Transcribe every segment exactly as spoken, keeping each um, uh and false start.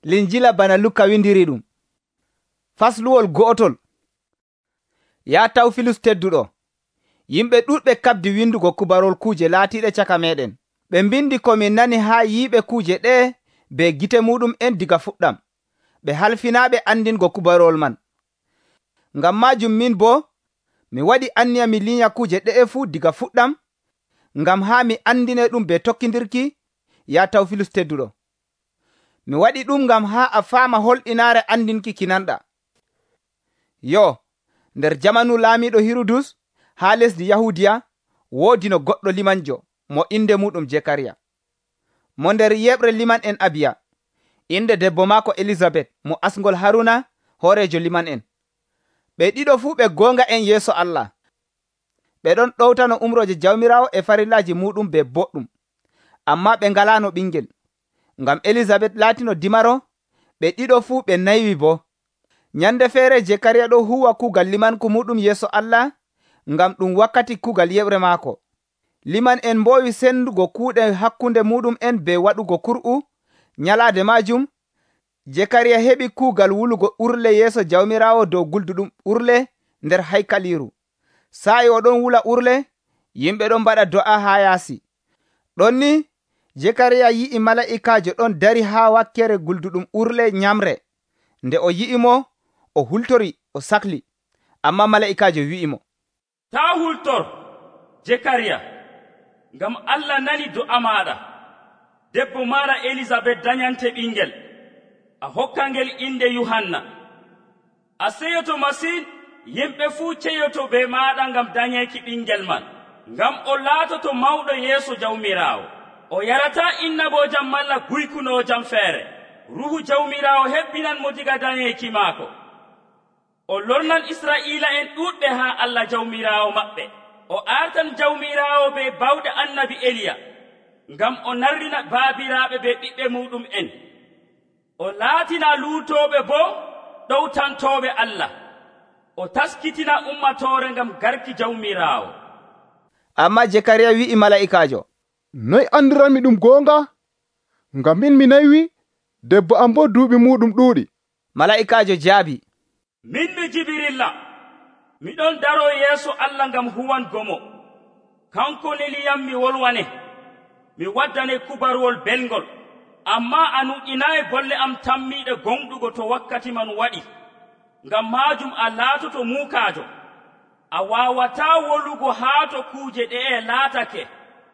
Linjila bana Luka windiri ɗum. Fasluwol go'otol. Ya Tawfilus tedduɗo. Yimɓe ɗuɗɓe kabdi windugo kubarol kuje laatiɗe caka meɗen. Ɓe mbindi ko min nani ha yiɓe kuje ɗe be gite muɗum en diga fuɗɗam. Ɓe halfinaɓe andingo kubarol man. Ngam majum min bo mi waɗi anniya mi linya kuje ɗe fu diga fuɗɗam, ngam ha mi andine ɗum be tokkidirki. Ya Tawfilus tedduɗo. Mi waɗi ɗum ngam ha a fama holɗinare andinki kinanɗa. Yo, nder jamanu laamiɗo Hirudus ha lesdi Yahudiya woodi no goɗɗo limanjo mo inde muɗum Zekariya. Mo nder yeɓre liman en Abiya. Inde debbo maako Elizabeth mo asngol Haruna horejo liman en. Ɓe ɗiɗo fu ɓe gonga en yeeso Allah. Ɓe ɗon ɗowtano umroje jawmirawo e farillaji muɗum be boɗɗum. Amma ɓe ngalano ɓingel. Ngam Elizabeth laatino dimaro, ɓe ɗiɗo fu ɓe naywi bo. Nyande feere Zekariya ɗo huwa kugal limanku muɗum yeeso Allah, ngam ɗum wakkati kugal yeɓre maako. Liman en mbowi sendugo kuuɗe hakkunde muɗum en be waɗugo kur'u. Nyalaade majum, Zekariya heɓi kuugal wulugo urle yeeso jawmirawo dow gulduɗum urle nder haykaliru. Sa'i o ɗon wula urle, yimɓe ɗon mbaɗa do'a ha yaasi. Ɗon ni Zekariya yi'i mala'ikajo ɗon dari ha wakkere gulduɗum urle nyamre. Nde o yi'i mo, o hultori, o sakli. Amma mala'ikajo wi'i mo, ta hultor, Zekariya, ngam Allah nani do'a maɗa. Debbo maɗa Elizabeth danyante ɓingel. A hokkangel inde Yuhanna. A seyoto masin, yimɓe fuu ceyoto be maɗa ngam danyeki ɓingel man. Ngam o laatoto mawɗo yeeso jawmirawo. O yarata innabojam malla guykunojam feere. Ruhu jawmirawo hebbinan mo diga danyeki maako. O lornan Israila en ɗuɗɓe ha Allah jawmirawo maɓɓe. O artan jawmirawo be bawɗe annabi Eliya, ngam o narrina baabiraɓe be ɓiɓɓe muɗum en. O laatina luutoɓe bo ɗowtantoɓe Allah. O taskitina ummatore ngam garki jawmirawo. Amma Zekariya wi'i mala'ikajo, noy andiranmi ɗum gonga? Ngam min mi naywi, debbo am bo duuɓi muɗum ɗuuɗi. Mala'ikajo jaabi, min mi Jibirilla, miɗon daro yeeso Allah ngam huwango mo. Kanko neliyam mi wolwane, mi waddane kubarwol belngol. Amma a nuɗɗinayi bolle am tammiɗe gonɗugo to wakkati man waɗi. Ngam majum a laatoto muukajo. A wawata wolugo haa to kuje ɗe laatake.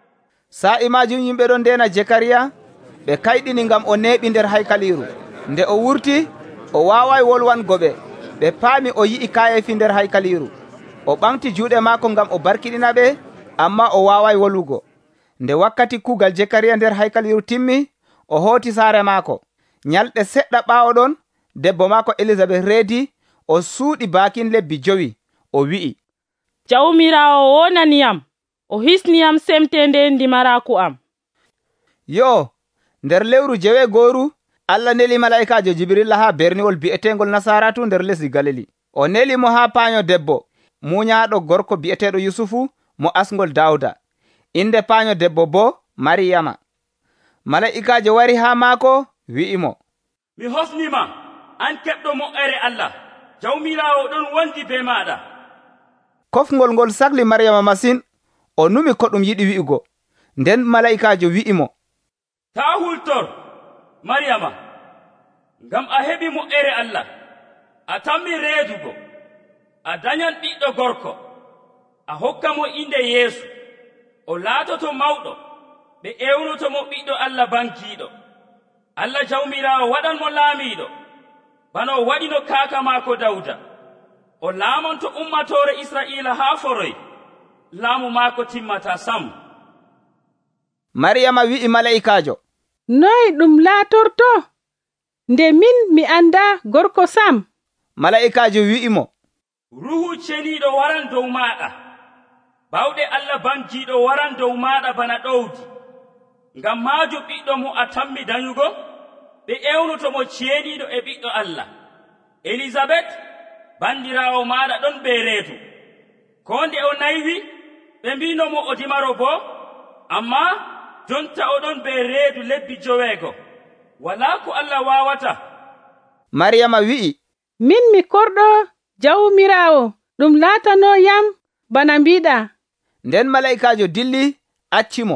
Sa'i majum yimɓe ɗon ndena Zekariya, ɓe kayɗini ngam o neeɓi nder haykaliru. Nde o wurti, o wawai wolwango ɓe. Ɓe paami o yi'i kayefi nder haykaliru. O ɓamti juuɗe maako ngam o barkiɗina ɓe, amma o wawai wolugo. Nde wakkati kuugal Zekariya nder haykaliru timmi, o hooti saare maako. Nyalɗe seɗɗa ɓaawo ɗon, debbo maako Elizabeth reedi, o suuɗi baakin lebbi jowi. O wi'i, jawmirawo wonaniyam, o hisniyam semtende ndimaraku am. Yo, nder lewru jewe goru, Allah neli mala'ikajo Jibrilla ha berniwol bi'etengol Nasaratu nder lesdi Galili. O neli mo ha paanyo debbo, muñaaɗo gorko bi'eteɗo Yusufu mo asngol Dawuda. Inde paanyo debbo bo Mariyama. Mala'ikajo wari ha maako, wi'i mo, mi hosnima, an keɓɗo mo'ere Allah, jawmirawo ɗon wondi be maɗa. Kofngol ngol sakli Mariyama masin, o numi ko ɗum yiɗi wi'ugo. Nden mala'ikajo wi'i mo, ta hultor, Mariyama, ngam a heɓi mo'ere Allah, a tammi reedugo, a danyan ɓiɗɗo gorko, a hokka mo inde Yeesu, o laatoto mawɗo, ɓe ewnoto mo ɓiɗɗo Allah bankiiɗo. Allah jawmirawo waɗan mo laamiiɗo, bana o waɗino kaaka maako Dawuda. O laamonto ummatore Israila haa foroy, laamu maako timmata sam. Mariyama wi'i mala'ikajo, noy ɗum laatorto, nde min mi anda gorko sam? Mala'ikajo wi'i mo, Ruhu ceniiɗo waran dow maɗa, bawɗe Allah bankiiɗo waran dow maɗa bana ɗowdi. Ngam maajum ɓiɗɗo mo a tammi danyugo, ɓe ewnoto mo ceeniiɗo e ɓiɗɗo Allah. Elizabeth, bandirawo maɗa ɗon be reedu. Ko nde o naywi, ɓe mbino mo o dimaro bo, amma jonta oɗon be reedu lebbi joweego. walaa ko Allah waawata. Maryama wi'i, min mi korɗo jawmirawo, ɗum laatano yam bana mbiɗa. Nden malaikajo dilli accimo.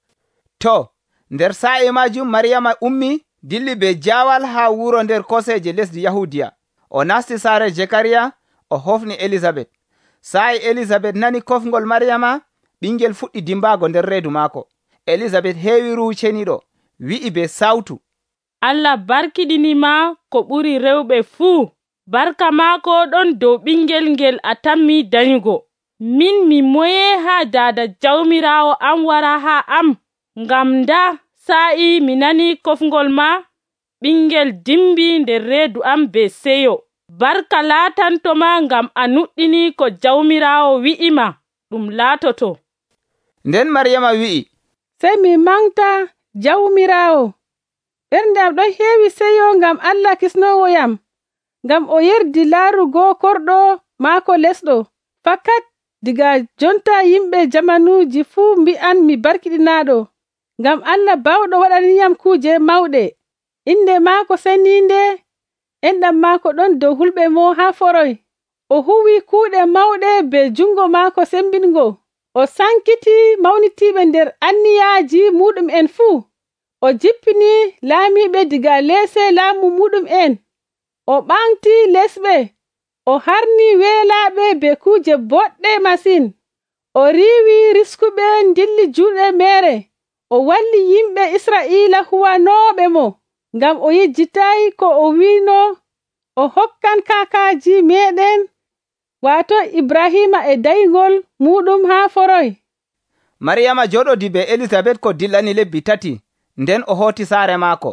To nder sa'i majum Maryama ummi dilli be jawal ha wuro nder koseje lesdi Yahudiya. O nasti saare Zekariya, o hofni Elizabeth. Sa'i Elizabeth nani kofgol Maryama, ɓingel fuɗɗi dimbago nder reedu maako. Elizabeth heewi ruhu ceniɗo, wi'i be sawtu, Allah barkiɗinima ko ɓuri rewɓe fuu. Barka maako ɗon dow ɓingel ngel a tammi danyugo. Min mi moye ha dada jawmirawo am wara ha am, ngam nda sa'i mi nani kofgol ma, ɓingel dimbi nder reedu am be seyo. Barka laatantoma ngam a nuɗɗini ko jawmirawo wi'ima ɗum laatoto. Nden Maryama wi'i, sey mi manta jawmirawo, ɓernde am ɗon heewi seyo ngam Allah kisnowo yam, ngam o yerdi laarugo korɗo maako lesɗo. Fakat diga jonta yimɓe jamanuji fuu mbi'an mi barkiɗinaɗo, ngam Allah bawɗo waɗaniyam kuuje mawɗe. Inde maako seninde, enɗam maako ɗon dow hulɓe mo haa foroy. O huwi kuuɗe mawɗe be jungo maako sembingo. O sankiti mawnitiɓe nder anniyaaji muɗum en fuu. O jippini laamiɓe diga leese laamu muɗum en. O ɓaŋti lesɓe. O harni weelaaɓe be kuuje boɗɗe masin. O riiwi riskuɓe dilli juuɗe mere. O walli yimɓe Isra'iila huwanooɓe mo, ngam o yejjitayi ko o wiino o hokkan kaakaaji meɗen, waato Ibrahima e dayngol muɗum haa foroy. Maryama joɗodi be Elizabeth ko dillani lebbi tati, nden o hoti saare maako.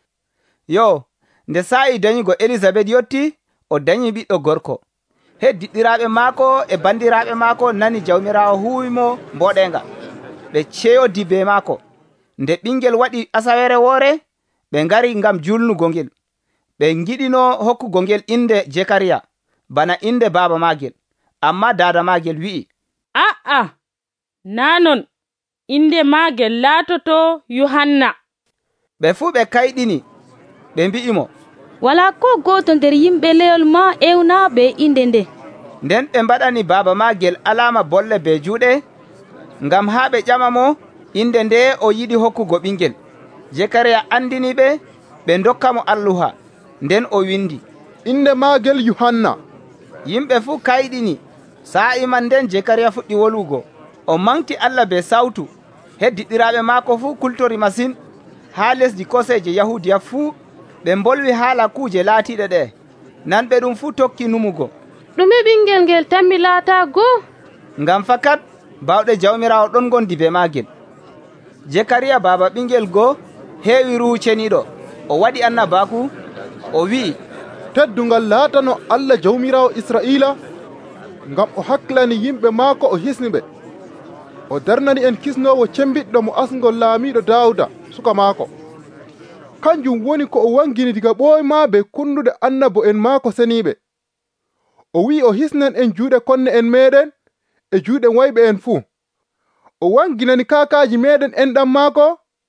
Yo, nde sa'i danyugo Elizabeth yotti, o danyi ɓiɗɗo gorko. Heddiɗiraɓe maako e bandiraɓe maako nani jawmirawo huwimo mboɗenga. Ɓe ceyodi be maako. Nde ɓingel waɗi asawere woore, ɓe ngari ngam julnugo ngel. Ɓe giɗino hokkugo ngel inde Zekariya, bana inde baaba maagel. Amma dada maagel wi'i, a'a, nanon, inde maagel laatoto Yohanna. Ɓe fuu ɓe kayɗini, ɓe mbi'imo, wala ko goto nder yimɓe leyol ma ewna be inde nde. Nden ɓe mbaɗani baaba maagel alama bolle be juuɗe, ngam haa ɓe ƴama mo inde nde o yiɗi hokkugo ɓingel. Zekariya andini ɓe, ɓe dokka mo alluha. Nden o windi, inde maagel Yohanna. Yimɓe fuu kayɗini. Sa'i man nden Zekariya fuɗɗi wolwugo. O manti Allah be sawtu. Heddiɗiraɓe maako fuu kultori masin. Haa lesdi koseje Yahudiya fuu ɓe mbolwi haala kuuje laatiɗe ɗe. Nanɓe ɗum fuu tokki numugo, ɗume ɓingel ngel tammi laatago? ngam fakat bawɗe jawmirawo ɗon gondi be maagel. Zekariya baaba ɓingel goo heewi ruhu ceniɗo. O waɗi annabaku, o wi'i, teddungal laatano Allah jawmirawo Isra'iila, ngam o hakkilani yimɓe maako o hisni ɓe. O darnani en kisnowo cembiɗɗo mo asngol laamiɗo Daawuda suka maako. Kanjum woni ko o wangini diga ɓooyma be kundude annabo en maako seniɓe. O wi'i o hisnan en juuɗe konne en meɗen e juuɗe wayɓe en fuu. O wanginani kaakaaji meɗen enɗam maako.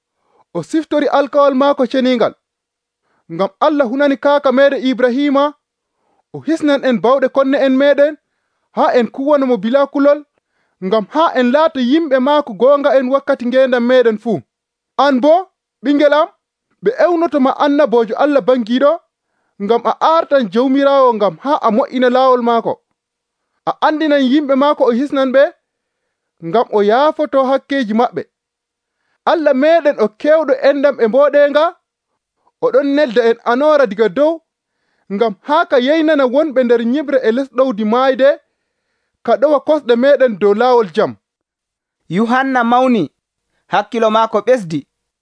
O siftori alkawal maako ceningal. Ngam Allah hunani kaaka meɗen Ibrahima, o hisnan en bawɗe konne en meɗen, haa en kuwana mo bila kulol, ngam haa en laata yimɓe maako goonga en wakkati ngendam meɗen fuu. An bo, ɓingel am, ɓe ewnoto ma annabojo Allah bangiɗo, ngam a artan jawmirawo ngam haa a mo'ina laawol maako. A andinan yimɓe maako o hisnan ɓe, ngam o yaafoto hakkeji maɓɓe. Allah meɗen o kewɗo endam e mboɗenga, oɗon nelda en anora diga dow, ngam haa ka yeynana wonɓe nder nyibre e les ɗowdi maayde, ka ɗowa kosɗe meɗen dow laawol jam. Yohanna mawni, hakkilo maako ɓesdi.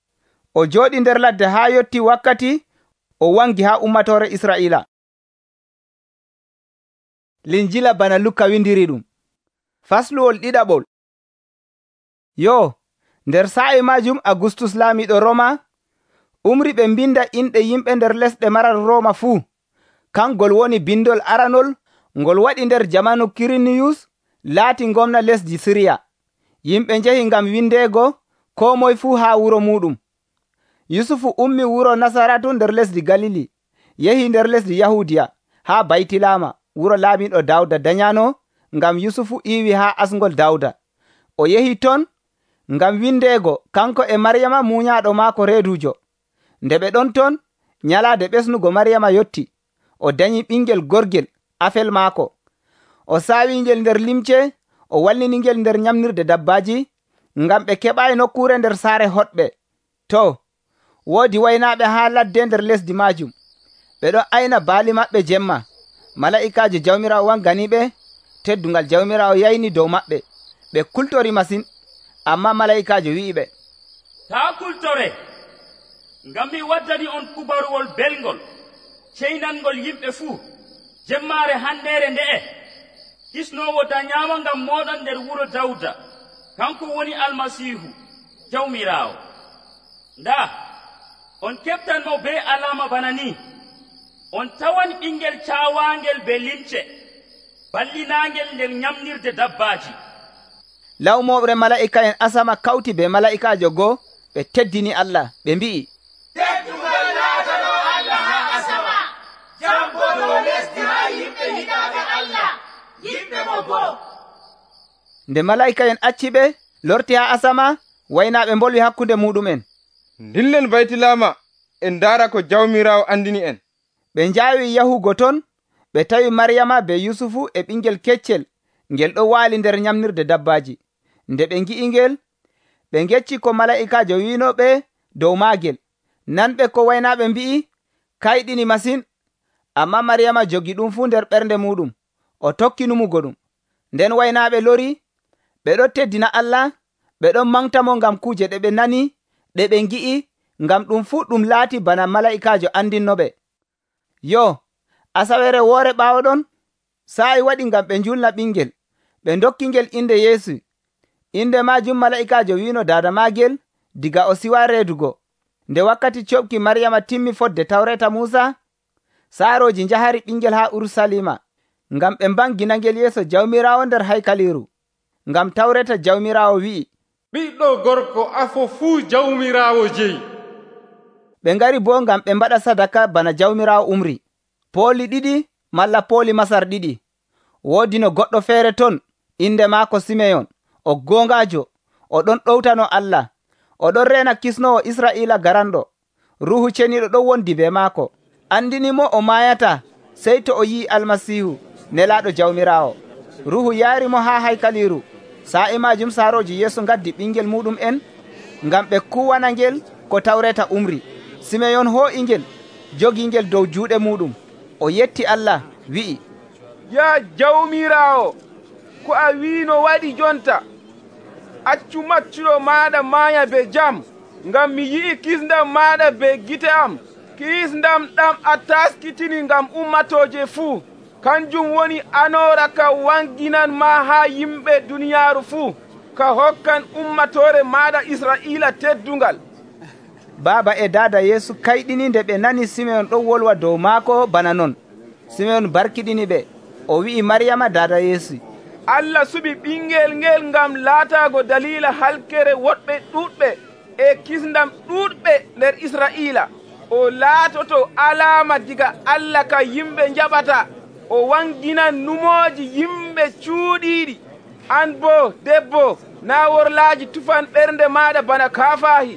O jooɗi nder ladde haa yotti wakkati o wangi haa ummatore Isra'iila. Linjila bana Luka windiri ɗum. Fasluwol ɗiɗaɓol. Yo, nder sa'i majum Augustus laamiɗo Roma umri ɓe mbinda inɗe yimɓe nder lesɗe marar Roma fuu. Kangol woni bindol aranol ngol waɗi nder jamanu Kiriniyus laati gomna lesdi Siriya. Yimɓe njehi ngam windeego ko moy fuu haa wuro muɗum. yusufu ummi wuro nasaratu nder lesdi galili yehi nder lesdi yahudiya ha baytilama wuro laamiɗo dawda danyano ngam yusufu iwi ha asgol dawda. O yehi ton ngam windego kanko e maryama muñaɗo maako reedujo. Nde ɓe ɗon ton nyalade ɓesnugo maryama yotti, o dañi ɓingel gorgel afel maako. O sawi ngel nder limce, o wallini ngel nder nyamnirde dabbaji ngam ɓe keɓai nokkure nder saare hoɗɓe. To woodi waynaɓe ha ladde nder lesdi majum, ɓe ɗon ayna baali maɓɓe jemma. Mala'ikajo jawmirawo wanganiɓe, teddungal jawmirawo yayni dow maɓɓe. Ɓe kultori masin, amma mala'ikajo wi'iɓe, taa kultore, ngam mi waddani on kubaruwol belngol ceynangol yimɓe fuu. Jemmare hannere nde'e kisnowo dañaama ngam moɗon nder wuro Dawda, kanko woni almasihu jawmirawo. Nda on keftanmo be alama bana ni: on tawan ɓingel cawangel be limce ballinangel nder nyamnirde dabbaji. Lawmoɓre mala'ika en asama kawti be mala'ikajo goo, ɓe teddini Allah, ɓe mbi'i, teddugal laatano Allah ha asama, jam bo dow lesdi ha yimɓe yiɗaɓe Allah, yimɓe mo boo. Nde mala'ika en acci ɓe lorti ha asama, waynaɓe mbolwi hakkunde muɗumen, dillen baytilama en dara ko jawmirawo andini en. ɓe njawi yahugo ton, ɓe tawi maryama be yusufu e ɓingel keccel ngel ɗo waali nder nyamnirde dabbaji. Nde ɓe ngi'i ngel, ɓe ngecci ko mala'ikajo winoɓe dow maagel. Nanɓe ko waynaɓe mbi'i kayɗini masin, amma maryama jogi ɗum fu nder ɓernde muɗum, o tokki numugo ɗum. Nden waynaɓe lori, ɓe ɗo teddina Allah, ɓe ɗon mantamo ngam kuje ɗe ɓe nani, ɗe ɓe ngi'i, ngam ɗum fu ɗum laati bana mala'ikajo andinnoɓe. Yo, asawere woore ɓaawo ɗon, sa'i waɗi ngam ɓe njulna ɓingel, ɓe ndokki ngel inde Yeesu. Inde majum mala'ikajo wino dada maagel diga o siwa reedugo. Nde wakkati coɓki maryama timmi fodde tawreta Musa, saaroji njahari ɓingel ha Urusalima ngam ɓe mbangina ngel yeeso jawmirawo nder haykaliru. Ngam tawreta jawmirawo wi'i, ɓiɗɗo gorko afo fuu jawmirawo jeyi. Ɓe ngari bo ngam ɓe mbaɗa sadaka bana jawmirawo umri. Pooli ɗiɗi malla pooli masar ɗiɗi. Woodino goɗɗo feere ton, inde maako Simeyon, o gongajo, o ɗon ɗowtano Allah, o ɗon rena kisnowo Israila garanɗo. Ruhu ceniɗo ɗon wondi be maako, andinimo o mayata sey to o yi almasihu nelaɗo jawmirawo. Ruhu yaarimo ha haykaliru. Sa'i majum saaroji Yeesu gaddi ɓingel muɗum en ngam ɓe kuwana ngel ko tawreta umri. Simeyon ho'i ngel, jogi ngel dow juuɗe muɗum, o yetti Allah, wi'i, ya jawmirawo, ko a wino waɗi jonta. Accu maccuɗo maɗa maya be jam, ngam mi yi'i kisndam maɗa be gite am. Kisndam ɗam a taskitini ngam ummatoje fuu, kanjum woni anora ka wanginan ma ha yimɓe duniyaru fuu, ka hokkan ummatore maɗa Israila teddungal. Baaba e dada Yeesu kayɗini nde ɓe nani Simeyon ɗon wolwa dow maako bana non. Simeyon barkiɗini ɓe, o wi'i Maryama dada Yeesu, Allah suɓi ɓingel ngel ngam laatago dalila halkere woɗɓe ɗuɗɓe e kisndam ɗuɗɓe nder Israila. O laatoto alama diga Allah ka yimɓe jaɓata. O wanginan numoji yimɓe cuuɗiɗi. An bo debbo, na worlaji tufan ɓernde maɗa bana kafahi.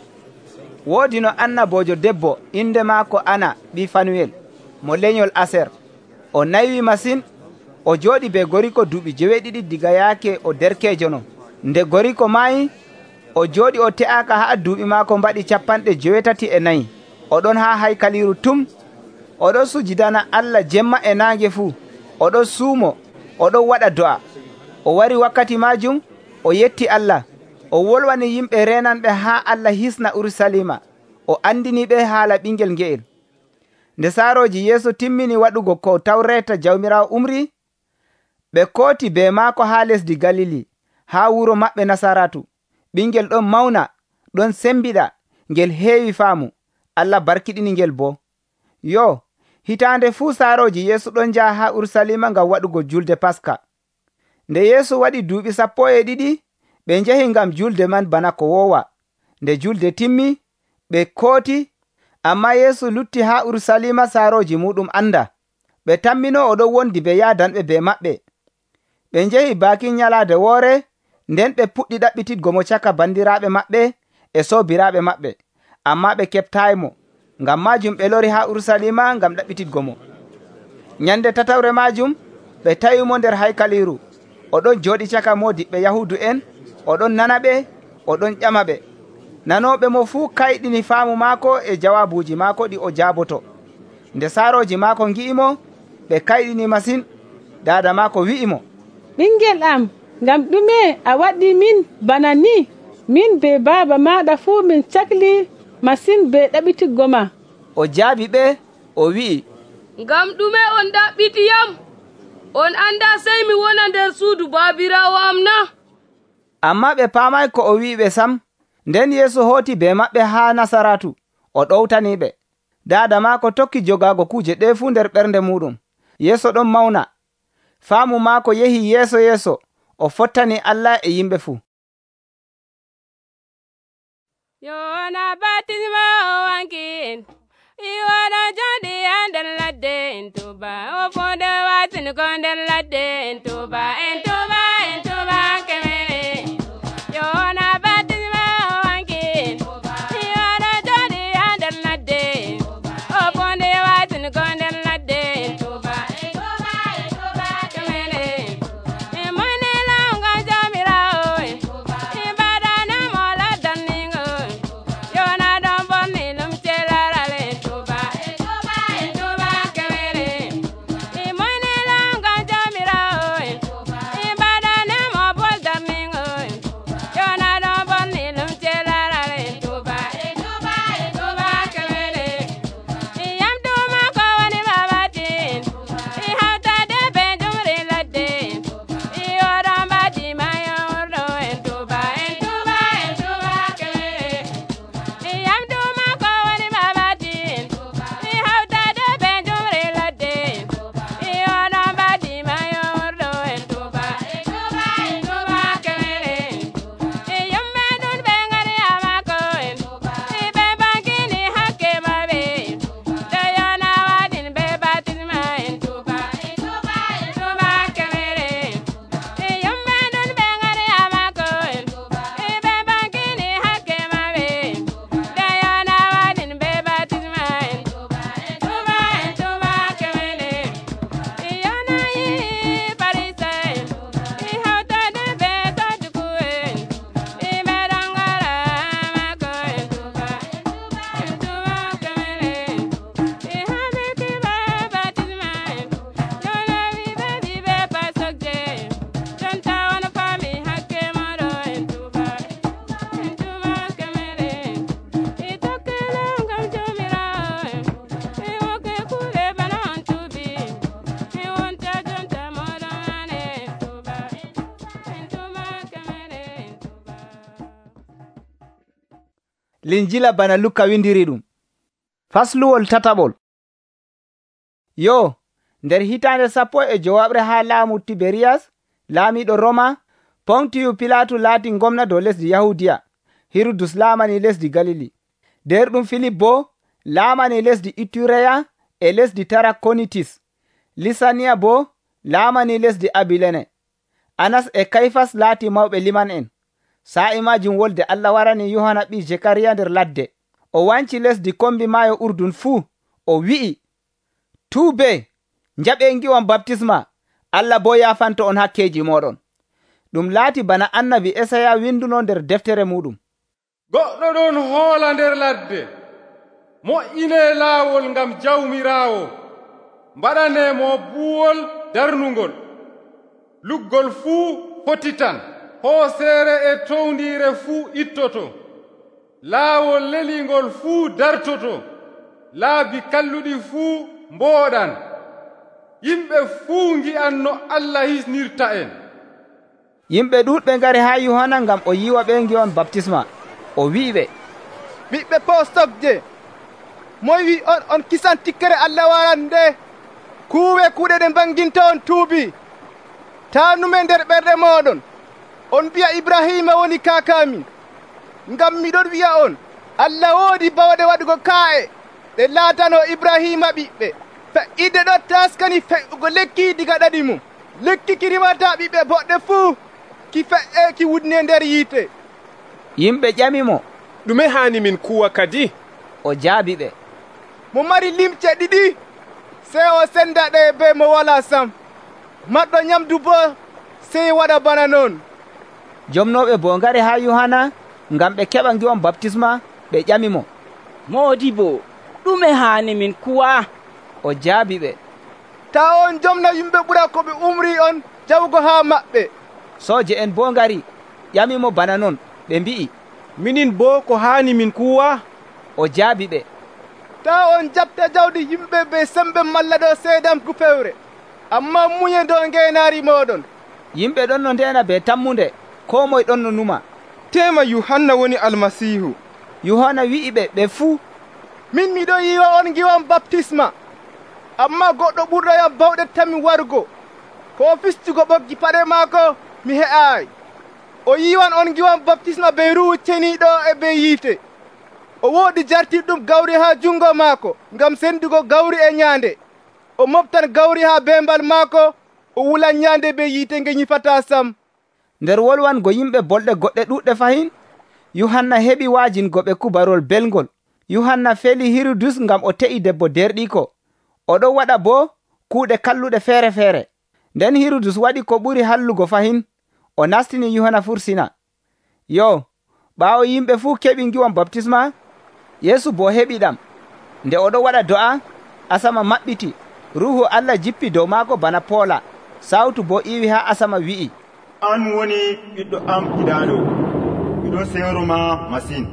Woodi no annabojo debbo inde maako Ana ɓi Fanuel, mo lenyol Aser. O naywi masin, o jooɗi be goriko duuɓi jeweɗiɗi diga yaake o derkejo no. Nde goriko maayi, o jooɗi o te'aka ha duuɓi maako mbaɗi capanɗe jewetati e nayi. Oɗon ha haykaliru tum, oɗon sujidana Allah jemma e naange fuu, oɗon suumo, oɗon waɗa do'a. O wari wakkati majum, o yetti Allah, o wolwani yimɓe renanɓe ha Allah hisna Urusalima, o andini ɓe haala ɓingel nge'el. Nde saaroji Yeesu timmini waɗugo ko tawreta jawmirawo umri, ɓe kooti be maako ha lesdi Galili, ha wuro maɓɓe Nasaratu. Ɓingel ɗon mawna, ɗon sembiɗa, ngel heewi faamu. Allah barkiɗini ngel bo. Yo, hitande fuu saaroji Yeesu ɗon njaha ha Urusalima ngam waɗugo julde Paska. Nde Yeesu waɗi duuɓi sappo e ɗiɗi, ɓe njehi ngam julde man bana ko wowa. Nde julde timmi, ɓe kooti, amma Yeesu lutti ha Urusalima saaroji muɗum anda. Ɓe tammino oɗon wondi be yaadanɓe be maɓɓe. Ɓe njehi bakin nyalade woore, nden ɓe puɗɗi ɗaɓɓititgo mo caka bandiraɓe maɓɓe e sobiraɓe maɓɓe, amma ɓe keɓtayimo. Ngam majum ɓe lori ha Urusalima ngam ɗaɓɓititgo mo. Nyande tatawre majum ɓe tawimo nder haykaliru, oɗon joɗi caka modiɓɓe Yahudu en, oɗon nana ɓe, oɗon ƴama ɓe. Nanoɓe mo fuu kayɗini faamu maako e jawabuji maako ɗi o jaaboto. Nde saaroji maako ngi'imo, ɓe kayɗini masin. Dada maako wi'imo, ɓingel am, ngam ɗume a waɗi min bana ni? Min be baaba maɗa fuu min cakli masin be ɗaɓitiggo ma. O jaabi ɓe, o wi'i, ngam ɗume on ɗaɓɓitiyam? On anda sey mi wona nder suudu baabirawo am na? Amma ɓe paamay ko o wi'iɓe sam. Nden Yeesu hooti be maɓɓe ha Nasaratu, o ɗowtaniɓe. Dada maako tokki jogago kuje ɗe fuu nder ɓernde muɗum. Yeeso ɗon mawna. Faamu maako yehi yeeso yeeso, o fottani Allah e yimɓe fuu. Yohana baptisma o wankin, iwoɗo joɗi ha nder ladde en tuba, o fonde watini ko nder ladde en tuba, en tuba, en tuba kemere. Yohana baptisma o wankin, iwoɗo joɗi ha nder ladde, o fonde watini ko nder ladde en tuba, en tuba, en tuba kemere. E moyne lawnga Jomirawo, e mbaɗana mo laddanningo, Yona ɗon bonni lumce larale en tuba, en tuba, en tuba kemere. E moyne lawnga Jomirawo, e mbaɗana mo boldarningo, Yona ɗon bonni lumce larale en tuba, en tuba, en tuba kemere. E yamtuma ko woni babatin, e hawtade be jumri ladde, e oɗon mbadi mayo wurɗo en tuba, en tuba, en tuba kemere. E yamtuma ko woni babatin, e hawtade be jumri ladde, e oɗon mbadi mayo wurɗo en tuba, en tuba, en tuba kemere. E yumɓe ɗuɗɓe ngari ha maako en, e ɓe bankini hakke maɓɓe, nde Yona waɗini ɓe baptisma en tuba, en tuba, en tuba kemere. E yumɓe ɗuɗɓe ngari ha maako en, e ɓe bankini hakke maɓɓe, nde Yona waɗini ɓe baptisma en tuba, en tuba, en tuba kemere. E Yona yi Farisa en, e hawtade ɓe Saduku en, e ɓeɗon ngara ha maako en tuba, en tuba kemere. E haɓiki ɓe baptisma en, Yona wiɓe wiɓe pasokje, jonta wona faami hakke moɗo en tuba, en tuba kemere. E tokkele ngam Jomirawo en, e woke kuule bana on tuubi, e wonta jonta moɗo mane en tuba, en tuba kemere en tuba. Linjila bana Lukka windiri ɗum. Fasluwol tataɓol. Yo, nder hitande sappo e jowaɓre ha laamu Tiberiyas, laamiɗo Roma, Pontiyu Pilatu laati gomna dow lesdi Yahudiya, Hirudus laamani lesdi Galili. Nder ɗum Filip bo laamani lesdi Itureya e lesdi Tarakonitis. Lisaniya bo laamani lesdi Abilene. Anas e Kayfas laati mawɓe liman en. Sa'i majum wolde Allah warani Yohana ɓi Zekariya nder ladde. O wanci lesdi kombi maayo Urdun fuu, o wi'i, tuube, njaɓe ngiwan baptisma, Allah bo yafanto on hakkeji moɗon. Ɗum laati bana annabi Esaya winduno nder deftere muɗum. Goɗɗo ɗon hoola nder ladde, mo'ine laawol ngam Jawmirawo, mbaɗane mo buwol darnugol. Luggol fuu fotitan, hooseere e towndire fuu ittoto. Laawol lelingol fuu dartoto, laabi kalluɗi fuu mbooɗan. Yimɓe fuu ngi'an no Allah hisnirta en. Yimɓe ɗuɗɓe ngari ha Yohana ngam o yiwa ɓe ngiwan baptisma. O wi'iɓe, ɓiɓɓe postokje, moy wi on on kisan tikkere Allah warande? Kuuwe kuuɗe ɗe banginta on tuubi. Tanume nder ɓerɗe moɗon, on mbi'a Ibrahima woni kakamin. Ngam miɗon wi'a on, Allah woodi bawɗe waɗugo kaa'e ɗe laatano ibrahima ɓiɓɓe fe'iide ɗo taskani fe'ugo lekki diga ɗaɗi mum lekki ki rimata ɓiɓɓe boɗɗe fuu ki fe'e ki wudne nder yiite. Yimɓe ƴamimo, ɗume hani min kuwa kadi? O jaabi ɓe, mo mari limce ɗiɗi sey o senda ɗe be mo wala sam, maɗɗo nyamdu bo sey waɗa bana noon. Jomnoɓe bo ngari ha Yohana ngam ɓe keɓa ngiwon baptisma. Ɓe ƴamimo, Moodibo, ɗume hani min kuwa? O jaabi ɓe, ta on jomna yimɓe ɓura ko ɓe umri on jawgo ha maɓɓe. Sooje en bo ngari ƴamimo bana non. Ɓe mbi'i, minin bo ko hani min kuwa? O jaabi ɓe, ta on jabta jawdi yimɓe be sembe malla ɗo seedamku fewre, amma muñe dow ngeenaari moɗon. Yimɓe ɗon no ndena be tammunde, ko moye ɗon no numa. Tema Yuhanna woni almasihu. Yohana wi'i ɓe ɓe fuu, min miɗo yiwa on ngiwan baptisma, amma goɗɗo ɓurɗoyam bawɗe tami wargo, ko fistugo ɓoggi paɗe maako mi he'aayi. O yiwan on ngiwan baptisma be ruhu ceniiɗo e be yiite. O woodi jartirɗum gawri ha jungo maako ngam sendugo gawri e ñaande. O moftan gawri ha bembal maako, o wulan ñaande be yiite nge ñifata sam. Nder wolwango yimɓe bolɗe goɗɗe ɗuɗɗe fahin, Yohanna heɓi waajingo ɓe kubarol belgol. Yohanna feli Hirudus ngam o te'i debbo derɗiko. Oɗo waɗa bo kuuɗe kalluɗe feere feere. Nden Hirudus waɗi ko ɓuri hallugo fahin. O nastini Yohanna fursina. Yo, ɓaawo yimɓe fuu keɓi ngiwon baptisma, Yeesu bo heɓi ɗam. Nde oɗo waɗa do'a, asama maɓɓiti. Ruhu Allah jippi dow maako bana poola. Sawtu bo iwi ha asama wi'i, An woni ɓiɗɗo am giɗaɗo, miɗo sewroma masin.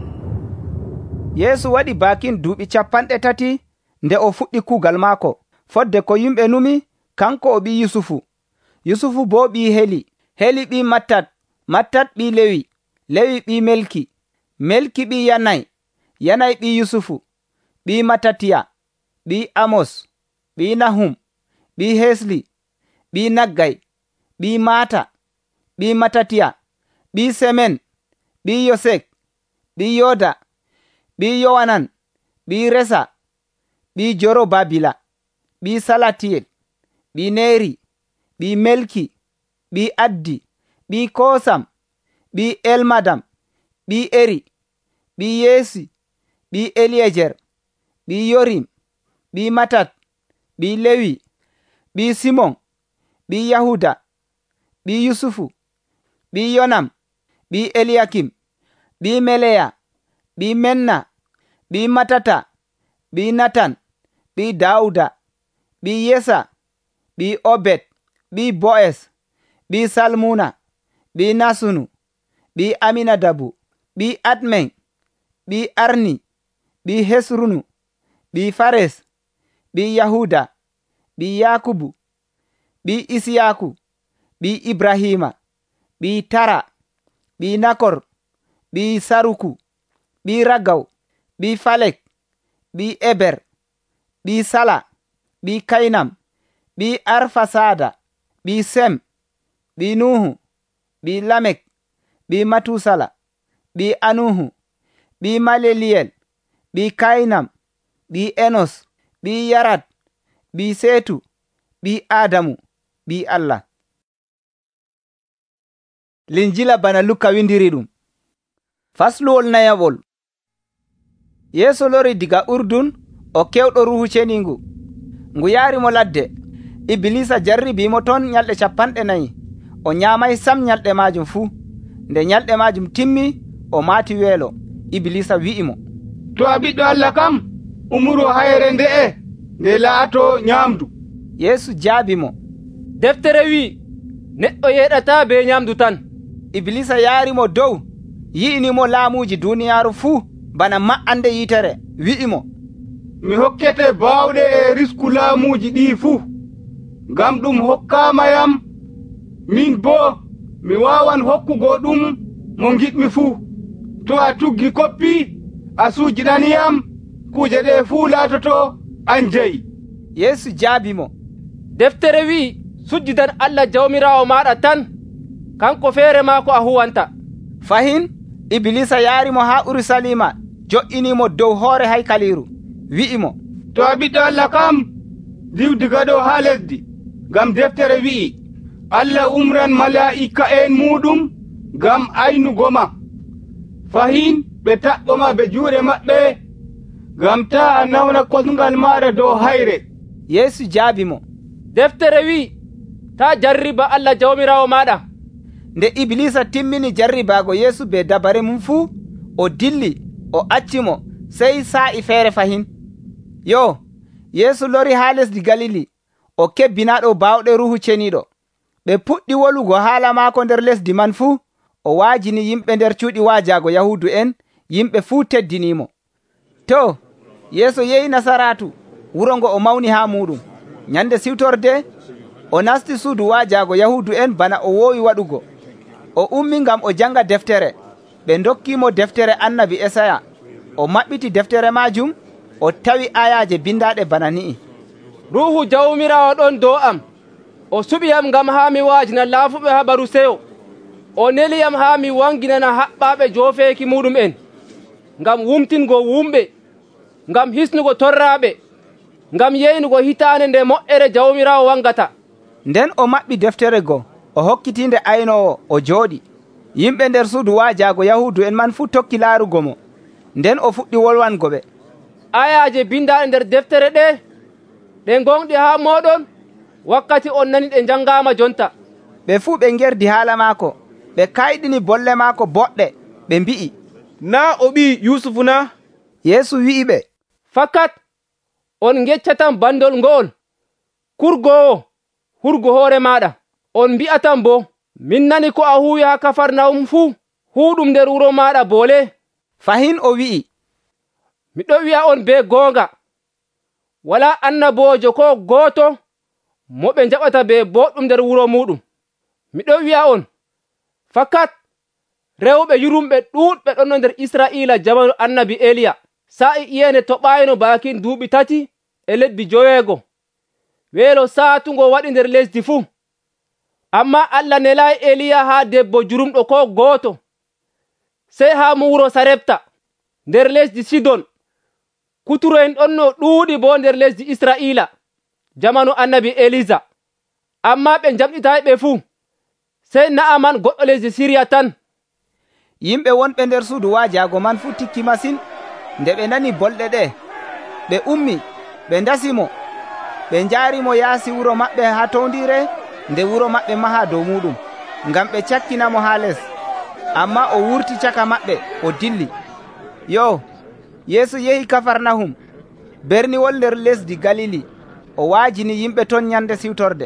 Yeesu waɗi bakin duuɓi capanɗe tati nde o fuɗɗi kuugal maako. Fodde ko yimɓe numi, kanko o ɓi Yusufu. Yusufu bo ɓi Heli. Heli ɓi Mattat. Mattat ɓi Lewi. Lewi ɓi Melki. Melki ɓi Yanay. Yanay ɓi Yusufu. ɓi Matatiya. ɓi Amos. ɓi Nahum. ɓi Hesli. ɓi Naggay. ɓi Mata. ɓi Matatiya. ɓi Semen. ɓi Yosek. ɓi Yoda. ɓi Yowanan. ɓi Resa. ɓi Jorobabila. ɓi Salatiyel. ɓi Neri. ɓi Melki. ɓi Addi. ɓi Kosam. ɓi Elmadam. ɓi Eri. ɓi Yesi. ɓi Eliejer. ɓi Yorim. ɓi Matat. ɓi Lewi. ɓi Simon. ɓi Yahuda. ɓi Yusufu. ɓi Yonam. ɓi Eliakim. ɓi Meleya. ɓi Menna. ɓi Matata. ɓi Natan. ɓi Dauda. ɓi Yesa. ɓi Obed. ɓi Boes. ɓi Salmuna. ɓi Nasunu. ɓi Aminadabu. ɓi Admen. ɓi Arni. ɓi Hesrunu. ɓi Fares. ɓi Yahuda. ɓi Yakubu. ɓi Isiyaku. ɓi Ibrahima. ɓi Tara. ɓi Nakor. ɓi Saruku. ɓi Ragaw. ɓi Falek. ɓi Eber. ɓi Sala. ɓi Kainam. ɓi Arfasada. ɓi Sem. ɓi Nuhu. ɓi Lamek. ɓi Matusala. ɓi Anuhu. ɓi Maleliyel. ɓi Kainam. ɓi Enos. ɓi Yarat. ɓi Setu. ɓi Adamu. ɓi Allah. Linjila bana Luka windiri ɗum. Fasluwol nayaɓol. Yeesu lori diga Urdun o kewɗo ruhu ceningu. Ngu yaarimo ladde. Iblisa jarribimo ton nyalɗe capanɗe nayi. O nyamay sam nyalɗe majum fuu. Nde nyalɗe majum timmi, o maati weelo. Iblisa wi'imo, to a ɓiɗɗo Allah kam, umuro hayre nde'e nde laato nyamdu. Yeesu jaabimo, deftere wi, neɗɗo yeɗata be nyamdu tan. Iblisa yaarimo dow, yi'inimo laamuji duniyaaru fuu bana ma'ande yitere, wi'imo, mi hokkete bawɗe e risku laamuji ɗi fuu, ngam ɗum hokkamayam, min bo mi wawan hokkugo ɗum mo giɗmi fuu. To a tuggi koppi, a suujiɗaniyam, kuje ɗe fuu laatoto an jeyi. Yeesu jaabimo, deftere wi, sujjidan Allah jawmirawo maɗa tan, kanko feere maako a huwanta. Fahin, Iblisa yaarimo ha Urusalima, jo'inimo dow hoore haykaliru wi'imo, to a ɓiɗɗo Allah kam diw diga ɗo haa lesdi, ngam deftere wi'i Allah umran mala'ika en muɗum ngam aynugo ma, fahin ɓe taɓɓoma be juuɗe maɓɓe ngam ta a nawna kosngal maɗa dow hayre. Yeesu jaabimo, deftere wi'i ta jarriba Allah jawmirawo maɗa. Nde Iblisa timmini jarribaago Yeesu be dabare mum fuu, o dilli o accimo sey sa'i feere fahin. Yo, Yeesu lori haa lesdi Galili, o kebbinaɗo baawɗe Ruhu Ceniiɗo. Ɓe puɗɗi wolugo haala maako nder lesdi man fuu, o waajini yimɓe nder cuuɗi waajaago Yahudu en, yimɓe fuu teddinimo. To, Yeesu yehi Nasaratu, wuro ngo o mawni haa muɗum. Nyande siwtorde, o nasti suudu waajaago Yahudu en bana o woowi waɗugo. O ummi ngam o janga deftere. Ɓe dokkimo deftere annabi Esaya. O maɓɓiti deftere majum, o tawi ayaje bindaɗe bana ni'i. Ruhu jawmirawo ɗon dow am, o suɓiyam ngam haa mi waajina laafuɓe habaru seyo. O neliyam haa mi wanginana haɓɓaɓe joofeeki muɗum en, ngam wumtingo wumɓe, ngam hisnugo torraɓe, ngam yeynugo hitaande nde moƴƴere jawmirawo wangata. Nden o maɓɓi deftere go, o hokkitinde aynowo, o jooɗi. Yimɓe nder suudu waajaago Yahudu en man fuu tokki laarugo mo. Nden o fuɗɗi wolwango ɓe. Ayaje bindaɗe nder deftere ɗe, ɗe gonɗi haa moɗon, wakkati on nani ɗe jangama jonta. Ɓe fuu ɓe ngerdi haala maako, ɓe kayɗini bolle maako boɗɗe, ɓe mbi'i, na o ɓi Yusufu na? Yeesu wi'i ɓe, fakat on geccatan bandol ngol, kurgowo hurgo hoore maɗa. On mbi'atan bo, min nani ko a huwi haa Kafarnawum fuu, huuɗum nder wuro maɗa boole. Fahin o wi'i, miɗo wi'a on be goonga, wala annabojo ko gooto mo ɓe jaɓata be boɗɗum nder wuro muɗum. Miɗo wi'a on, fakat rewɓe yurumɓe ɗuuɗɓe ɗonno nder Israa'ila jamanu annabi Eliya, sa'i iyende toɓayno baakin duuɓi tati e lebbi joweego. Weelo saatugo waɗi nder lesdi fuu. Amma Allah nelaayi Eliya haa debbo jurumɗo ko gooto, sey haa mo wuro Sarepta nder lesdi Sidon. Kuturo en ɗonno ɗuuɗi bo nder lesdi Israa'ila jamanu annabi Elisa. Amma ɓe jamɗitayi ɓe fuu, sey Na'aman goɗɗo lesdi Siriya tan. Yimɓe wonɓe nder suudu waajaago man fuu tikki masin nde ɓe nani bolɗe ɗe. Ɓe ummi, ɓe ndasimo, ɓe njaarimo yaasi wuro maɓɓe haa towndire, nde wuro maɓɓe maha dow muɗum, ngam ɓe cakkinamo haa les. Amma o wurti caka maɓɓe, o dilli. Yo, Yeesu yehi Kafarnahum, berniwol nder lesdi Galili. O waajini yimɓe ton nyande siwtorde.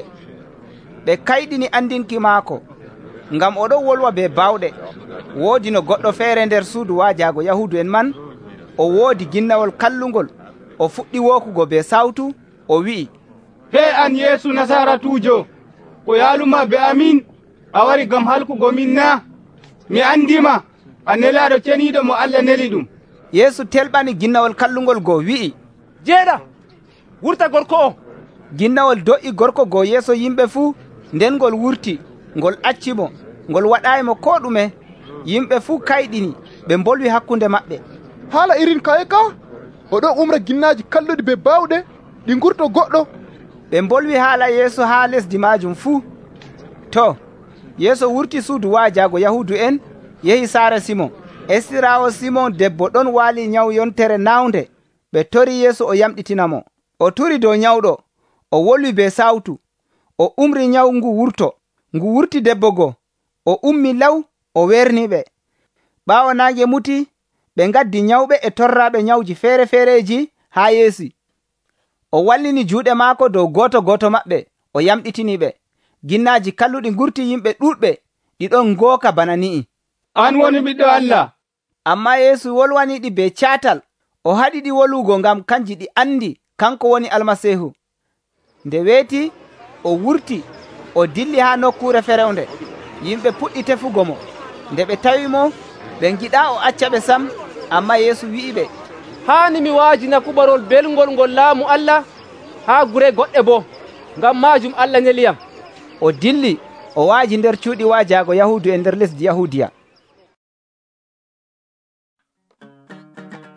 Ɓe kayɗini andinki maako, ngam oɗon wolwa be bawɗe. Woodi no goɗɗo feere nder suudu waajaago Yahudu en man, o woodi ginnawol kallungol. O fuɗɗi wokugo be sawtu, o wi'i, he an Yeesu Nasaratujo, ko yaaluma be amin, a wari gam halkugo min na? Mi andima, a nelaɗo ceniiɗo mo Allah neli ɗum. Yeesu telɓani ginnawol kallungol go wi'i, jeeɗa, wurta gorko o. Ginnawol do'i gorko go yeeso yimɓe fuu, nden ngol wurti, ngol accimo, ngol waɗayimo ko ɗume. Yimɓe fuu kayɗini, ɓe bolwi hakkunde maɓɓe. Haala irin kaye ka? Oɗo umra ginnaji kalluɗi be bawɗe, ɗi gurto goɗɗo. Ɓe bolwi haala Yeesu haa lesdi majum fuu. To, Yeesu wurti suudu waajaago Yahudu en, yehi saare Simon. Estiraawo Simon debbo ɗon waali nyaw yontere nawnde. Ɓe tori Yeesu o yamɗitinamo. O turi dow nyawɗo, o wolwi be sawtu. O umri nyaw ngu wurto. Ngu wurti debbo go. O ummi law, o werniɓe. Ɓaawo naange muti, ɓe ngaddi nyawɓe e torraɓe nyawji feere feereji haa Yeesu. O wallini juuɗe maako dow goto goto maɓɓe, o yamɗitiniɓe. Ginnaaji kalluɗi ngurti yimɓe ɗuɗɓe, ɗiɗon ngooka bana ni'i, an woni ɓiɗɗo Allah. Amma Yeesu wolwaniɗi be caatal, o haɗiɗi wolugo ngam kanji ɗi andi kanko woni Almasihu. Nde weeti, o wurti, o dilli haa nokkure ferewnde. Yimɓe puɗɗi tefugo mo. Nde ɓe tawi mo, ɓe ngiɗa o acca ɓe sam, amma Yeesu wi'i ɓe, haani mi waajina kuɓarol belgol ngol laamu Allah haa gure goɗɗe bo, ngam majum Allah neliyam. O dilli, o waaji nder cuuɗi waajaago Yahudu e nder lesdi Yahudiya.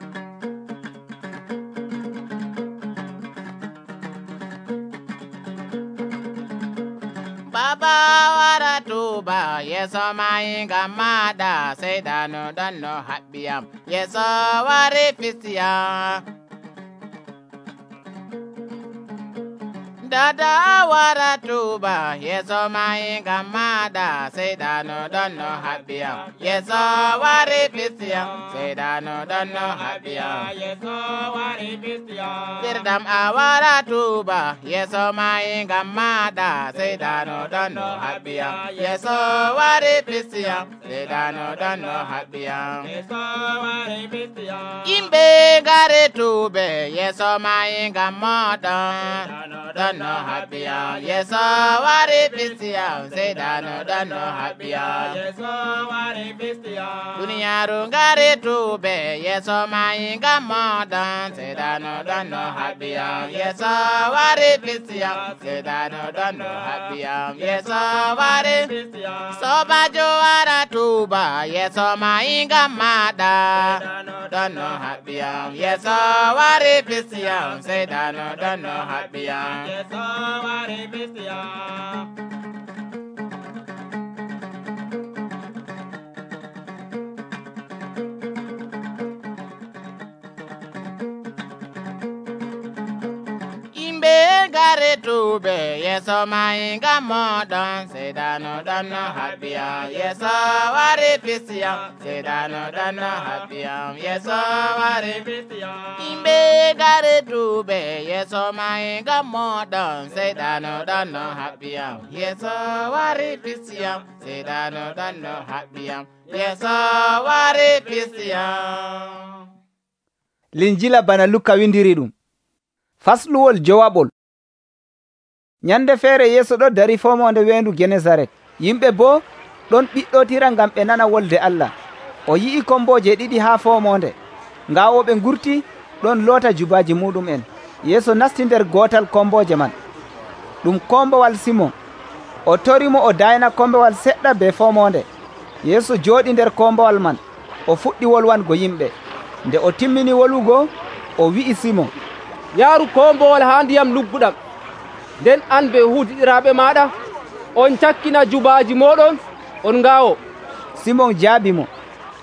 Baba wara tuba yeso mai gamada sedano danno habbiyam yeso wari fisiya Dada wara tuba yeso mai gamada sedano danno habbiyam yeso wari fisiya sedano danno habbiyam yeso wari fisiya Dirdam awara tuba yeso mai gamada sedano danno habbiyam yeso wari fisiya sedano danno habbiyam yeso wari fisiya Imbe gare tube yeso mai gamada danno habbiyam yeso wari fisiya sedano danno habbiyam yeso wari fisiya Duniyaru gare tube yeso mai gamada sedano danno habbiyam yeso wari fisiya sedano danno habbiyam yeso wari fisiya Sobajo wara tuba yeso mai gamada danno habbiyam yeso wari fisiya sedano danno habbiyam yeso wari fisiya Gare tube yeso mai gamodon sedano danno habbiyam yeso wari fisiya sedano danno habbiyam yeso wari fisiya Imbe gare tube yeso mai gamodon sedano danno habbiyam yeso wari fisiya sedano danno habbiyam yeso wari fisiya Linjila bana Luka windiri ɗum fasluwol jowaɓol Nyande feere Yesu ɗo dari fomonde wendu Genesaret. Yimɓe bo ɗon ɓiɗɗotira ngam ɓe nana wolde Allah. O yi'i komboje ɗiɗi ha fomonde. Ngawoɓe ngurti ɗon loota jubaji muɗum en. Yesu nasti nder gotal komboje man. Ɗum kombowal Simon. O torimo o dayna kombowal seɗɗa be fomonde. Yesu jooɗi nder kombowal man. O fuɗɗi wolwango yimɓe. Nde o timmini wolugo, o wi'i Simon, Yaaru kombowal ha ndiyam lugguɗam. Den an be huudiɗiraɓe maɗa on cakkina jubaji moɗon on ngawo. Simon jaabi mo,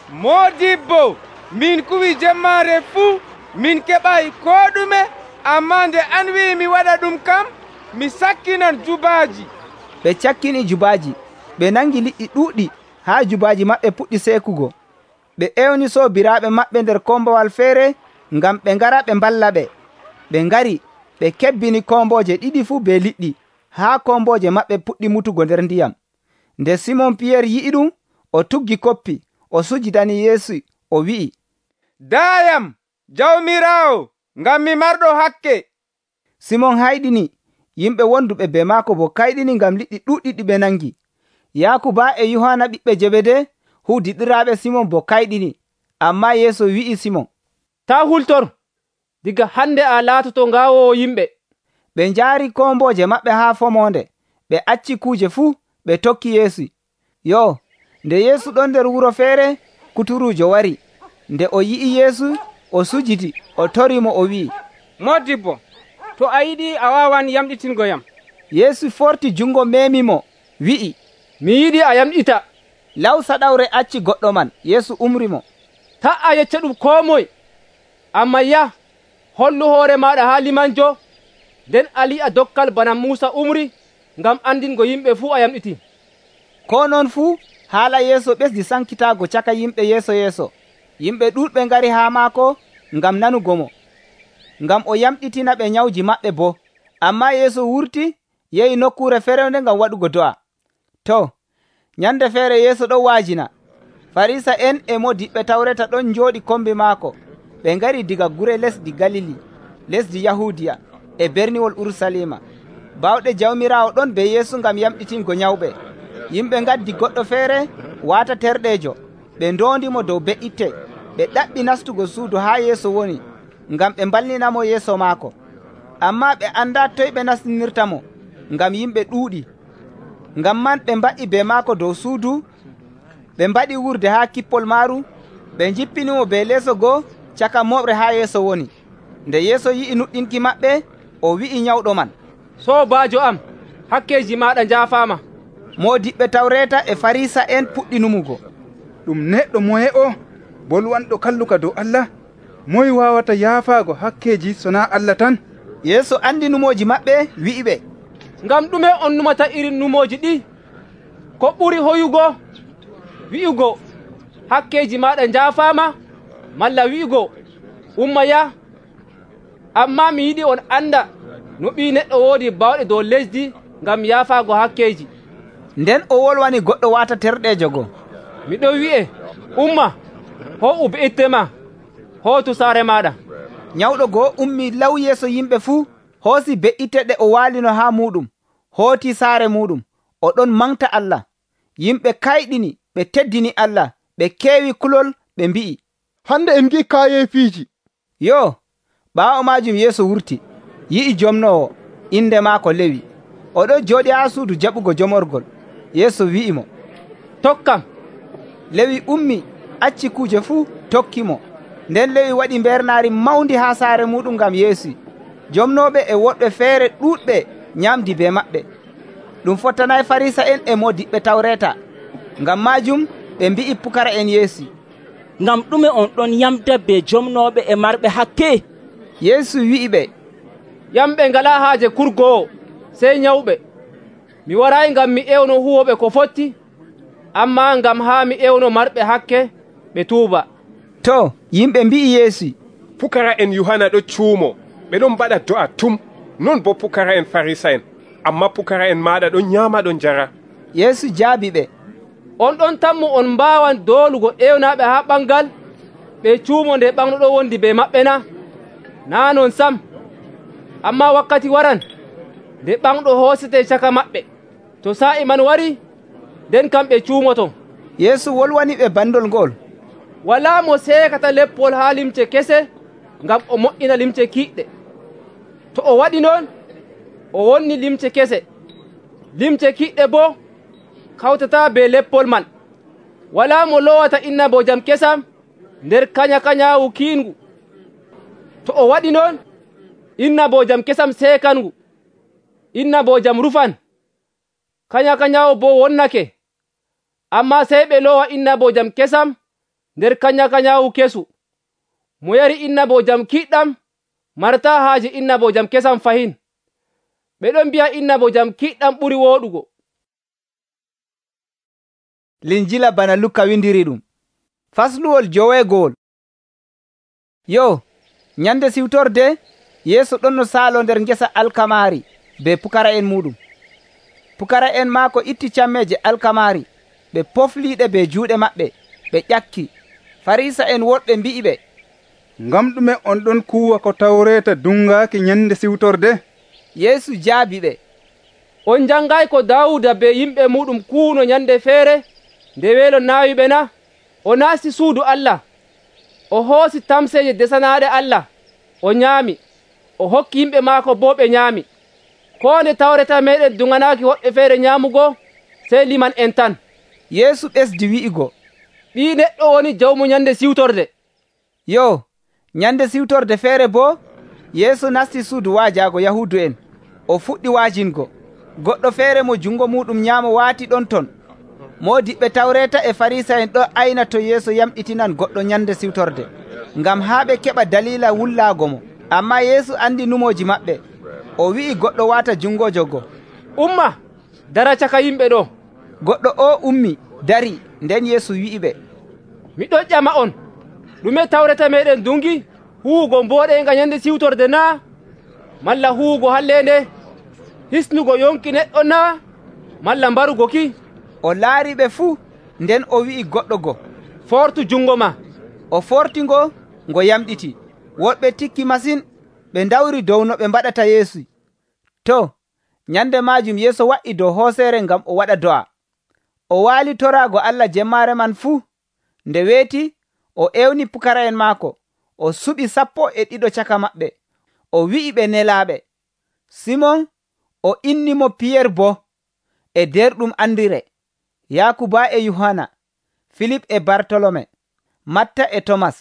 Modibbo, min kuwi jemmare fuu min keɓai ko ɗume, amma nde an wi mi waɗa ɗum kam mi sakkinan jubaji. Ɓe cakkini jubaji, ɓe nangi liɗɗi ɗuɗɗi ha jubaji maɓɓe puɗɗi sekugo. Ɓe ewni sobiraɓe maɓɓe nder kombowal feere ngam ɓe ngara ɓe mballa ɓe. Ɓe ngari ɓe kebbini komboje ɗiɗi fuu be liɗɗi haa komboje maɓɓe puɗɗi mutugo nder ndiyam. Nde Simon Piyerre yi'i ɗum, o tuggi koppi, o sujidani Yeesu, o wi'i, Dayam, Jawmirawo, ngam mi marɗo hakke. Simon hayɗini, yimɓe wonduɓe be maako bo kayɗini ngam liɗɗi ɗuɗɗi ɗi ɓe nangi. Yakuba e Yohana ɓiɓɓe Jebede huudiɗiraaɓe Simon bo kayɗini. Amma Yeesu wi'i Simon, Ta hultor, diga hande a laatoto ngawowo yimɓe. Ɓe njaari komboje maɓɓe haa fomonde, ɓe acci kuuje fuu, ɓe tokki Yeesu. Yo, nde Yeesu ɗon nder wuro feere, kuturujo wari. Nde o yi'i Yeesu, o sujiti, o torimo, o wi'i, Modibbo, to a yiɗi a wawan yamɗitingoyam. Yeesu forti jungo memimo, wi'i, Mi yiɗi a yamɗita. Law saɗawre acci goɗɗo man, Yeesu umrimo. Ta a yecca ɗum ko moye, amma ya, hollu hoore maɗa ha limanjo, nden ali a dokkal bana Musa umri, ngam andingo yimɓe fuu a yamɗiti. Ko non fuu, haala Yeesu ɓesdi sankitago caka yimɓe yeeso yeeso. Yimɓe ɗuɗɓe ngari ha maako ngam nanugomo, ngam o yamɗitina ɓe nyawji maɓɓe bo. Amma Yeesu wurti yehi nokkure ferewnde ngam waɗugo do'a. To, nyande feere Yeesu ɗon waajina. Farisa en e mo diɓɓe tawreta ɗon njooɗi kombi maako. Ɓe ngari diga gure lesdi Galili, lesdi Yahudiya, e berniwol Urusalima. Bawɗe Jawmirawo ɗon be Yeesu ngam yamɗitingo nyawɓe. Yimɓe ngaddi goɗɗo feere waata terɗejo, ɓe ndondimo dow be'itte. Ɓe ɗaɓɓi nastugo suudu ha Yeesu woni, ngam ɓe mballninamo yeeso maako. Amma ɓe anda toye ɓe nastinirtamo, ngam yimɓe ɗuuɗi. Ngam man ɓe mba'i be maako dow suudu, ɓe mbaɗi wurde ha kippol maaru, ɓe jippinimo be leeso goo caka moɓre ha Yeeso woni. Nde Yeeso yi'i nuɗɗinki maɓɓe, o wi'i nyawɗo man, Sobajo am, hakkeji maɗa jaafama. Modiɓɓe tawreta e farisa en puɗɗi numugo, ɗum neɗɗo moye o bolwanɗo kalluka dow Allah? Moye wawata yaafago hakkeji sona Allah tan? Yeesu andi numoji maɓɓe wi'iɓe, ngam ɗume on numata irin numoji ɗi? Ko ɓuri hoyugo wi'ugo hakkeji maɗa jaafama, malla wi'ugo umma ya? Amma mi yiɗi on anda no ɓi neɗɗo woodi bawɗe dow lesdi ngam yaafago hakkeji. Nden o wolwani goɗɗo wata terɗejo go, miɗo wi'e umma ho'u be'ittema hootu saare maɗa. Nyawɗo go ummi law yeeso yimɓe fuu, hoosi be'ite ɗe o waalino ha muɗum, hooti saare muɗum, o ɗon manta Allah. Yimɓe kayɗini, ɓe teddini Allah, ɓe keewi kulol, ɓe mbi'i, hande en gi'i kayefiiji. Yo, ɓaawo majum Yeesu wurti, yi'i jomnowo, inde maako Lewi. Oɗo jooɗi ha suudu jaɓugo jomorgol. Yeesu wi'imo, tokkam. Lewi ummi, acci kuuje fuu, tokkimo. Nden Lewi waɗi mbernari mawndi ha saare muɗum ngam Yeesu. Jomnoɓe e woɗɓe feere ɗuuɗɓe nyamdi be maɓɓe. Ɗum fottanayi farisa en e modiɓɓe tawreta. Ngam majum ɓe mbi'i pukara en Yeesu, ngam ɗume on ɗon yamda be jomnoɓe e marɓe hakke? Yeesu wi'iɓe, yamɓe ngala haaje kurgowo sey nyawɓe. Mi warayi ngam mi ewno huwoɓe ko fotti, amma ngam ha mi ewno marɓe hakke ɓe tuuba. To yimɓe mbi'i Yeesu, pukara en Yohana ɗo cuumo, ɓe ɗon mbaɗa do'a tum, non bo pukara en farisa en, amma pukara en maɗa ɗon nyama ɗon jara. Yeesu jaabi ɓe, on ɗon tammu on mbawan doolugo ewnaɓe ha ɓangal ɓe cuumo nde ɓamɗo wondi be maɓɓe na? Na non sam, amma wakkati waran nde ɓamɗo hoosete caka maɓɓe. To sa'i man wari, nden kam ɓe cuumoto. Yeesu wolwani ɓe bandol ngol, wala mo seekata leppol ha limce kese ngam o moƴƴina limce kiɗɗe. To o waɗi noon, o wonni limce kese. Limce kiɗɗe bo kawtata be leppol man. Wala mo lowata innabojam kesam nder kanya kanyawu kiingu. To o waɗi noon, innabojam kesam seekangu. Innabojam rufan, kanya kanyawu bo wonnake. Amma sey ɓe lowa innabojam kesam nder kanya kanyawu kesu. Mo yari innabojam kiɗɗam marta haaji innabojam kesam fahin. Ɓe ɗon mbi'a innabojam kiɗɗam ɓuri woɗugo. Linjila bana Luka windiri ɗum. Fasluwol joweegowol. Yo, nyande siwtorde, Yeesu ɗon no saalo nder ngesa alkamari be pukara en muɗum. Pukara en maako itti cammeje alkamari, ɓe pofliɗe be juuɗe maɓɓe, ɓe ƴakki. Farisa en woɗɓe mbi'i ɓe, ngam ɗume on ɗon kuwa ko tawreta dungaaki nyande siwtorde? Yeesu jaabi ɓe, on jangay ko Dawuda be yimɓe muɗum kuuno nyande feere nde weelo naawiɓe na? O naasti suudu Allah, o hoosi tamseje desanaɗe Allah, o nyaami, o hokki yimɓe maako bo ɓe nyaami. Ko nde tawreta meɗen dunganaaki woɓɓe feere nyaamugo, sey liman en tan. Yeesu ɓesdi wi'igo, ɓii neɗɗo woni jawmu nyande siwtorde. Yo, nyande siwtorde feere bo, Yeesu nasti suudu waajago Yahudu en, o fuɗɗi waajingo. Goɗɗo feere mo jungo muɗum nyaamo waati ɗon ton. Modiɓɓe tawreta e farisa en ɗo ayna to Yeesu yamɗitinan goɗɗo nyande siwtorde, ngam haa ɓe keɓa dalila wullaago mo. Amma Yeesu andi numoji maɓɓe. O wi'i goɗɗo wata jungojo go, umma, dara caka yimɓe ɗo. Goɗɗo o ummi, dari, nden Yeesu wi'i ɓe, miɗo ƴama on, ɗume tawreta meɗen dungi? Huugo mboɗenga nyande siwtorde na? Malla huugo hallende? Hisnugo yonki neɗɗo na? Malla mbarugo ki? O laari ɓe fuu, nden o wi'i goɗɗo go, fortu jungo ma. O forti ngo, ngo yamɗiti. Woɗɓe tikki masin, ɓe dawri dow no ɓe mbaɗata Yeesu. To, nyande majum Yeesu wa'i dow hoosere ngam o waɗa do'a. O waali torago Allah jemmare man fuu. Nde weeti, o ewni pukara en maako, o suɓi sappo e ɗiɗo caka maɓɓe. O wi'i ɓe nelaaɓe. Simon, o inni mo Piyer bo, e nder ɗum andire, Yakuba e Yohana, Filip e Bartolome, Matta e Tomas,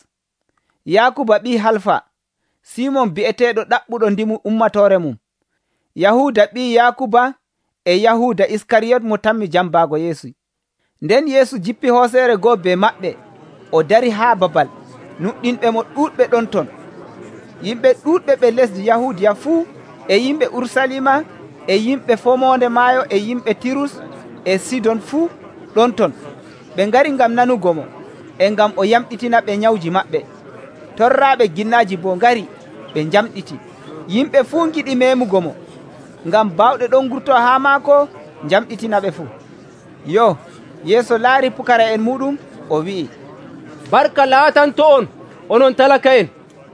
Yakuba ɓi Halfa, Simon bi'eteeɗo ɗaɓɓuɗo ndimu ummatore mum, Yahuda ɓi Yakuba e yahuda iskariyot mo tammi jambago yeesu. Nden yeesu jippi hoosere goo be maɓɓe o dari haa babal nuɗɗinɓe mo ɗuuɗɓe ɗon ton. Yimɓe ɗuuɗɓe ɓe lesdi yahudiya fuu e yimɓe ursalima e yimɓe fomonde maayo e yimɓe tirus e sidon fuu ɗon ton ɓe ngari ngam nanugo mo e ngam o yamɗitina ɓe nyawji maɓɓe. Torraɓe ginnaji bo ngari ɓe jamɗiti. Yimɓe fuu giɗi memugo mo ngam bawɗe ɗon gurto haa maako jamɗitina ɓe fuu. Yo Yeeso laari pukara en muɗum o wi'i, barka laatanto on onon talaka en,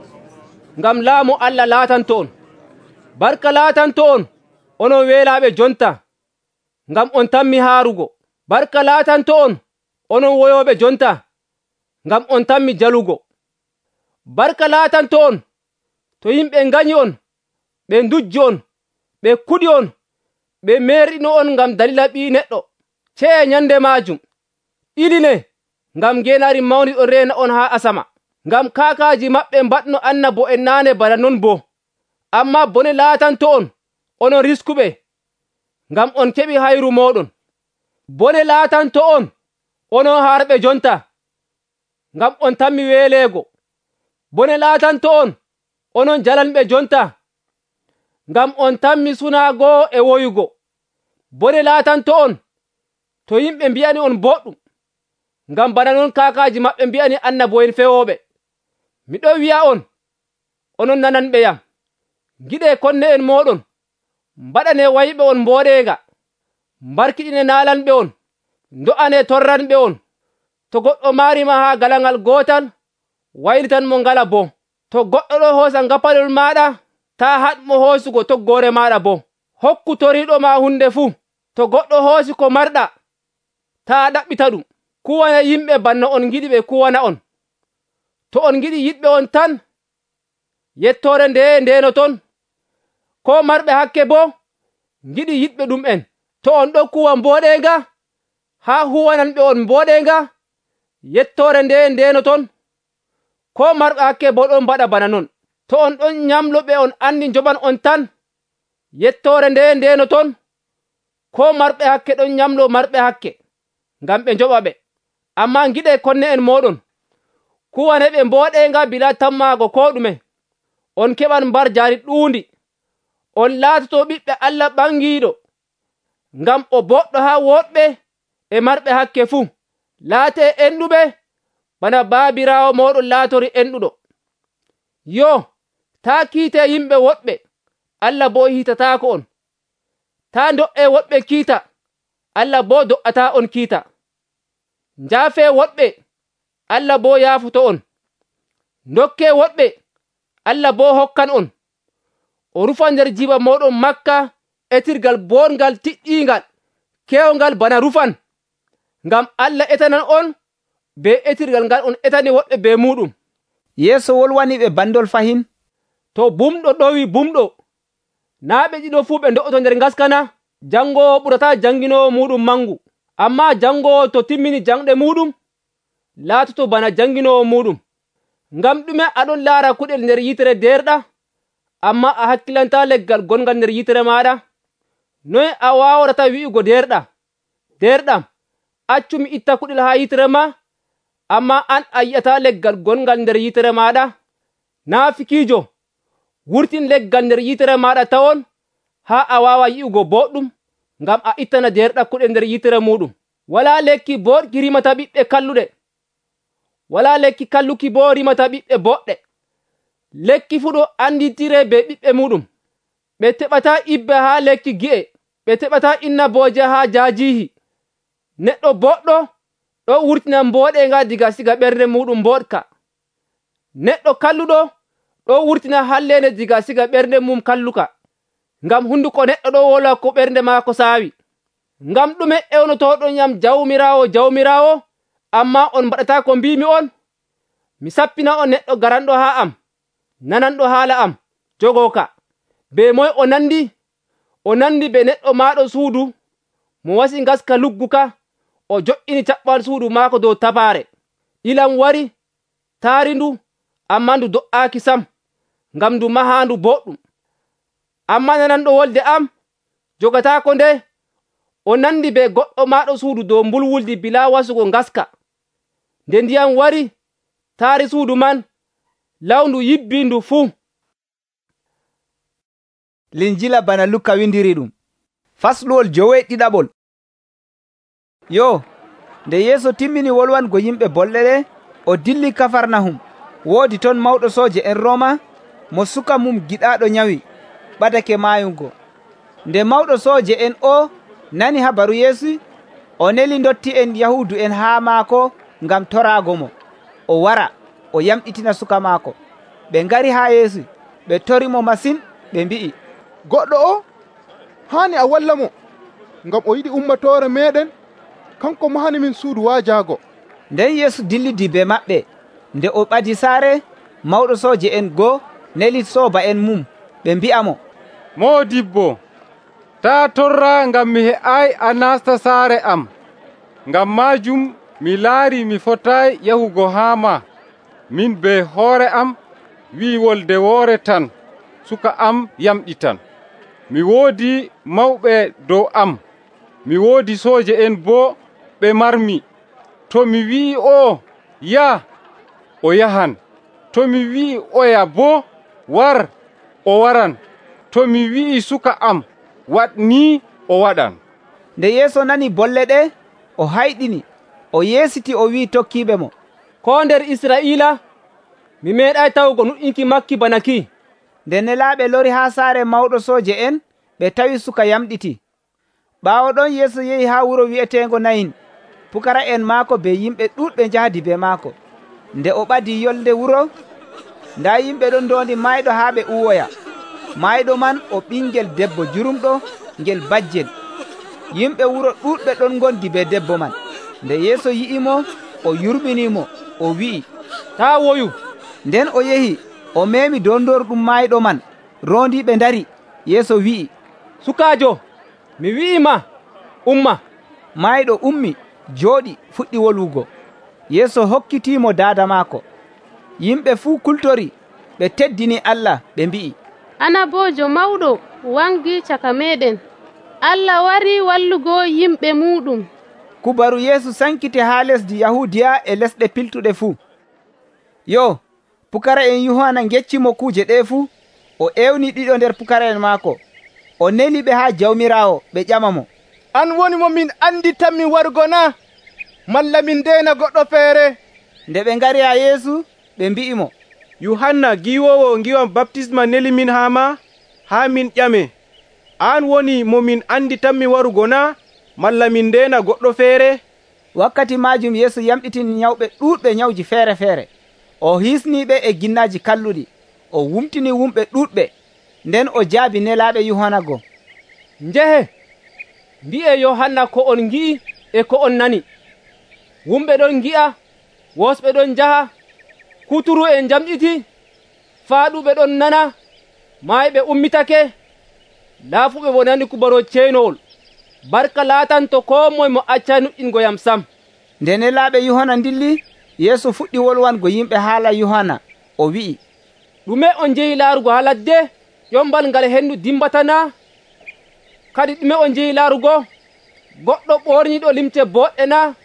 ngam laamu Allah laatanto on. Barka laatanto on onon weelaaɓe jonta, ngam on tammi haarugo. Barka laatanto on onon woyooɓe jonta, ngam on tammi jalugo. Barka laatanto on to yimɓe ngañi on, ɓe ndujji on, ɓe kuɗi on, ɓe merɗino on ngam dalila Ɓii Neɗɗo. Cee nyande majum iline ngam genari mawni ɗo rena on haa asama, ngam kaakaji maɓɓe mbaɗno annabo en naane bana non bo. Amma bone laatanto on onon riskuɓe, ngam on keɓi hayru moɗon. Bone laatanto on onon harɓe jonta, ngam on tammi weeleego. Bone laatanto on onon jalanɓe jonta, ngam on tammi sunaago e woyugo. Bone laatanto on to yimɓe mbi'ani on boɗɗum, ngam bana non kaakaji maɓɓe mbi'ani annabo'en fewoɓe. Miɗo wi'a on, onon nananɓe yam, giɗe konne en moɗon, mbaɗane wayiɓe on mboɗenga, mbarkiɗine naalanɓe on, do'ane torranɓe on. To goɗɗo maarima haa galangal gootal, waylitan mo ngala bo. To goɗɗo ɗo hoosa ngapalol maɗa, ta haɗmo hoosugo toggore maɗa bo. Hokku toriɗo ma hunde fuu. To goɗɗo hoosi ko marɗa, ta ɗaɓɓita ɗum. Kuwana yimɓe banno on giɗi ɓe kuwana on. To on giɗi yiɗɓe on tan, yettore nde ndeno ton. Ko marɓe hakke bo, giɗi yiɗɓe ɗum en. To on ɗo kuwa mboɗenga, haa huwananɓe on mboɗenga, yettore nde ndeno ton. Ko marɓe hakke bo ɗon mbaɗa bana non. To on ɗon nyamlo ɓe on andi njoɓan on tan, yettore nde ndeno ton. Ko marɓe hakke ɗon nyamlo marɓe hakke, ngam ɓe njoɓa ɓe. Amma giɗe konne en moɗon, kuwane ɓe mboɗenga bila tammaago ko ɗume. On keɓan mbar jaari ɗuundi. On laatoto ɓiɓɓe Allah ɓangiiɗo, ngam o boɗɗo haa woɗɓe e marɓe hakke fuu. Laate enɗuɓe bana baabiraawo moɗon laatori enɗuɗo. Yo, ta kiite yimɓe woɗɓe, Allah bo hitataako on. Ta do'e woɗɓe kiita, Allah bo do'ata on kiita. Njaafe woɗɓe, Allah bo yaafoto on. Ndokke woɗɓe, Allah bo hokkan on. O rufa nder jiba moɗon makka etirgal bongal tiɗɗingal, kewngal bana rufan, ngam Allah etanan on be etirgal ngal on etani woɗɓe be muɗum. Yeeso wolwani ɓe bandol fahin. To bumɗo ɗowi bumɗo, naa ɓe ɗiɗo fuu ɓe ndo'oto nder ngaskana, jangowo ɓurata janginowo muɗum mangu. Amma jangowo to timmini jangɗe muɗum, laatoto bana janginowo muɗum. Ngam ɗume aɗon laara kuɗel nder yitere derɗa, amma a hakkilanta leggal gongal nder yitere maɗa? Noy a wawrata wi'ugo derɗa, derɗam, accu mi itta kuɗel ha yitere ma, amma an a yi'ata leggal gongal nder yitere maɗa? Naafikijo, wurtin leggal nder yitere maɗa tawon, ha a wawa yi'ugo boɗɗum, ngam a ittana derɗa kuɗel nder yitere muɗum. Wala lekki boɗki rimata ɓiɓɓe kalluɗe, wala lekki kalluki bo rimata ɓiɓɓe boɗɗe. Lekki fu ɗo anditire be ɓiɓɓe muɗum. Ɓe teɓata ibbe ha lekki gi'e, ɓe teɓata innaboje ha jajihi. Neɗɗo boɗɗo ɗo wurtina mboɗenga diga siga ɓernde muɗum boɗka. Neɗɗo kalluɗo ɗo wurtina hallende diga siga ɓernde mum kalluka. Ngam hunduko neɗɗo ɗo wola ko ɓernde maako saawi. Ngam ɗume ewnotoɗon yam jawmirawo jawmirawo, amma on mbaɗata ko mbimi on? Mi sappina on neɗɗo garanɗo ha am, nananɗo haala am, jogoka. Be moy o nandi? O nandi be neɗɗo maɗo suudu, mo wasi ngaska lugguka, o jo'ini caɓɓal suudu maako dow tabare. Ilam wari, taari ndu, amma ndu do'aaki sam, ngam ndu mahandu boɗɗum. Amma nananɗo wolde am, jogatako nde, o nandi be goɗɗo maɗo suudu dow mbulwuldi bila wasugo ngaska. Nde ndiyam wari taari suudu man, lawndu yibbi ndu fuu. Linjila bana Luka windiri ɗum. Fasluwol joweeɗiɗaɓol. Yo, nde Yeesu timmini wolwango yimɓe bolle ɗe, o dilli Kafarnahum. Woodi ton mawɗo sooje en Roma mo suka mum giɗaɗo nyawi ɓadake maayugo. Nde mawɗo sooje en o nani habaru Yeesu, o neli dotti en Yahudu en haa maako ngam toraago mo. O wara, o yamɗitina suka maako. Ɓe ngari haa Yeesu, ɓe tori mo masin, ɓe mbi'i, goɗɗo o haani a walla mo, ngam o yiɗi ummatore meɗen, kanko mahani min suudu waajaago. Nden Yeesu dillidi be maɓɓe. Nde o ɓadi saare, mawɗo sooje en goo neli sooba en mum, ɓe mbi'a mo, Moodibbo, taa torra ngam mi he'ay a nasta saare am. Ngam majum mi laari mi fotay yahugo haa ma. Min be hoore am wi wolde woore tan, suka am yamɗitan. Mi woodi mawɓe dow am, mi woodi sooje en boo ɓe marmi. To mi wi'i o ya, o yahan. To mi wi'i oya boo war, o waran. To mi wi'i suka am waɗ ni, o waɗan. Nde Yeesu nani bolle ɗe, o hayɗini, o yeesiti o wi'i tokkiɓe mo, ko nder Israila mi meeɗay tawugo nuɗɗinki makki bana ki. Nde nelaaɓe lori haa saare mawɗo sooje en, ɓe tawi suka yamɗiti. Ɓaawo ɗon Yeesu yehi haa wuro wi'eteengo Nayin. Pukara en maako be yimɓe ɗuuɗɓe njahdi be maako. Nde o ɓadi yolde wuro, nda yimɓe ɗon ndondi mayɗo haa ɓe uwoya. Mayɗo man o ɓingel debbo jurumɗo ngel bajjel. Yimɓe wuro ɗuuɗɓe ɗon ngondi be debbo man. Nde Yeesu yi'imo, o yurminimo, o wi'i, taa woyu. Nden o yehi, o memi dondorɗum mayɗo man, rondiɓe ndari. Yeesu wi'i, sukaajo, mi wi'ima, umma. Mayɗo ummi, jooɗi, fuɗɗi wolwugo. Yeesu hokkitimo daada maako. Yimɓe fuu kultori, ɓe teddini Allah, ɓe mbi'i, Anabojo mawɗo wangi caka meɗen. Allah wari wallugo yimɓe muɗum. Kubaru Yeesu sankiti haa lesdi Yahudiya e lesɗe piltuɗe fuu. Yo, pukara en Yohana geccimo kuuje ɗe fuu, o ewni ɗiɗo nder pukara en maako. O neli ɓe haa Jawmiraawo, ɓe ƴama mo, an woni mo min andi tanmi warugo na, malla min ndena goɗɗo feere? Nde ɓe ngari haa Yeesu, ɓe mbi'i mo, Yohanna giwowo ngiwan baptisma neli min haa ma, haa min ƴame, an woni mo min andi tanmi warugo na, malla min ndena goɗɗo feere? Wakkati majum Yeesu yamɗitini nyawɓe ɗuuɗɓe nyawji feere feere. O hisniɓe e ginnaji kalluɗi, o wumtini wumɓe ɗuuɗɓe. Nden o jaabi nelaaɓe Yohana go, njehe, mbi'e Yohanna ko on ngi'i e ko on nani. Wumɓe ɗon ngi'a, wosɓe ɗon njaha, kuturu en jamɗiti, faaɗuɓe ɗon nana, maayɓe ummitake, laafuɓe bo nani kubaro ceenowol. Barka laatanto ko moye mo acca nuɗɗingoyam sam. Nde nelaaɓe Yohana dilli, Yeesu fuɗɗi wolwango yimɓe haala Yohana, o wi'i, ɗume on njehi laarugo haa ladde? ƴombal ngal hendu dimbatana? Kadi ɗume on njehi laarugo? Goɗɗo ɓorniɗo limte boɗɗe na?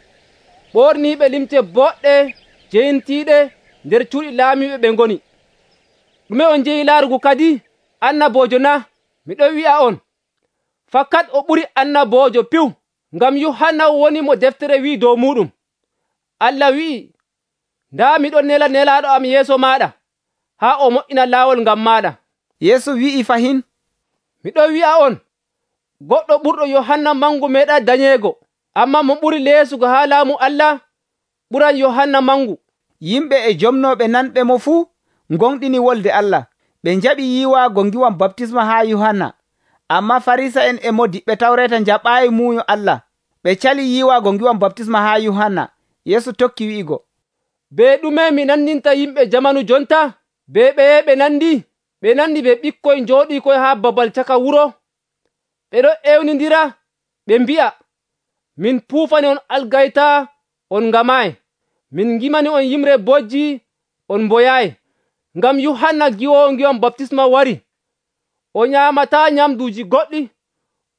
Ɓorniɓe limte boɗɗe jeyintiɗe nder cuuɗi laamiɓe ɓe ngoni. Ɗume on njehi laarugo kadi? Annabojo na? Miɗo wi'a on, fakat o ɓuri annabojo piw, ngam Yohanna woni mo deftere wi dow muɗum. Allah wi'i, nda miɗon nela nelaɗo am yeeso maɗa, haa o moƴƴina laawol ngam maɗa. Yeesu wi'i fahin, miɗo wi'a on, goɗɗo ɓurɗo Yohanna mangu meeɗa dañeego, amma mo ɓuri leesugo haa laamu Allah ɓuran Yohanna mangu. Yimɓe e jomnoɓe nanɓe mo fuu gonɗini wolde Allah. Ɓe njaɓi yiwaago ngiwan baptisma haa Yohanna, amma Farisa en e modiɓɓe tawreta njaɓaayi muuyo Allah. Ɓe cali yiwaago ngiwan baptisma haa Yohanna. Yeesu tokki wi'igo, be ɗume mi nandinta yimɓe jamanu jonta? Be ɓeye ɓe nandi? Ɓe nandi be ɓikkoy njooɗi koy haa babal caka wuro. Ɓe ɗo ewnindira, ɓe mbi'a, min puufani on algayta, on ngamaay. Min ngimani on yimre bojji, on mboyaay. Ngam Yohanna giwowo ngiwan baptisma wari. O nyaamata nyamduuji goɗɗi,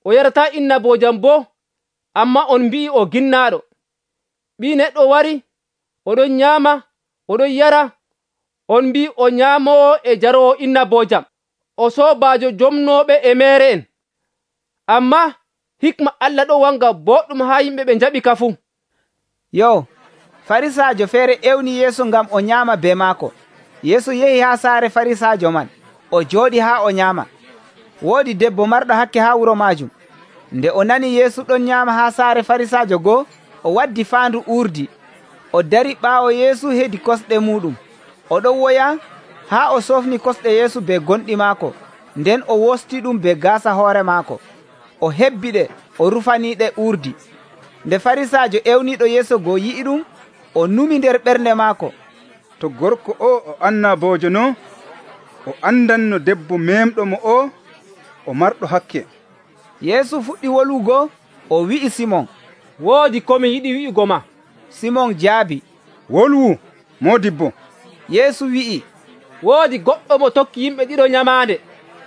o yarata innabojam bo, amma on mbi'i o ginnaɗo. Ɓi neɗɗo wari, oɗon nyama, oɗon yara, on mbi o nyamowo e jarowo innabojam, o sobajo jomnoɓe e mere en. Amma hikma Allah ɗo wanga boɗɗum ha yimɓe ɓe jaɓi ka fu. Yo, farisajo feere ewni Yeesu ngam o nyama be maako. Yeesu yehi ha saare farisajo man, o jooɗi ha o nyama. Woodi debbo marɗo hakke ha wuro majum. Nde o nani Yeesu ɗon nyama ha saare farisajo goo, o waddi faandu urdi, o dari ɓaawo Yeesu hedi kosɗe muɗum. O ɗon woya ha o sofni kosɗe Yeesu be gonɗi maako, nden o wosti ɗum be gaasa hoore maako. O hebbiɗe, o rufaniɗe urdi. Nde farisajo ewniɗo Yeesu goo yi'i ɗum, o numi nder ɓernde maako, to gorko o o annabojo no, o andanno debbo memɗo mo o o marɗo hakke. Yeesu fuɗɗi wolugo, o wi'i Simon, woodi komi yiɗi wi'ugo ma. Simon jaabi, wolwu modibbo. Yeesu wi'i, woodi goɗɗo mo tokki yimɓe ɗiɗo nyamande.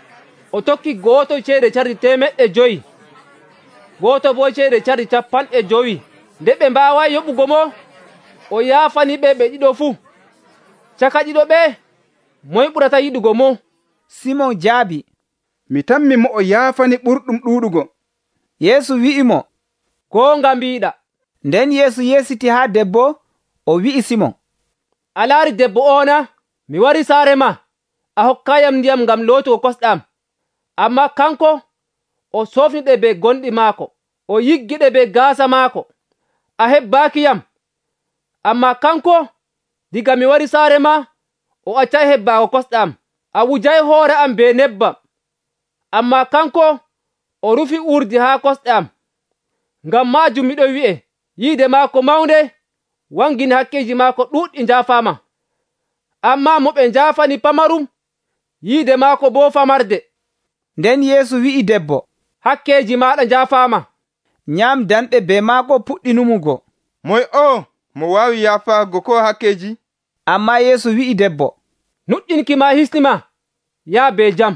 O tokki gooto ceede cardi temeɗɗe joyi, gooto bo ceede cardi capanɗe joyi. Nde ɓe mbawa yoɓugo mo, o yaafani ɓe ɓe ɗiɗo fuu. Caka ɗiɗo ɓe, moy ɓurata yiɗugo mo? Simon jaabi, mi tammi mo o yaafani ɓurɗum ɗuɗugo. Yeesu wi'i mo, goonga mbiɗa. Nden Yeesu yesiti ha debbo, o wi'i Simon, a laari debbo ona, mi wari saare ma, a hokkayam ndiyam ngam lootugo kosɗam. Amma kanko, o sofniɗe be gonɗi maako, o yiggiɗe be gaasa maako. A hebbakiyam. Amma kanko, diga mi wari saare ma, o accay hebbago kosɗam. A wujay hoore am be nebbam. Amma kanko, o rufi urdi ha kosɗam. Ngam majum miɗo wi'e, yiide maako mawnde, wangini hakkeji maako ɗuɗɗi njafama. Amma mo ɓe njafani pamarum, yiide maako bo famarde. Nden Yeesu wi'i debbo, hakkeji maɗa njafama. Nyam danɓe be maako puɗɗi numugo. Moy o mo wawi yafago ko hakkeji? Amma Yeesu wi'i debbo, nuɗɗinki ma hisnima, ya be jam.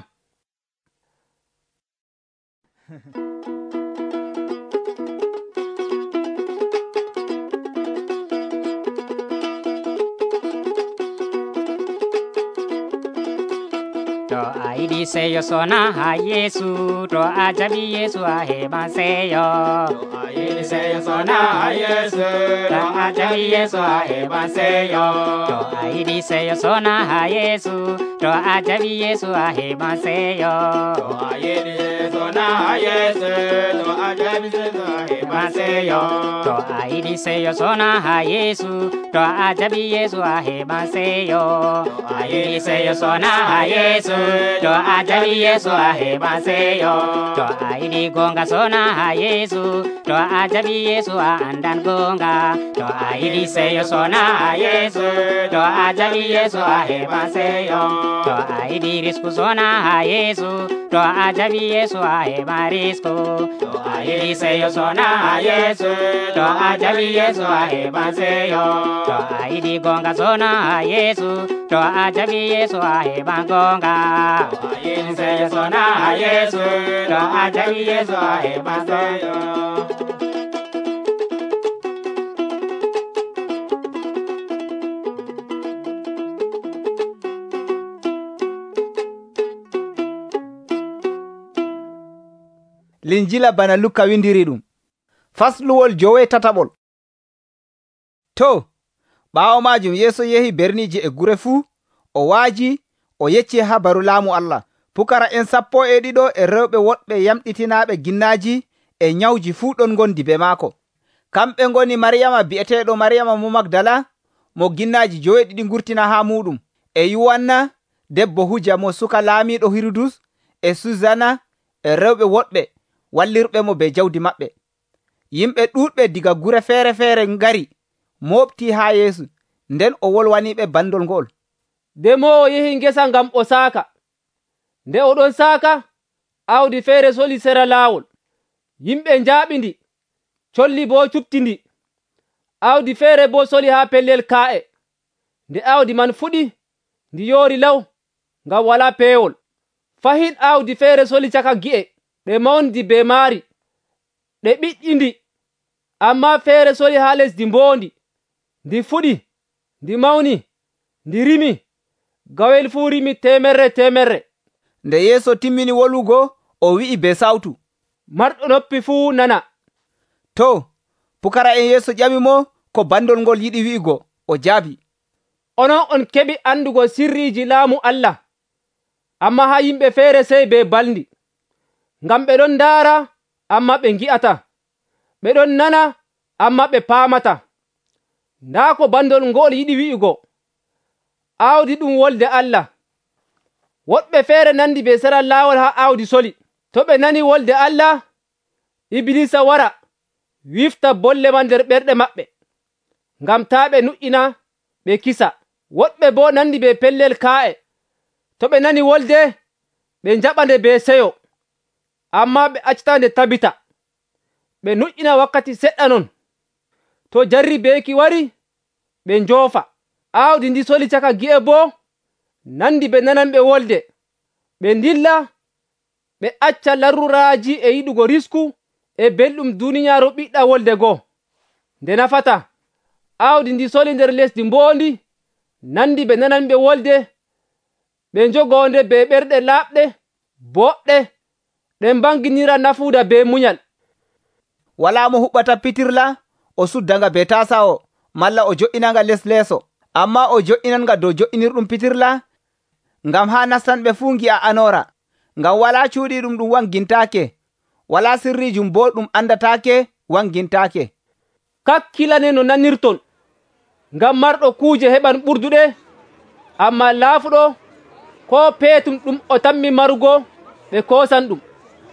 To a yiɗi seyo sona ha Yeesu, to a jaɓi Yeesu a heɓan seyo. To a yiɗi seyo sona ha Yeesu, to a jaɓi Yeesu a heɓan seyo. To a yiɗi seyo sona ha Yeesu, to a jaɓi Yeesu a heɓan seyo. To a yiɗi seyo sona ha Yeesu, to a jaɓi Yeesu a heɓan seyo. To a yiɗi seyo sona ha Yeesu, to a jaɓi Yeesu a heɓan seyo. To a yiɗi seyo sona ha Yeesu, to a jaɓi Yeesu a heɓan seyo. To a yiɗi gonga sona ha Yeesu, to a jaɓi Yeesu a andan gonga. To a yiɗi seyo sona ha Yeesu, to a jaɓi Yeesu a heɓan seyo. To a yiɗi risku sona ha Yeesu, to a jaɓi Yeesu a heɓan risku. To a yiɗi seyo sona ha Yeesu, to a jaɓi Yeesu a heɓan seyo. To a yiɗi gonga sona ha Yeesu, to a jaɓi Yeesu a heɓan gonga. To a yiɗi seyo sona ha Yeesu, to a jaɓi Yeesu a heɓan seyo. Linjila bana Luka windiri ɗum. Fasluwol jowe tataɓol. To, ɓaawo majum Yeesu yehi berniji e gure fuu, o waaji, o yecci habaru laamu Allah. Pukara en sappo e ɗiɗo e rewɓe woɗɓe yamɗitinaɓe ginnaaji e nyawji fuu ɗon gondi be maako. Kamɓe ngoni Maryama bi'eteɗo Maryama mo Magdala, mo ginnaaji joweeɗiɗi ngurtina ha muɗum, e Yuwanna, debbo Huja mo suka laamiɗo Hirudus, e Suzana, e rewɓe woɗɓe wallirɓe mo be jawdi maɓɓe. Yimɓe ɗuɗɓe diga gure feere feere ngari moɓti ha Yeesu, nden o wolwaniɓe bandol ngol. Demowo yehi ngesa ngam o saaka. Nde oɗon saaka, awdi feere soli sera laawol. Yimɓe njaaɓindi, colli bo cuttindi. Awdi feere bo soli ha pellel kaa'e. Nde awdi man fuɗi, ndi yoori law, ngam wala peewol. Fahin awdi feere soli caka gi'e. ɗe mawndi be maari ɗe ɓiɗɗindi amma feere soli haa lesdi mboondi ndi fuɗi ndi mawni ndi rimi gawel fuu rimi temerre temerre. Nde Yeesu timmini wolugo o wi'i be sawtu, marɗo noppi fuu nana. To pukara'en Yeesu ƴamimo ko bandol ngol yiɗi wi'igo, o jaabi, onon on keɓi andugo sirriiji laamu Allah, amma haa yimɓe feere sey be balndi, ngam ɓe ɗon ndaara amma ɓe ngi'ata, ɓe ɗon nana amma ɓe paamata. Ndaa ko bandol ngol yiɗi wi'igo, aawdi ɗum wolde Allah. Woɗɓe feere nandi be sera laawol haa aawdi soli. To ɓe nani wolde Allah, Iblisa wara wifta bolle man nder ɓerɗe maɓɓe, ngam taa ɓe nu'ina ɓe kisa. Woɗɓe boo nandi be pellel kaa'e. To ɓe nani wolde, ɓe njaɓande be seyo, amma ɓe accata nde tabita. Ɓe nu'ina wakkati seɗɗa non. To jarribeeki wari, ɓe njoofa. Aawdi ndi soli caka gi'e boo nandi ɓe nananɓe wolde. Ɓe ndilla, ɓe acca larruraaji e yiɗugo risku e belɗum duuniyaaru ɓiɗɗa wolde goo. Nde nafata, aawdi ndi soli nder lesdi mboondi, nandi ɓe nananɓe wolde, ɓe njogoonde be ɓerɗe laaɓɗe, boɗɗe, ɗe mbanginira nafuuda be munyal. Walaa mo huɓɓata pitirla o suddanga be tasawo, malla o jo'inanga les leeso, amma o jo'inanga dow jo'inirɗum pitirla, ngam haa nastanɓe fuu ngi'a anora. Ngam walaa cuuɗi ɗum ɗum wangintaake, walaa sirriijum bo ɗum andataake wangintaake. Kakkilane no nanirton, ngam marɗo kuuje heɓan ɓurduɗe, amma laafuɗo ko peetum ɗum o tammi marugo ɓe koosan ɗum.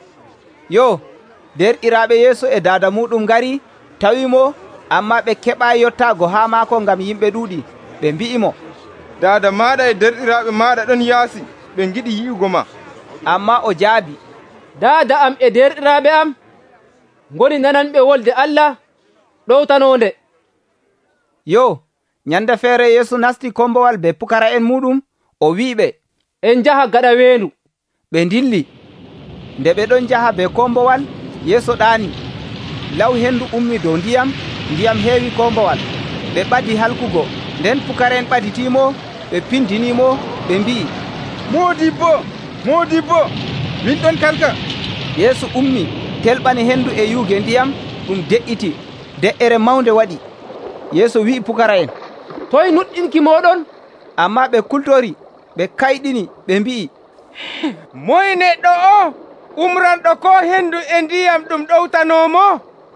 Yo, derɗiraaɓe Yeesu e daada muɗum ngari tawimo, amma ɓe keɓaa yottaago haa maako ngam yimɓe ɗuuɗi. Ɓe mbi'imo, daada maɗa e derɗiraaɓe maɗa ɗon yaasi, ɓe ngiɗi yi'ugo ma. Amma o jaabi, daada am e derɗiraaɓe am ngoni nananɓe wolde Allah ɗowtanonde. Yo, nyande feere Yeesu nasti kombowal be pukara'en muɗum, o wi'iɓe, en njaha gaɗa weendu. Ɓe ndilli. Nde ɓe ɗon njaha be kombowal, Yeesu ɗaani. Law hendu ummi dow ndiyam, ndiyam heewi kombowal. Ɓe ɓaddi halkugo, nden pukara'en ɓaditimo, ɓe pindinimo, ɓe mbi'i, Moodibbo, Moodibbo, min ɗon kalka. Yeesu ummi, telɓani hendu e yuuge ndiyam, ɗum de'iti, de'ere mawnde waɗi. Yeesu wi'i pukara'en, toye nuɗɗinki moɗon? Amma ɓe kultori, ɓe kayɗini, ɓe mbi'i, moye neɗɗo o umranɗo ko hendu e ndiyam ɗum ɗowtanomo?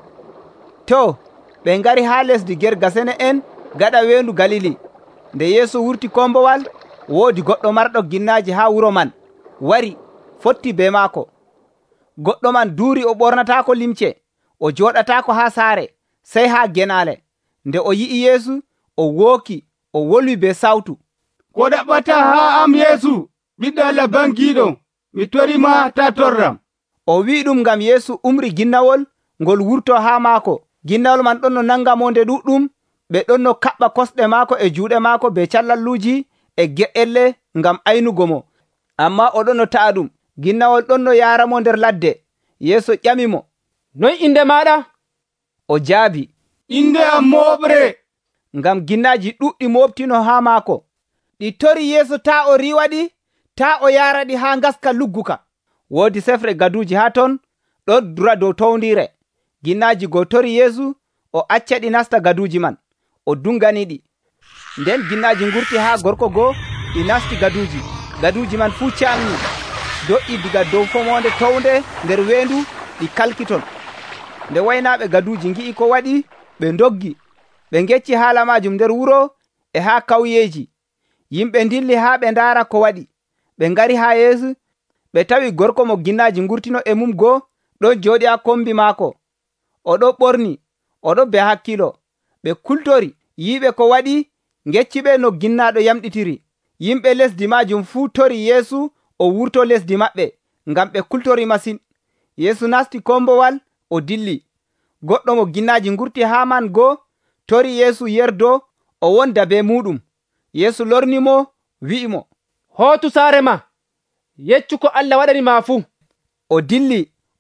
To, ɓe ngari haa lesdi Gergasene en gaɗa weendu Galili. Nde Yeesu wurti kombowal, woodi goɗɗo marɗo ginnaaji haa wuro man wari fotti be maako. Goɗɗo man duuri o ɓornataako limce, o jooɗataako haa saare, sey haa genaale. Nde o yi'i Yeesu, o wooki, o wolwi be sawtu, ko ɗaɓɓata haa am Yeesu, ɓiɗɗo Allah bangiiɗo, mi torima ta torram. O wi'i ɗum ngam Yeesu umri ginnawol ngol wurto haa maako. Ginnawol man ɗon no nanga mo nde ɗuɗɗum, ɓe ɗon no kaɓɓa kosɗe maako e juuɗe maako be callalluuji e ge'elle ngam aynugo mo. Amma o ɗon no ta'a ɗum, ginnawol ɗon no yaara mo nder ladde. Yeesu ƴamimo, noy inde maɗa? O jaabi, inde am Mooɓre. Ngam ginnaaji ɗuɗɗi moɓtino haa maako. Ɗi tori Yeesu taa o riiwaɗi, taa o yaara ɗi haa ngaska lugguka. Woodi sefre gaduuji haa ton, ɗon dura dow towndire. Ginnaaji go tori Yeesu, o acca ɗi nasta gaduuji man, o dungani ɗi. Nden ginnaaji ngurti haa gorko goo, ɗi nasti gaduuji. Gaduuji man fuu caamni, do'i diga dow fomonde townde nder weendu, ɗi kalkiton. Nde waynaaɓe gaduuji ngi'i ko waɗi, ɓe ndoggi, ɓe ngecci haala majum nder wuro e haa kawyeji. Yimɓe ndilli haa ɓe ndaara ko waɗi. Ɓe ngari haa Yeesu, ɓe tawi gorko mo ginnaaji ngurtino e mum goo, ɗon jooɗi haa kombi maako. Oɗo ɓorni, oɗo be hakkilo. Ɓe kultori, yiiɓe ko waɗi, ngecciɓe no ginnaaɗo yamɗitiri. Yimɓe lesdi majum fuu tori Yeesu o wurto lesdi maɓɓe, ngam ɓe kultori masin. Yeesu nasti kombowal, o dilli. Goɗɗo mo ginnaaji ngurti haa man goo tori Yeesu yerdo, o wonda be muɗum. Yeesu lornimo, wi'imo, hootu saare ma, yeccu ko Allah waɗani ma fuu. O dilli,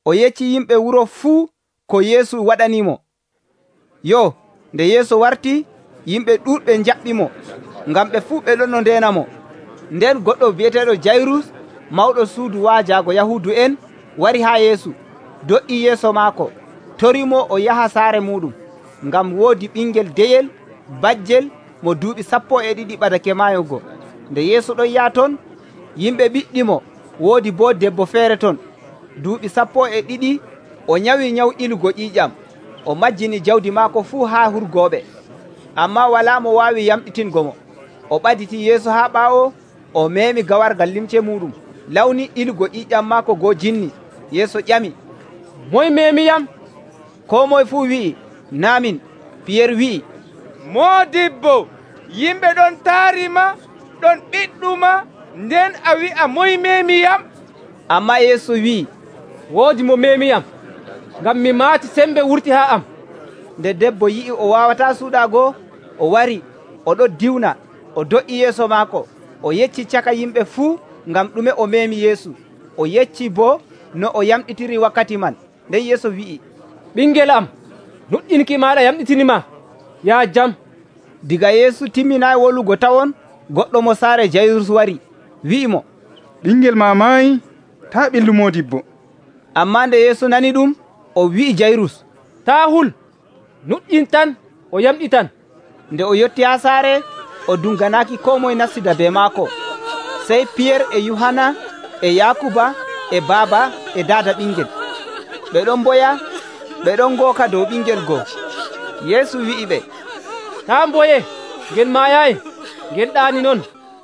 o yecci yimɓe wuro fuu ko Yeesu waɗanimo. Yo, nde Yeesu warti, yimɓe ɗuuɗɓe jaɓɓimo, ngam ɓe fuu ɓe ɗon no ndenamo. Nden goɗɗo biyeteeɗo Jayrus, mawɗo suudu waajaago Yahudu en, wari haa Yeesu, do'i yeeso maako, torimo o yaha saare muɗum, ngam woodi ɓingel deyel bajjel mo duuɓi sappo e ɗiɗi ɓadake maayogo. Nde Yeesu ɗon yaa ton, yimɓe ɓiɗɗimo, woodi bo debbo feere ton, duuɓi sappo e ɗiɗi, o nyawi nyaw ilugo ƴiiƴam, o majjini jawdi maako fuu haa hurgooɓe, amma walaa mo waawi yamɗitingo mo. O ɓaditi yeeso haa ɓaawo, o meemi gawargal limce muɗum, lawni ilugo ƴiiƴam maako goo jinni. Yeesu ƴami, moye meemiyam? Ko moye fuu wi'i, naamin. Piyerre wi'i, Moodibbo, yimɓe ɗon taarima, ɗon ɓiɗɗuma, nden a wi'a moye meemiyam? Amma Yeesu wi'i, woodi mo meemiyam, ngam mi maati sembe wurti haa am. Nde debbo yi'i o waawataa suuɗaago, o wari, o ɗon diwna, o do'i yeeso maako, o yecci caka yimɓe fuu ngam ɗume o meemi Yeesu. O yecci bo no o yamɗitiri wakkati man. Nden Yeesu wi'i, ɓingel am, nuɗɗinki maɗa yamɗitinima, yaa jam. Diga Yeesu timminayi wolugo tawon, goɗɗo mo saare Jayrus wari, wi'imo, ɓingel ma maayi, ta ɓillu Moodibbo. Amma nde Yeesu nani ɗum, o wi'i Jayrus, ta hul, nuɗɗin tan, o yamɗitan. Nde o yotti haa saare, o dunganaki ko moye nastida be maako. Sey Piyerre e Yuhanna e Yakuba e baaba e daada ɓingel. Ɓe ɗon mboya, ɓe ɗon ngooka dow ɓingel goo. Yeesu wi'i ɓe, ta mboye, ngel maayayi, ngel ɗaani non.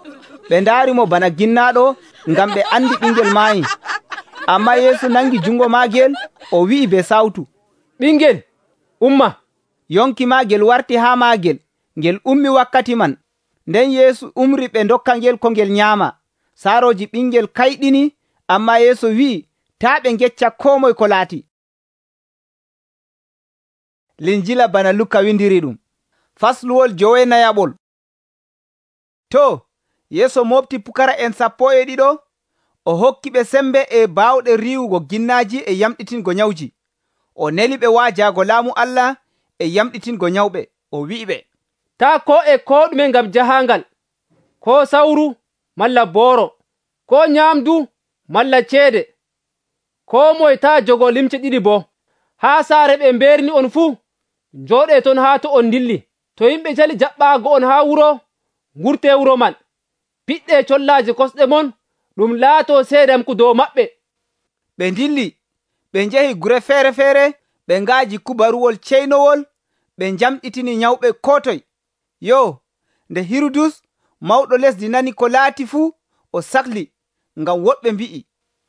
Ɓe ndaari mo bana ginnaaɗo, ngam ɓe andi ɓingel maayi. Amma Yeesu nangi jungo maagel, o wi'i be sawtu, ɓingel, umma. Yonki maagel warti haa maagel, ngel ummi wakkati man. Nden Yeesu umri ɓe dokka ngel ko ngel nyaama. Saaroji ɓingel kayɗini, amma Yeesu wi'i, taa ɓe ngecca ko moye ko laati. Linjila bana Luka windiri ɗum. Fasluwol jowenayaɓol. To, Yeesu mofti pukara en sappo e ɗiɗo, o hokki ɓe sembe e baawɗe riiwugo ginnaaji e yamɗitingo nyawji. O neli ɓe waajaago laamu Allah e yamɗitingo nyawɓe. O wi'i ɓe, ta ko e ko ɗume ngam jahangal, ko sawru malla booro, ko nyamdu malla ceede, ko moye ta jogo limce ɗiɗi bo. Haa saare ɓe mberni on fuu, njooɗe ton haa to on dilli. To yimɓe cali jaɓɓaago on haa wuro, ngurte wuro man, piɗɗe collaaje kosɗe mon, ɗum laato seedamku dow maɓɓe. Ɓe dilli, ɓe njehi gure feere feere, ɓe ngaaji kubaruwol ceynowol, ɓe njamɗitini nyawɓe ko toye. Yo, nde Hirudus, mawɗo lesdi nani ko laati fuu, o sahli, ngam woɗɓe mbi'i,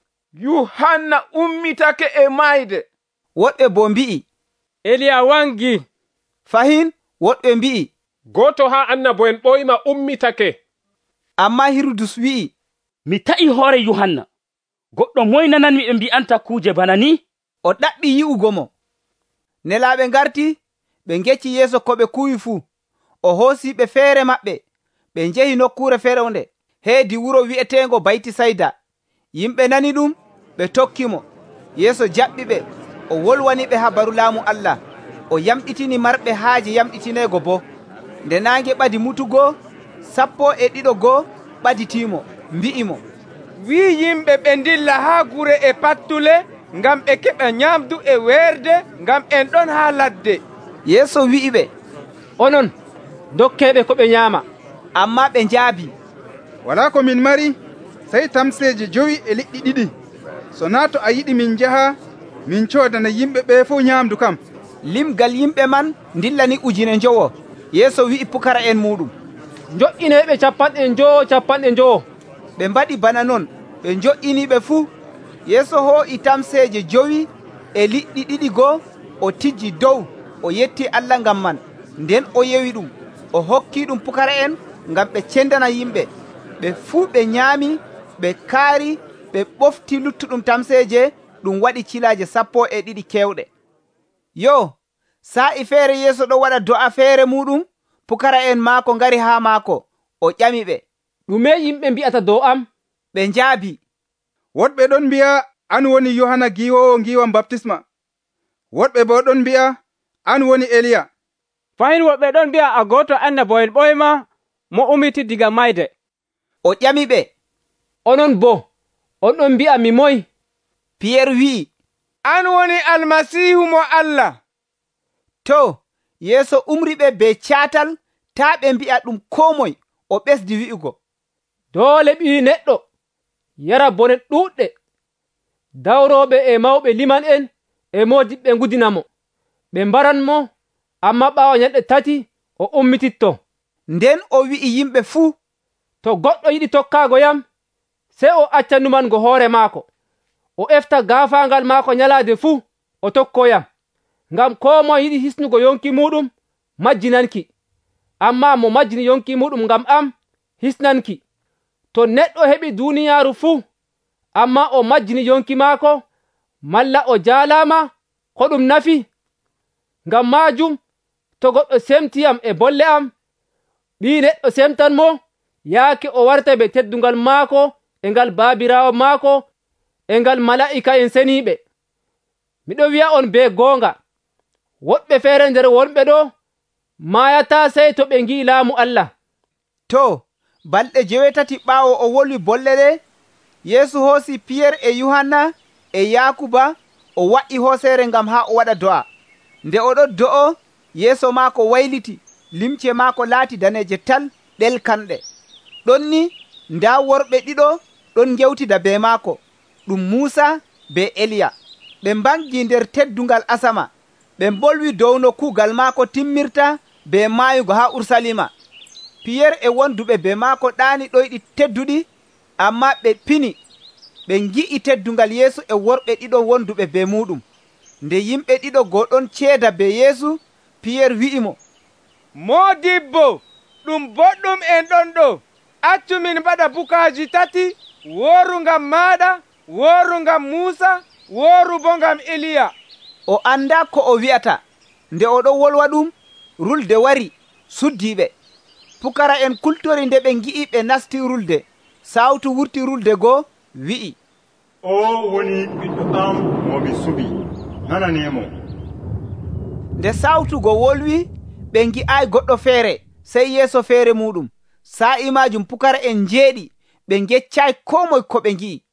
Yuhanna ummitake e mayde. Woɗɓe bo mbi'i, Eliya wangi. Fahin, woɗɓe mbi'i, goto ha annabo'en ɓoyma ummitake. Amma Hirudus wi'i, mi ta'i hoore Yuhanna. Goɗɗo moy nananmi ɓe mbi'anta kuuje bana ni? O ɗaɓɓi yi'ugo mo. Nelaaɓe ngarti, ɓe ngecci yeeso ko ɓe kuwi fuu. O hoosi ɓe feere maɓɓe, ɓe njehi nokkuure feerewnde, heedi wuro wi'eteengo Baytisayda. Yimɓe nani ɗum, ɓe tokki mo. Yeesu jaɓɓi ɓe, o wolwani ɓe habaru laamu Allah, o yamɗitini marɓe haaje yamɗitineego bo. Nde naange ɓadi mutugo, sappo e ɗiɗo goo ɓaditiimo, mbi'imo, wi yimɓe ɓe dilla haa gure e pattule, ngam ɓe keɓa nyamdu e weerde, ngam en ɗon haa ladde. Yeesu wi'i ɓe, onon dokkeɓe ko ɓe nyaama. Amma ɓe njaabi, wala ko min mari, sey tamseeje jowi e liɗɗi ɗiɗi. So naa to a yiɗi min njaha, min coodana yimɓe ɓe fof nyamdu kam. Limgal yimɓe man dillani ujune njowo. Yeesu wi'i pukara en muɗum, joƴƴineɓe capanɗe njowo capanɗe njowo. Ɓe mbaɗi bana non, ɓe joƴƴiniɓe fuu. Yeesu hoo'i tamseeje jowi e liɗɗi ɗiɗi goo, o tijji dow, o yetti Allah ngam man. Nden o yewi ɗum, o hokki ɗum pukara en ngam ɓe cendana yimɓe. Ɓe fuu ɓe nyaami, ɓe kaari, ɓe ɓofti luttuɗum tamseeje, ɗum waɗi cilaaje sappo e ɗiɗi kewɗe. Yo, sa'i feere Yeesu ɗo waɗa do'a feere muɗum, pukara en maako ngari haa maako, o ƴami ɓe, ɗume yimɓe mbi'ata dow am? Ɓe njaabi, woɗɓe ɗon mbi'a an woni yohana giwowo giwan baptisma, woɗɓe bo ɗon mbi'a an woni eliya, fayin woɓɓe ɗon mbi'a a goto annabo'en ɓoyma mo umiti diga mayde. O ƴami ɓe, onon bo on ɗon mbi'a mi moy? Piyer wi'i, an woni almasihu mo Allah. To yeeso umri ɓe be caatal taa ɓe mbi'a ɗum ko moy, o ɓesdi wi'ugo, doole ɓii neɗɗo yara bone ɗuuɗɗe, dawroɓe e mawɓe liman en e moodiɓɓe ngudinamo, ɓe mbaranmo, amma ɓaawo ñalɗe tati o ummititto. Nden o wi'i yimɓe fuu, to goɗɗo yiɗi tokkaago yam, sey o acca numango hoore maako, o efta gaafaangal maako nyalaade fuu, o tokkoyam. Ngam koo moye yiɗi hisnugo yonki muɗum majjinanki, amma mo majjini yonki muɗum ngam am hisnanki. To neɗɗo heɓi duuniyaaru fuu, amma o majjini yonki maako, malla o jaalaama, ko ɗum nafi? Ngam maajum, to goɗɗo semtiyam e bolle am, ɓii neɗɗo semtan mo yaake o warta be teddungal maako e ngal baabiraawo maako e ngal mala'ika en seniiɓe. Miɗo wi'a on be goonga, woɗɓe feere nder wonɓe ɗo maayataa sey to ɓe ngi'i laamu Allah. To balɗe jewetati ɓaawo o wolwi bolle ɗe, Yeesu hoosi Piyer e Yuhanna e Yakuba, o wa'i hooseere ngam haa o waɗa do'a. Nde oɗon do'o, yeeso maako wayliti, limce maako laati daneeje tal ɗelkanɗe. Ɗon ni ndaa worɓe ɗiɗo ɗon ngewtida be maako, ɗum Muusa be Eliya. Ɓe mbangi nder teddungal asama, ɓe bolwi dow no kuugal maako timmirta be maayugo haa Ursalima. Piyer e wonduɓe be maako ɗaani ɗoyɗi tedduɗi, amma ɓe pini, ɓe ngi'i teddungal Yeesu e worɓe ɗiɗo wonduɓe be muɗum. Nde yimɓe ɗiɗo goɗɗon ceeda be Yeesu, Piyer wi'i mo, Moodibbo, ɗum boɗɗum en ɗon ɗo. Accu min mbaɗa bukaaji tati, wooru ngam maaɗa, wooru ngam Muusa, wooru bo ngam Eliya. O anda ko o wi'ata. Nde oɗo wolwa ɗum, rulde wari suddiɓe. Pukara en kultori nde ɓe ngi'i ɓe nasti rulde. Sawtu wurti rulde goo wi'i, o woni ɓiɗɗo am mo mi suɓi, nananemo. Nde sawtu go wolwi, ɓe ngi'ay goɗɗo feere, sey yeeso feere muɗum. Sa'i majum pukara en jeeɗi, ɓe ngeccay ko moy ko ɓe ngi'i.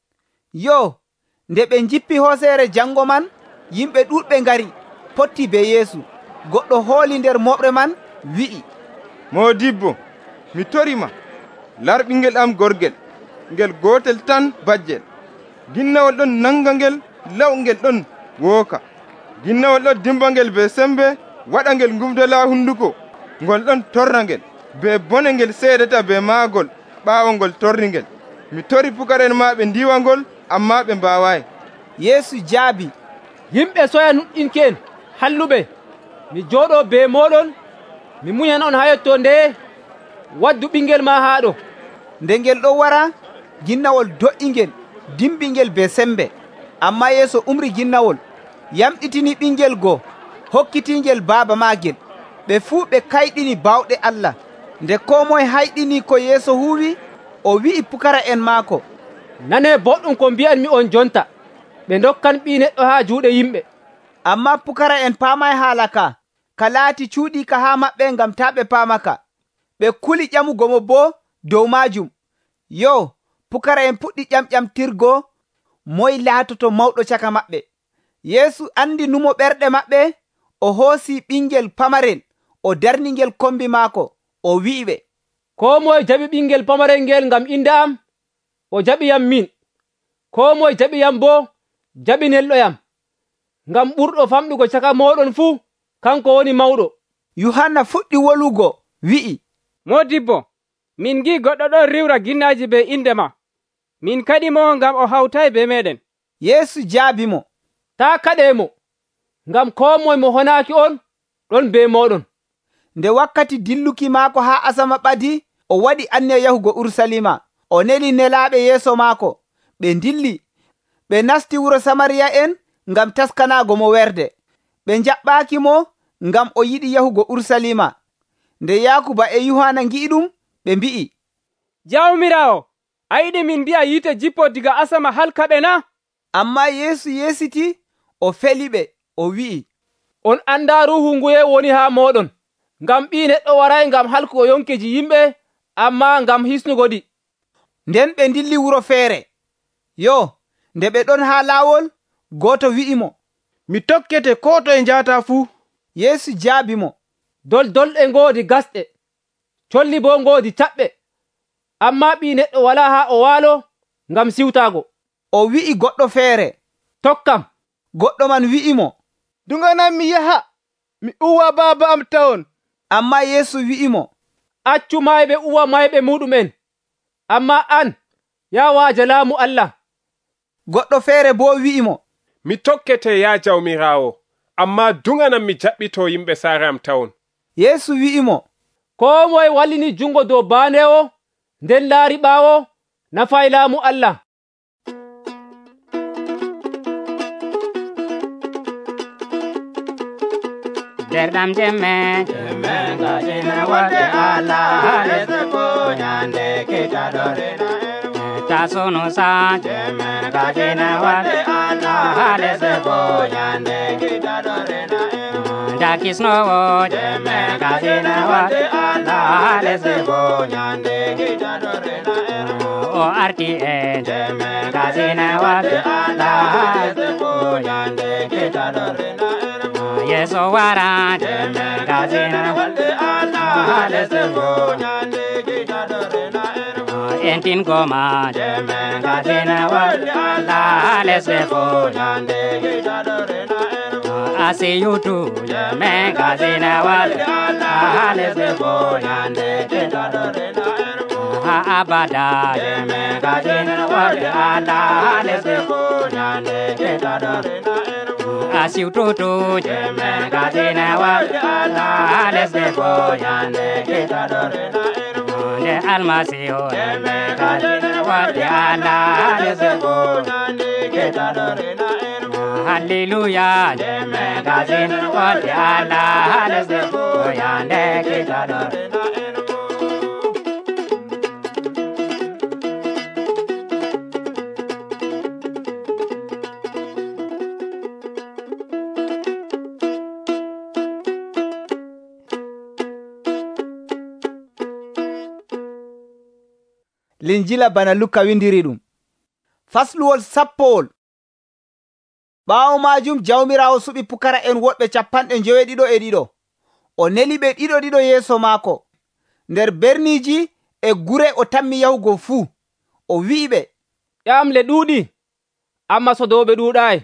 Yo, nde ɓe jippi hooseere jango man, yimɓe ɗuɗɓe ngari potti be Yeesu. Goɗɗo hooli nder moɓre man wi'i, Moodibbo, mi torima, lar ɓingel am gorgel, ngel gotel tan bajjel. Ginnawol ɗon nanga ngel, law ngel ɗon wooka. Ginnawol ɗon dimba ngel be sembe, waɗa ngel ngumdala hunduko, ngol ɗon torna ngel, be bone ngel seedata be maagol ɓaawo ngol torri ngel. Mi tori pukaren ma ɓe ndiwa ngol, amma ɓe mbaawayi. Yeesu jaabi, yimɓe soya nuɗɗinken halluɓe, mi jooɗo be moɗon, mi muñana on hayotto nde waddu ɓingel ma haa ɗo. Nde ngel ɗo wara, ginnawol do'i ngel, dimbi ngel be sembe. Amma Yeesu umri ginnawol, yamɗitini ɓingel goo, hokkitingel baaba maagel. Ɓe fuu ɓe kayɗini bawɗe Allah. Nde ko moye hayɗini ko Yeesu huuwi, o wi'i pukara en maako, nane boɗɗum ko mbi'anmi on jonta, ɓe dokkan ɓii neɗɗo haa juuɗe yimɓe. Amma pukara en paamay haala ka, ka laati cuuɗi ka haa maɓɓe ngam taa ɓe paamaka. Ɓe kuli ƴamugo mo boo dow maajum. Yo, pukara en puɗɗi ƴamƴamtirgo moy laatoto mawɗo caka maɓɓe. Yeesu andi numo ɓerɗe maɓɓe, o hoosi ɓingel pamarel, o darni ngel kombi maako, o wi'i ɓe, ko moye jaɓi ɓingel pamarel ngel ngam inde am, o jaɓiyam min. Ko moye jaɓiyam boo jaɓi nelɗoyam. Ngam ɓurɗo famɗugo caka moɗon fuu, kanko woni mawɗo. Yuhanna fuɗɗi wolugo, wi'i, Moodibbo, min ngi goɗɗo ɗon riwra ginnaji be inde ma. Min kaɗi mo ngam o hawtay be meɗen. Yeesu jaabi mo, taa kaɗe mo, ngam ko moye mo honaaki on ɗon be moɗon. Nde wakkati dilluki maako haa asama ɓadi, o waɗi anniya yahugo Ursalima. O neli nelaaɓe yeeso maako. Ɓe dilli, ɓe nasti wuro Samariya en ngam taskanaago mo werde. Ɓe njaɓɓaaki mo ngam o yiɗi yahugo Ursalima. Nde Yakuba e Yuhanna ngi'i ɗum, ɓe mbi'i, Jawmirawo, a yiɗi min mbi'a yiite jippo diga asama halkaɓe na? Amma Yeesu yesiti o feli ɓe o wi'i, on anda ruhu nguye woni ha moɗon, ngam ɓi neɗɗo waray ngam halkugo yonkeji yimɓe, amma ngam hisnugo ɗi. Nden ɓe dilli wuro feere. Yo, nde ɓe ɗon ha laawol, goto wi'imo, mi tokkete ko to e njata fuu. Yeesu jaabi mo, doldolɗe ngoodi gasɗe, colli bo ngoodi caɓɓe, amma ɓi neɗɗo wala ha o waalo ngam siwtago. O wi'i goɗɗo feere, tokkam. Goɗɗo man wi'imo, dunganan mi yaha, mi uwa baaba am tawon. Amma Yeesu wi'imo, accu mayɓe uwa mayɓe muɗumen, amma an ya waaja laamu Allah. Goɗɗo feere bo wi'imo, mi tokkete ya jawmirawo, amma dunganan mi jaɓɓito yimɓe saare am tawon. Yeesu wi'imo, ko moye wallini jungo dow baanewo nden laari ɓaawo nafay laamu Allah. Derdam jemme jemme gajina wade Allah lesde ko nyande kitadorena tasono sa jemme gajina wade Allah lesde ko nyande kitadorena dakisno jemme gajina wade Allah lesde ko nyande kitadorena o arti e jemme gajina wade Allah lesde ko nyande kitadorena Yeso wara jemme gazina walde Allah lesde go nyande kitadorena entin goma jemme gazina walde Allah lesde go nyande kitadorena ase yutu jemme gazina walde Allah lesde go nyande kitadorena ha abada jemme gazina walde Allah lesde go nyande kitadorena Asiu tutu jemme gazina walde Allah lesde go nyande kitadorena de almasiho jemme gazina walde Allah lesde go nyande kitadorena Hallelujah jemme gazina walde Allah lesde go nyande kitadorena Linjila bana Luka windiri ɗum. Fasluwol sappowol. Ɓaawo majum jawmirawo suɓi pukara en woɗɓe capanɗe joweɗiɗo e ɗiɗo. O neli ɓe ɗiɗo ɗiɗo yeeso maako. Nder berniji e gure o tammi yahugo fuu. O wi'iɓe, ƴamle ɗuuɗi, amma sodoɓe ɗuuɗayi.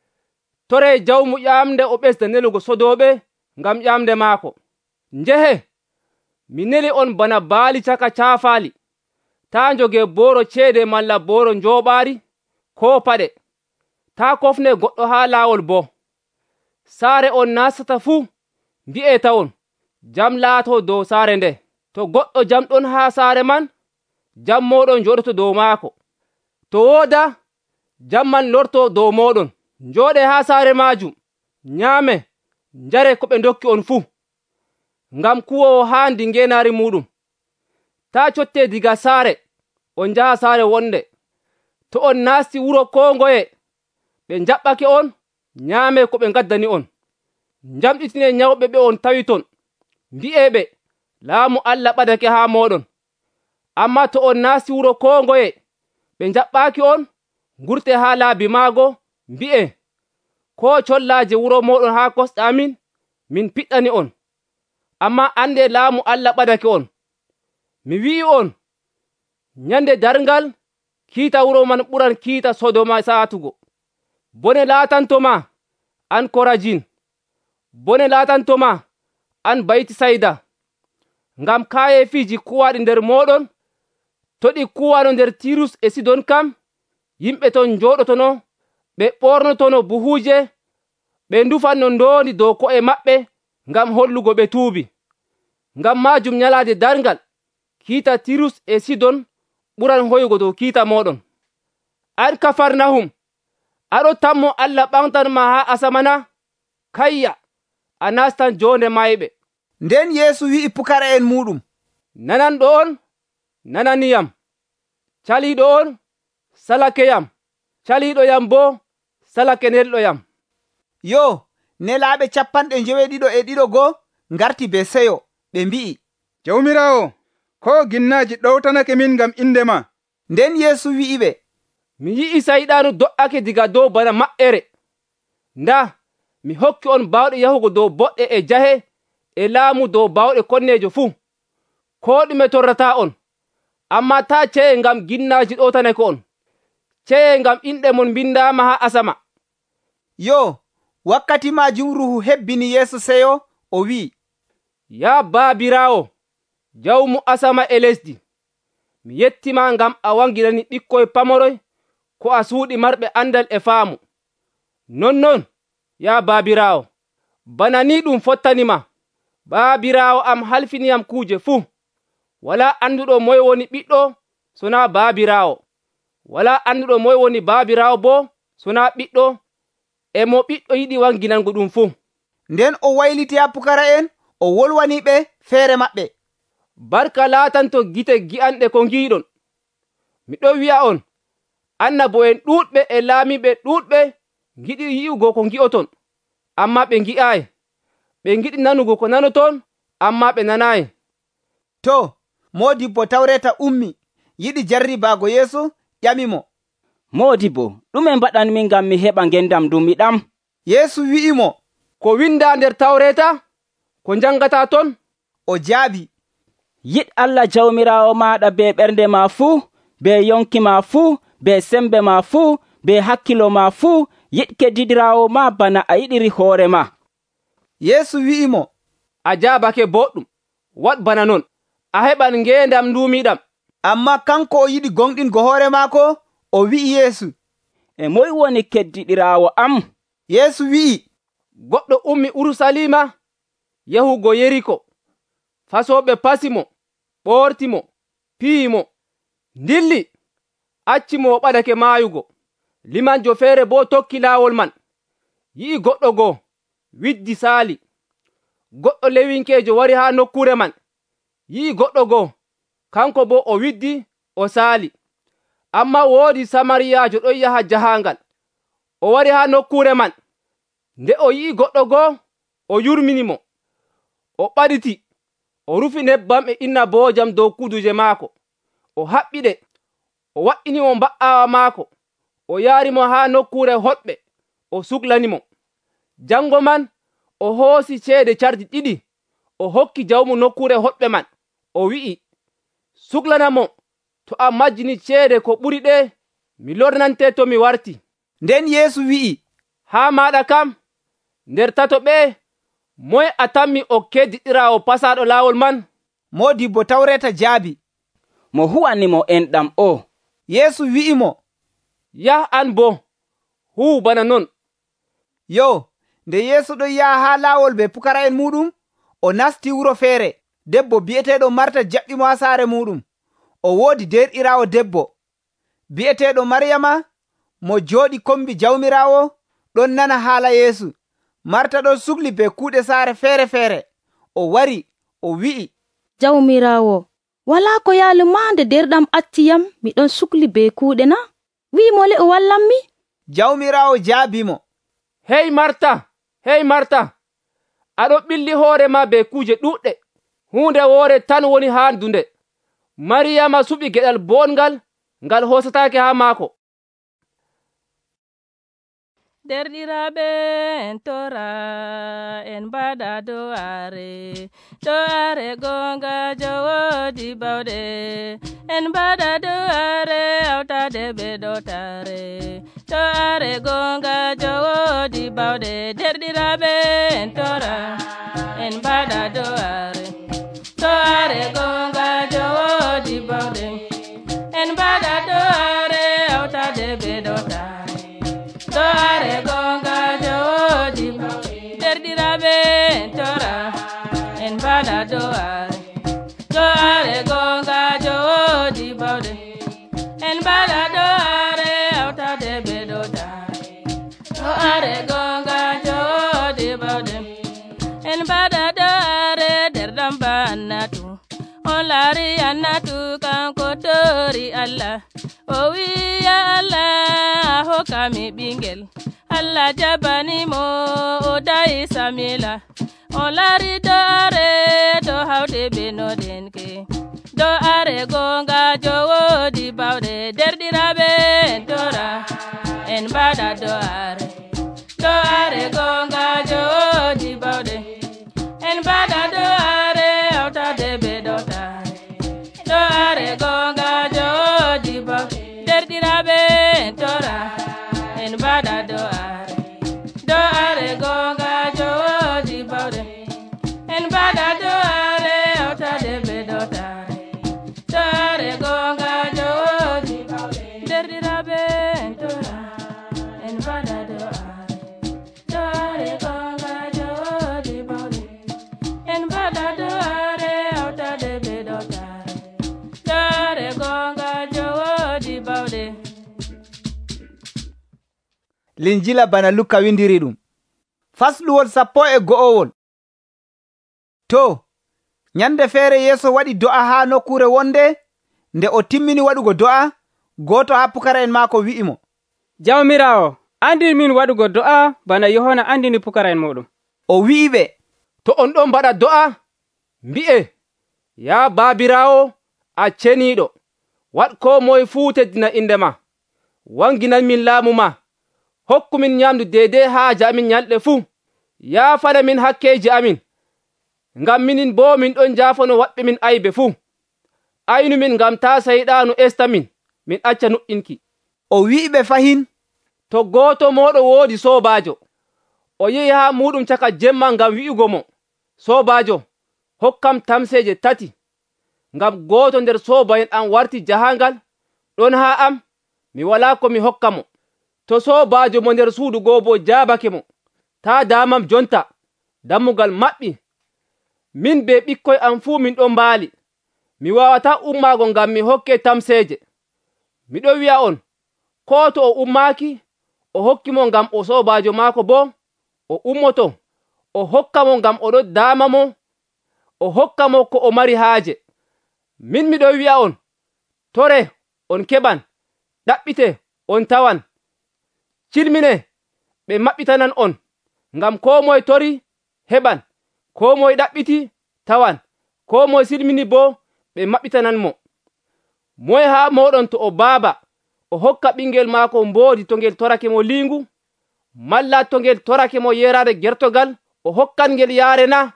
Tore jawmu ƴamde o ɓesda nelugo sodoɓe ngam ƴamde maako. Njehe, mi neli on bana baali caka caafaali. Ta joge boro ceede malla boro njoɓaari ko paɗe. Ta kofne goɗɗo ha laawol bo. Saare on nastata fuu mbi'e tawon, jam laato dow saare nde. To goɗɗo jam ɗon ha saare man, jam moɗon joɗoto dow maako. To wooda, jam man lorto dow moɗon. Njoɗe ha saare majum, nyaame, njare ko ɓe dokki on fuu. Ngam kuwowo haandi ngenaari muɗum. Ta cotte diga saare, on jaha saare wonde. To on nasti wuro ko ngoye, ɓe jaɓɓake on, nyaame ko ɓe gaddani on. Njamɗitine nyawɓe ɓe on tawi ton. Mbi'e ɓe, laamu Allah ɓadake ha moɗon. Amma to on nasti wuro ko ngoye, ɓe jaɓɓaki on, ngurte ha laabi maago, mbi'e, ko collaje wuro moɗon ha kosɗe amin, min piɗɗani on. Amma ande laamu Allah ɓadake on. Mi wi'i on, nyande darngal kiita wuro man ɓuran kiita Sodoma saatugo. Bone laatantoma an Korajin, bone laatantoma an Bayti Sayda, ngam kaye fiji kuwaɗi nder moɗon, to ɗi kuwano nder Tirus e Sidon kam, yimɓe ton joɗotono, ɓe ɓornotono buhuje, ɓe ndufanno ndondi dow ko'e maɓɓe ngam hollugo ɓe tuubi. Ngam majum nyalade darngal, kiita Tirus e Sidon ɓuran hoyugo dow kiita moɗon. An Kafarnahum, aɗo tammo Allah ɓamtanma ha asamana? Kayya, a nastan jonde mayɓe. Nden Yeesu wi'i pukara en muɗum, nananɗo on, nananiyam. Caliɗo on, salakeyam. caliɗo yam bo salake nelɗo yam. Yo, nelaaɓe capanɗe jeweɗiɗo e ɗiɗo goo ngarti be seyo, ɓe mbi'i, Jawmirawo, ko ginnaji ɗowtanake min ngam inde ma. Nden Yeesu wi'iɓe, mi yi'i sayɗanu do'ake diga dow bana maɓɓere. Nda, mi hokki on bawɗe yahugo dow boɗɗe e jahe e laamu dow bawɗe konnejo fuu. Ko ɗume torrata on, amma ta ceye ngam ginnaji ɗowtanake on. Ceye ngam inɗe mon bindama ha asama. Yo, wakkati majum ruhu hebbini Yeesu seyo, o wi'i, Ya baabirawo, jawmu asama e lesdi, mi yettima ngam a wanginani ɓikkoy pamoroy ko a suuɗi marɓe andal e faamu. Nonnon, ya baabirawo, bana ni ɗum fottanima. Baabirawo am halfiniyam kuuje fuu. Wala anduɗo moye woni ɓiɗɗo sona baabirawo. Wala anduɗo moye woni baabirawo bo sona ɓiɗɗo e mo ɓiɗɗo yiɗi wanginango ɗum fuu. Nden o wayliti ha pukara'en, o wolwaniɓe feere maɓɓe. Barka laatanto gite gi'anɗe ko ngiɗon. Miɗo wi'a on, annabo'en ɗuuɗɓe e laamiɓe ɗuuɗɓe giɗi yi'ugo ko ngi'oton, amma ɓe ngi'ayi. Ɓe giɗi nanugo ko nanoton, amma ɓe nanayi. To, Moodibbo Tawreta ummi, yiɗi jarribaago Yeesu, ƴamimo, Moodibbo, ɗume mbaɗanmi ngam mi heɓa ngendam dumiɗam? Yeesu wi'imo, ko winda nder Tawreta, ko njangata ton? O jaabi, Yiɗ Allah jawmirawo maɗa be ɓernde ma fuu, be yonki ma fuu, be sembe ma fuu, be hakkilo ma fuu, yiɗ keddidirawo ma bana a yiɗiri hoore ma. Yeesu wi'imo, a jaabake boɗɗum, waɗ bana non, a heɓan ngendam ndumiɗam. Amma kanko o yiɗi gonɗingo hoore maako, o wi'i Yeesu, E moy woni keddiɗirawo am? Yeesu wi'i, goɗɗo ummi Urusalima yahugo Yeriko. Fasoɓe pasimo, ɓortimo, piyimo, ndilli, accimo o ɓadake maayugo. Limanjo feere bo tokki laawol man, yi'i goɗɗo goo, widdi saali. Goɗɗo lewinkeejo wari ha nokkure man, yi'i goɗɗo goo, kanko bo o widdi o saali. Amma woodi Samariyaajo ɗon yaha jahangal, o wari ha nokkure man. Nde o yi'i goɗɗo goo, o yurminimo, o ɓaditi, o rufi nebbam e inna boojam dow kuduje maako, o haɓɓiɗe, o wa'inimo mba'awa maako, o yaarimo ha nokkure hoɗɓe, o suklanimo. Jango man, o hoosi ceede cardi ɗiɗi, o hokki jawmu nokkure hoɗɓe man, o wi'i, suklanamo, to a majjini ceede ko ɓuri ɗe, mi lornante to mi warti. Nden Yeesu wi'i, ha maɗa kam, nder tato ɓe, moye a tammi o keddiɗirawo pasaɗo laawol man? Moodibbo Tawreta jaabi, Mo huwanimo enɗam o. Yeesu wi'imo, yah an bo, huu bana non. Yo, nde Yeesu ɗon yaha ha laawol be pukara'en muɗum, o nasti wuro feere, debbo bi'eteɗo Marta jaɓɓimo ha saare muɗum. O woodi derɗirawo debbo, bi'eteɗo Maryama, mo jooɗi kombi jawmirawo, ɗon nana haala Yeesu. Marta ɗon sukli be kuuɗe saare feere feere. O wari, o wi'i, Jawmirawo, wala ko yaalu ma nde derɗam acciyam, miɗon sukli be kuuɗe na? Wi mole o wallanmi? Jawmirawo jaabimo, Hey Marta, hey Marta, aɗo ɓilli hoore ma be kuuje ɗuɗɗe. Hunde woore tan woni ha dunde. Mariyama suɓi geɗal bongal ngal hosatake ha maako. Derɗiraɓe en tora en mbaɗa do'are, do'are gonga jowodi bawɗe. En mbaɗa do'are hawtade ɓe ɗotare, do'are gonga jowodi bawɗe. Derɗiraɓe en tora en mbaɗa do'are, do'are gonga jowodi bawɗe. En mbaɗa do'are hawtade ɓe ɗotare, do'are gonga jowodi bawɗe. Derɗiraɓe en tora en mbaɗa do'are, do'are gonga jowodi bawɗe. En mbaɗa do'are hawtade ɓe ɗotare, do'are gonga jowodi bawɗe. En mbaɗa do'are derɗam ba annatu, on laari annatu kanko tori Allah. O wiya Allah hokkami ɓingel Allah jabanimo o dayi samila o lari do are to hawde be nodenke do are gonga jowodi bawɗe derɗiraɓe dora en mbaɗa do are do are gonga jowodi bawɗe en mbaɗa do are hawtade be dotare do are gonga jowodi bawɗe derɗiraɓe dora en mbaɗa do are do are gonga jowodi bawɗe en mbaɗa do are hawtade be dotare do are gonga jowodi bawɗe derɗiraɓe dora en mbaɗa do are do are gonga jowodi bawɗe en mbaɗa do are hawtade be dotare do are gonga jowodi bawɗe. Linjila bana Luka windiri ɗum fasluwol sappo e go'owol. To nyande feere Yeeso waɗi do'a haa nokkure wonde. Nde o timmini waɗugo do'a, goto ha pukara'en maako wi'imo, Jawmirawo, andin min waɗugo do'a bana Yohana andini pukara'en muɗum. O wi'iɓe, to on ɗon mbaɗa do'a, mbi'e, ya Baabirawo, a ceniiɗo, waɗ ko moye fuu teddina inde ma, wanginan min laamu ma, hokku min nyamdu deydey haaje amin nyalɗe fuu, yaafana min hakkeji amin, ngam minin bo min ɗon jaafano waɗɓe min aybe fuu. Aynu min ngam ta sayɗaanu esta min, min acca nuɗɗinki. O wi'iɓe fahin, to gooto moɗo woodi soobaajo, o yehi haa muɗum caka jemma ngam wi'ugo mo, soobaajo, hokkam tamseeje tati, ngam gooto nder soobayen am warti jahangal, ɗon haa am, mi walaa ko mi hokka mo. To soobaajo mo nder suudu goo bo jaabake mo, taa daamam jonta, dammugal maɓɓi. Min be ɓikkoy am fuu min ɗon mbaali, mi wawata ummaago ngam mi hokke tamseeje. Miɗo wi'a on, ko to o ummaaki, o hokki mo ngam o soobaajo maako bo, o ummoto, o hokka mo ngam oɗo daama mo, o hokka mo ko o mari haaje. Min miɗo wi'a on, tore, on keɓan, ɗaɓɓite, on tawan, cilmine, ɓe maɓɓitanan on, ngam ko moye tori, heɓan, ko moye ɗaɓɓiti, tawan, ko moye silmini bo, ɓe maɓɓitanan mo. Moye haa moɗon to o baaba, o hokka ɓingel maako mboodi to ngel torake mo liingu, malla to ngel torake mo yerare gertogal, o hokkan ngel yaare na?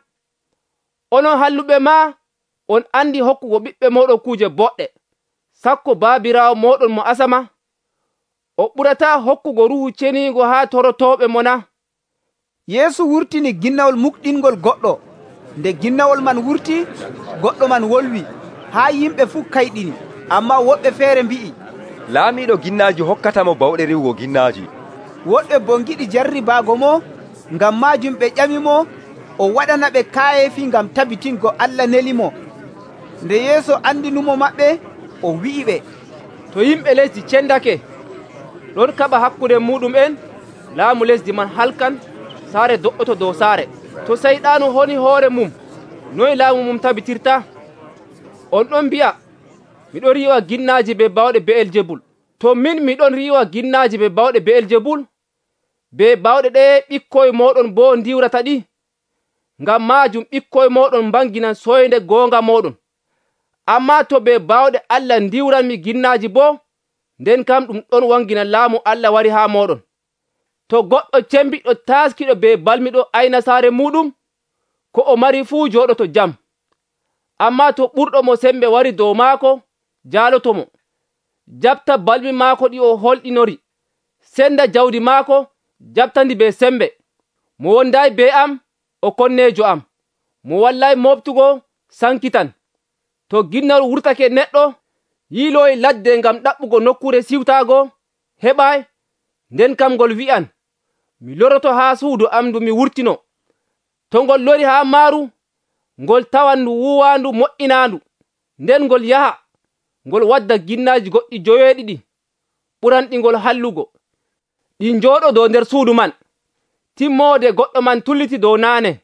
Onon halluɓe ma, on andi hokkugo ɓiɓɓe moɗon kuuje boɗɗe, sakko Baabirawo moɗon mo asama, o ɓurata hokkugo ruhu ceniigo haa torotoɓe mo na? Yeesu wurtini ginnawol mukɗingol goɗɗo. Nde ginnawol man wurti, goɗɗo man wolwi, haa yimɓe fuu kayɗini. Amma woɓɓe feere mbi'i, laamiɗo ginnaaji hokkatamo bawɗe riwugo ginnaaji. Woɓɓe bo giɗi jarribaago mo, ngam maajum ɓe ƴamimo o waɗana ɓe kaayefi ngam tabitingo Allah nelimo. Nde Yeesu andinumo maɓɓe, o wi'iɓe, to yimɓe lesdi cendake, ɗon kaɓa hakkude muɗum'en, laamu lesdi man halkan, saare do'oto dow saare. To sayɗaanu honi hoore mum, noy laamu mum tabitirta? On ɗon mbi'a, miɗo riiwa ginnaaji be bawɗe Be'eljebul. To min miɗon riiwa ginnaaji be bawɗe Be'eljebul, be bawɗe ɗe ɓikkoy moɗon bo ndiwrata ɗi, ngam maajum ɓikkoy moɗon mbanginan soyde goonga moɗon. Amma to be bawɗe Allah ndiwranmi ginnaaji bo, nden kam ɗum ɗon wangina laamu Allah wari haa moɗon. To goɗɗo cembiɗɗo taaskiɗo be balmiɗo ayna saare muɗum, ko o mari fuu jooɗoto jam. Amma to ɓurɗo mo sembe wari dow maako, jaalotomo, jabta balmi maako ɗi o holɗinori, senda jawdi maako, jabtandi be sembe. Mo wondayi be am, o konnejo am, mo wallayi moftugo, sankitan. To ginnawol wurtake neɗɗo, yiiloyi ladde ngam ɗaɓɓugo nokkure siwtaago, heɓay, nden kam ngol wi'an, mi loroto haa suudu am ndu mi wurtino. To ngol lori haa maaru, ngol tawan ndu wuwaandu moƴƴinaandu, nden ngol yaha, ngol wadda ginnaaji goɗɗi joweeɗiɗi, ɓuranɗi ngol hallugo, ɗi njooɗo dow nder suudu man. Timmoode goɗɗo man tulliti dow naane.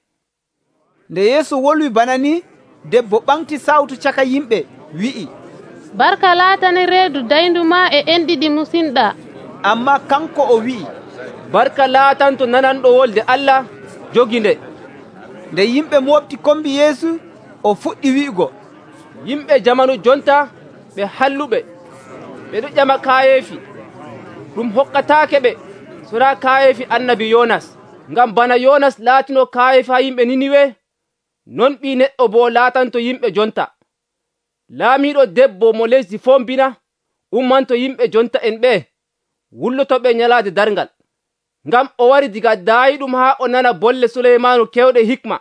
Nde Yeesu wolwi bana ni, debbo ɓamti sawtu caka yimɓe, wi'i, barka laatani reedu dayndu ma e en ɗiɗi musinɗa. amma kanko o wi'i, barka laatanto nananɗo wolde Allah jogi nde. Nde yimɓe mofti kombi Yeesu, o fuɗɗi wi'ugo, yimɓe jamanu jonta ɓe halluɓe, ɓeɗo ƴama kayeefi, ɗum hokkataake ɓe sora kayeefi annabi Yonas. Ngam bana Yonas laatino kayeefi ha yimɓe Niniwe, non ɓi neɗɗo bo laatanto yimɓe jonta. Laamiɗo debbo mo lesdi fombina ummanto yimɓe jonta en ɓe wullotoɓe nyalaade darngal. Ngam o wari diga daayiɗum ha o nana bolle Suleymanu kewɗe hikma.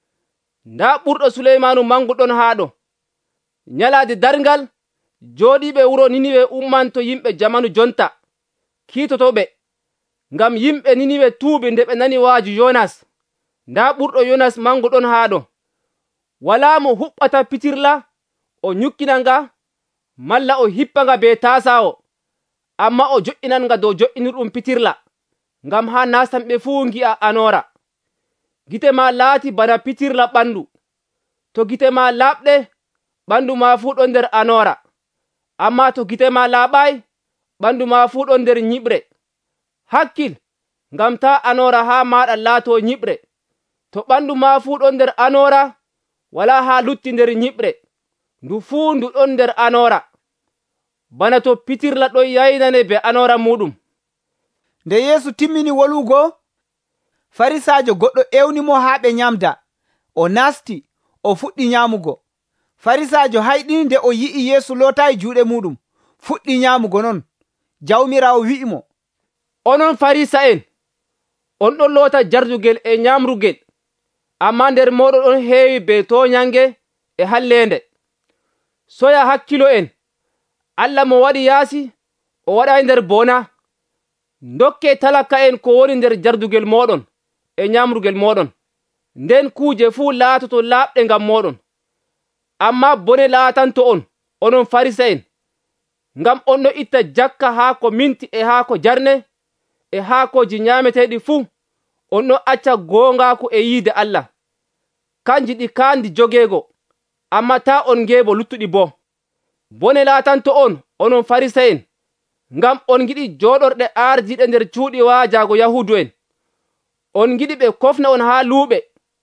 Nda ɓurɗo Suleymanu mangu ɗon haɗo. Nyalaade darngal jooɗiɓe wuro Niniwe ummanto yimɓe jamanu jonta kiitotoɓe. Ngam yimɓe Niniwe tuubi nde ɓe nani waaju Yonas. Nda ɓurɗo Yonas mangu ɗon haɗo. Wala mo huɓɓata pitirla o nyukkina nga, malla o hippa nga be tasawo, amma o jo'inan nga dow jo'inirɗum pitirla, ngam ha nastanɓe fuu ngi'a anora. Gite ma laati bana pitirla ɓandu. To gite ma laaɓɗe, ɓandu ma fuu ɗon nder anora. Amma to gite ma laaɓai, ɓandu ma fuu ɗon nder nyiɓre. Hakkil, ngam ta anora ha maɗa laato nyiɓre. To ɓandu ma fuu ɗon nder anora, wala ha lutti nder nyiɓre. Ndu fuu ndu ɗon nder anora. Bana to pitirla ɗon yaynane be anora muɗum. Nde Yeesu timmini wolugo, Farisajo goɗɗo ewnimo haa ɓe nyamda. O nasti, o fuɗɗi nyamugo. Farisajo hayɗini nde o yi'i Yeesu lootayi juuɗe muɗum, fuɗɗi nyamugo non. Jawmirawo wi'imo, onon Farisa'en, on ɗon loota jardugel e nyamrugel, amma nder moɗon ɗon heewi be toñange e hallende. Soya hakkilo en, Allah mo waɗi yaasi o waɗai nder bona. Dokke talaka en ko woni nder jardugel moɗon e nyamrugel moɗon, nden kuje fuu laatoto laaɓɗe ngam moɗon. Amma bone laatanto on, onon Farisa'en, ngam on ɗo itta jakka haako minti e haako jarne e haakoji nyameteɗi fuu, on ɗo acca gongaku e yiide Allah. Kanji ɗi kandi jogeego, amma ta on ngeebo luttuɗi bo. Bone laatanto on, onon Farisa'en, ngam on giɗi joɗorɗe ardiɗe nder cuuɗi waajago Yahudu en. On giɗi ɓe kofna on haa luuɓe.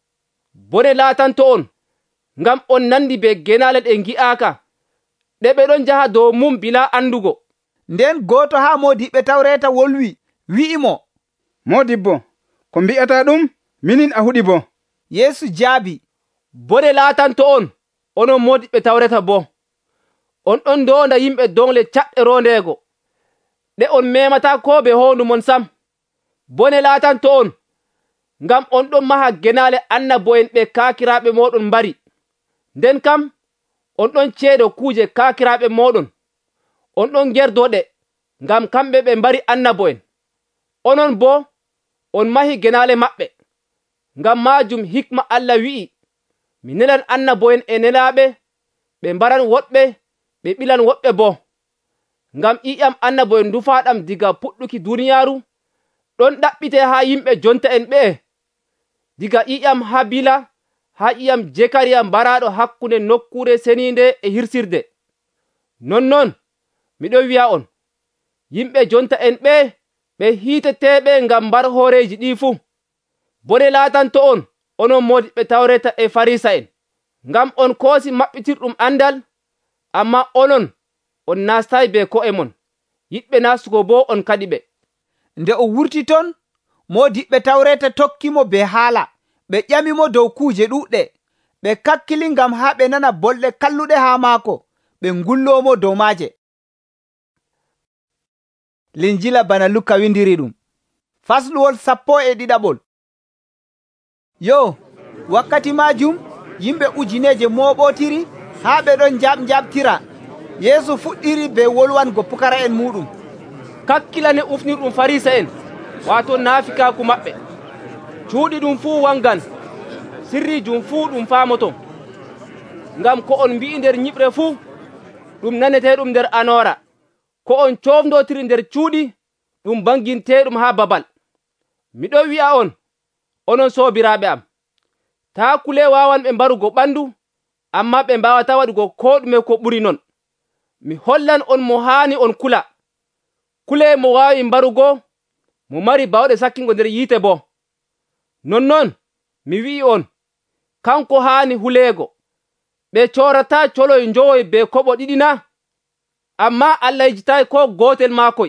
Bone laatanto on, ngam on nandi be genale ɗe ngi'aaka, ɗe ɓe ɗon jaha dow mum bila andugo. Nden gooto haa modiɓɓe tawreta wolwi, wi'imo, Modibbo, ko mbi'ata ɗum, minin a huɗi bo. Yeesu jaabi, bone laatanto on, onon modiɓɓe tawreta bo. On ɗon donda yimɓe dongle caɗɗe rondeego, ɗe on memata ko be hondu mon sam. Bone laatanto on, ngam on ɗon maha genale annabo'en ɓe kaakiraɓe moɗon mbari. Nden kam, on ɗon ceedo kuje kaakiraɓe moɗon. On ɗon gerdoɗe, ngam kamɓe ɓe mbari annabo'en. Onon bo, on mahi genale maɓɓe. Ngam majum hikma Allah wi'i, mi nelan annabo'en e nelaɓe, ɓe mbaran woɗɓe, ɓe ɓilan woɓɓe bo. Ngam ƴiƴam annabo'en dufaɗam diga puɗɗuki duniyaaru, ɗon ɗaɓɓite ha yimɓe jonta en ɓe. Diga ƴiƴam Habila ha ƴiƴam Jekariya mbaraɗo hakkunde nokkure seninde e hirsirde. Nonnon, miɗo wi'a on, yimɓe jonta en ɓe, ɓe hiiteteɓe ngam mbar hooreji ɗi fuu. Bone laatanto on, onon modiɓɓe tawreta e Farisa'en, ngam on koosi maɓɓitirɗum andal, amma onon on nastayi be ko'e mon, yiɗɓe nastugo bo on kadi ɓe. Nde o wurti ton, modiɓɓe tawreta tokkimo be haala, ɓe ƴamimo dow kuuje ɗuɗɗe, ɓe kakkili ngam ha ɓe nana bolɗe kalluɗe ha maako, ɓe ngullomo dow maaje. Linjila bana Luka windiri ɗum, fasluwol sappo e ɗiɗaɓol. Yo, wakkati majum yimɓe ujineje moɓotiri ha ɓe ɗon jaɓjaɓtira. Yeesu fuɗɗiri be wolwango pukara en muɗum. Kakkilane ufnirɗum Farisa'en, wato naafikaku maɓɓe. Cuuɗi ɗum fuu wangan, sirrijum fuu ɗum faamoto. Ngam ko on mbi'i nder nyiɓre fuu, ɗum naneteɗum nder anora. Ko on cofdotiri nder cuuɗi, ɗum banginteɗum ha babal. Miɗo wi'a on, onon sobiraɓe am, taa kule wawan ɓe mbarugo ɓandu, amma ɓe mbawata waɗugo ko ɗume ko ɓuri non. Mi hollan on mo haani on kula. kule mo wawi mbarugo mo mari bawɗe sakkingo nder yiite bo. Nonnon mi wi'i on, kanko haani huleego. Ɓe corata coloy njowoy be koɓo ɗiɗi na? Amma Allah yejjitayi ko gotel maakoy.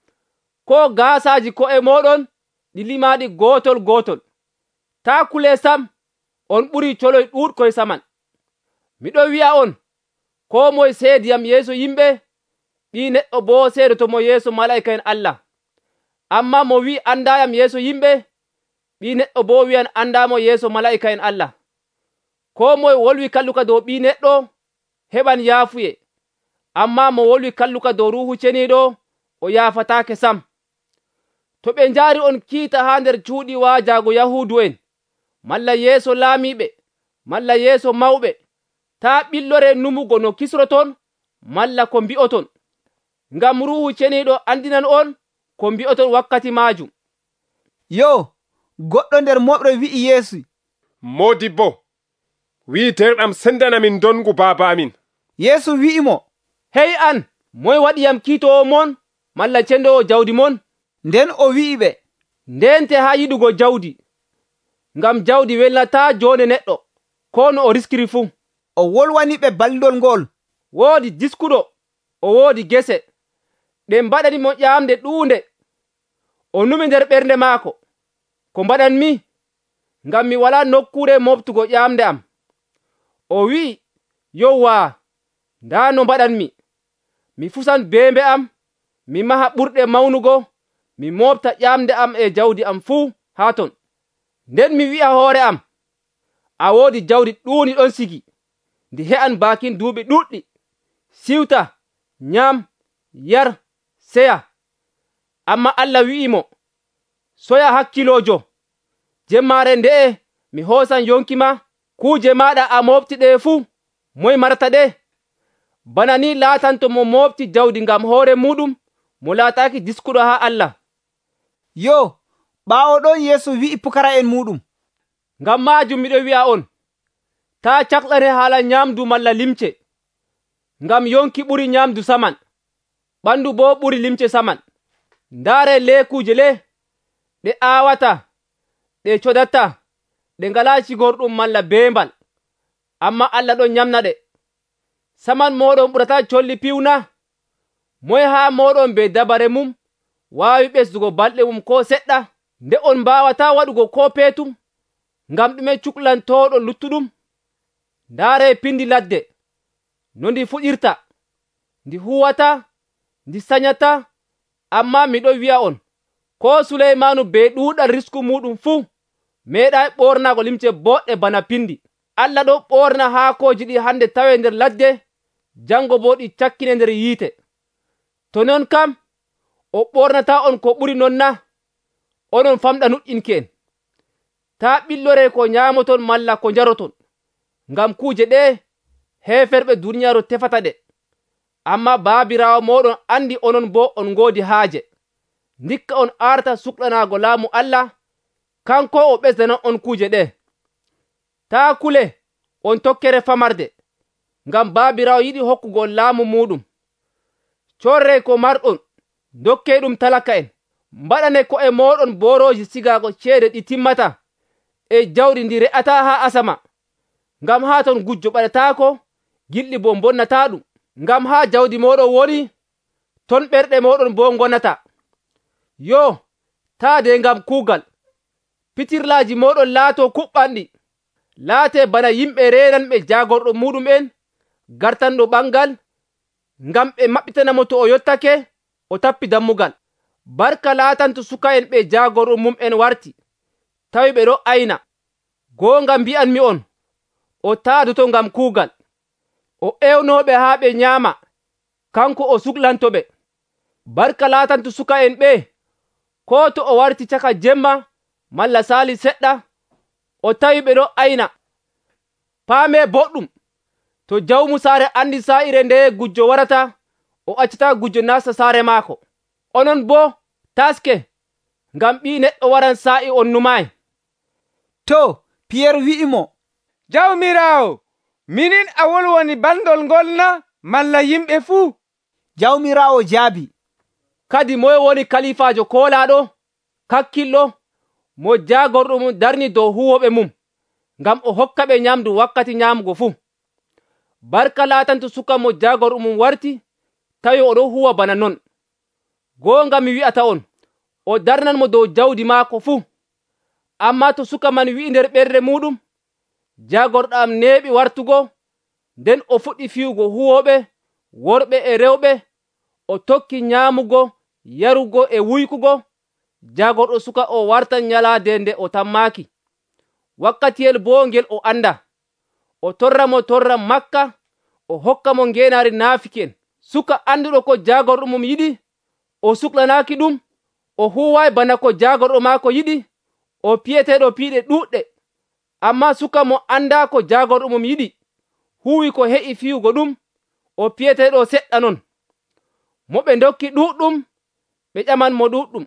Ko gaasaji ko'e moɗon ɗi limaɗi gotol gotol. Ta kule sam, on ɓuri coloy ɗuɗkoy saman. Miɗo wi'a on, ko moye seediyam yeeso yimɓe, ɓi neɗɗo bo seedotomo yeeso malaika en Allah. Amma mo wi andayam yeeso yimɓe, ɓi neɗɗo bo wi'an andamo yeeso malaika en Allah. Ko moye wolwi kalluka dow ɓi neɗɗo heɓan yaafuye, amma mo wolwi kalluka dow ruhu ceniɗo o yaafatake sam. To ɓe njaari on kiita ha nder cuuɗi waajago yahudu en, malla yeeso laamiɓe, malla yeeso mawɓe, ta ɓillore numugo no kisroton malla ko mbi'oton, ngam ruhu ceniɗo andinan on ko mbi'oton wakkati majum. Yo, goɗɗo nder moɓre wi'i Yeesu, Modibbo, wi derɗam sendanamin dongu baaba amin. Yeesu wi'imo, hey an, moye waɗiyam kiitowo mon malla cendowo jawdi mon? Nden o wi'i ɓe, ndente ha yiɗugo jawdi, ngam jawdi welnata jone neɗɗo, ko no o riskiri fuu. O wolwani ɓe ballol ngol. Woodi diskuɗo, o woodi gese, ɗe mbaɗanimo ƴamde ɗuunde. O numi nder ɓernde maako, ko mbaɗanmi, ngam mi wala nokkure moftugo ƴamde am. O wi'i, yowwa, nda no mbaɗanmi. Mi fusan beembe am, mi maha ɓurɗe mawnugo, mi mofta ƴamde am e jawdi am fuu haa ton. Nden mi wi'a hoore am, a woodi jawdi ɗuuni ɗon sigi, ndi he'an bakin duuɓi ɗuɗɗi. Siwta, nyam, yar, seya. Amma Allah wi'imo, soya hakkilojo, jemmaare nde'e mi hoosan yonkima, kuuje maɗa a mofti ɗe fuu, moye marata ɗe? Bana ni laatanto mo mofti jawdi ngam hoore muɗum, mo laataki diskuɗo ha Allah. Yo, ɓaawo ɗon Yeesu wi'i pukara en muɗum, ngam majum miɗo wi'a on, ta caklane haala nyamdu malla limce, ngam yonki ɓuri nyamdu saman, ɓandu bo ɓuri limce saman. Ndaare leekuje le, ɗe aawata, ɗe codata, ɗe ngala cigorɗum malla beembal, amma Allah ɗon nyamna ɗe. Saman moɗon ɓurata colli piwna? Moye ha moɗon be dabare mum waawi ɓesdugo balɗe mum ko seɗɗa, nde on mbawata waɗugo ko peetum, ngam ɗume cuklantoɗo luttuɗum? Ndaare pindi ladde, no ndi fuɗirta, ndi huwata, ndi sanyata, amma miɗo wi'a on, ko Suleymanu be ɗuuɗal risku muɗum fuu, meeɗay ɓornago limce boɗɗe bana pindi. Allah ɗo ɓorna haakoji ɗi hande tawe nder ladde, jango bo ɗi cakkine nder yiite. To non kam, o ɓornata on ko ɓuri non na? Onon famɗa nuƴƴinken. Ta ɓillore ko nyaamoton malla ko njaroton, ngam kuje ɗe heferɓe duniyaaru tefata ɗe. Amma baabirawo moɗon andi onon bo on ngoodi haaje. Ndikka on arta suklanago laamu Allah, kanko o ɓesdanan on kuje ɗe. Ta kule on tokkere famarde, ngam baabirawo yiɗi hokkugo laamu muɗum. Corre ko marɗon, dokke ɗum talaka en. Mbaɗane ko e moɗon boroji sigago ceede ɗi timmata, e jawdi ndi re'ata ha asama, ngam ha ton gujjo ɓaɗatako, gilɗi bo bonnata ɗum. Ngam ha jawdi moɗon woni, ton ɓerɗe moɗon bo gonata. Yo, taade ngam kuugal, pitirlaji moɗon laato kuɓɓanɗi, laate bana yimɓe renanɓe jagorɗo muɗum en, gartanɗo ɓangal, ngam ɓe maɓɓitanamo to o yottake, o tappi dammugal. Barka laatanto suka en ɓe jagorɗo mum en warti, tawi ɓe ɗo ayna. Goonga mbi'anmi on, o taadoto ngam kuugal, o ewnoɓe ha ɓe nyaama, kanko o suklantoɓe. Barka laatanto suka en ɓe, ko to o warti caka jemma malla sali seɗɗa, o tawi ɓe ɗo ayna. Paame boɗɗum, to jawmu saare andi sa'ire nde gujjo warata, o accata gujjo nasta saare maako. Onon bo taske, ngam ɓi neɗɗo waran sa'i on numayi. To, Piyerre wi'imo, Jawmirawo, minin a wolwoni bandol ngol na malla yimɓe fuu? Jawmirawo jaabi, kadi moye woni kalifajo koolaɗo kakkillo mo jagorɗo mum darni dow huwoɓe mum ngam o hokka ɓe nyamdu wakkati nyamugo fuu. Barka latanto suka mo jagorɗo mum warti tawi oɗo huwa bana non. Gonga mi wi'ata on, o darnan mo dow jawdi maako fuu. Amma to suka man wi'i nder ɓerde muɗum, jagorɗo am neeɓi wartugo, nden o fuɗɗi fiyugo huwoɓe worɓe e rewɓe, o tokki nyamugo yarugo e wuykugo, jagorɗo suka o wartan nyalade nde o tammaki. Wakkatiyel bo ngel o anda, o torra mo torra makka, o hokka mo ngenari naafiken. Suka anduɗo ko jagorɗo mum yiɗi, o suklanaki ɗum, o huwai bana ko jagorɗo maako yiɗi, o piyeteɗo piiɗe ɗuɗɗe. Amma suka mo anda ko jagorɗo mum yiɗi, huwi ko he'i fiyugo ɗum, o piyeteɗo seɗɗa non. Moɓe dokki ɗuɗɗum, ɓe ƴaman mo ɗuɗɗum.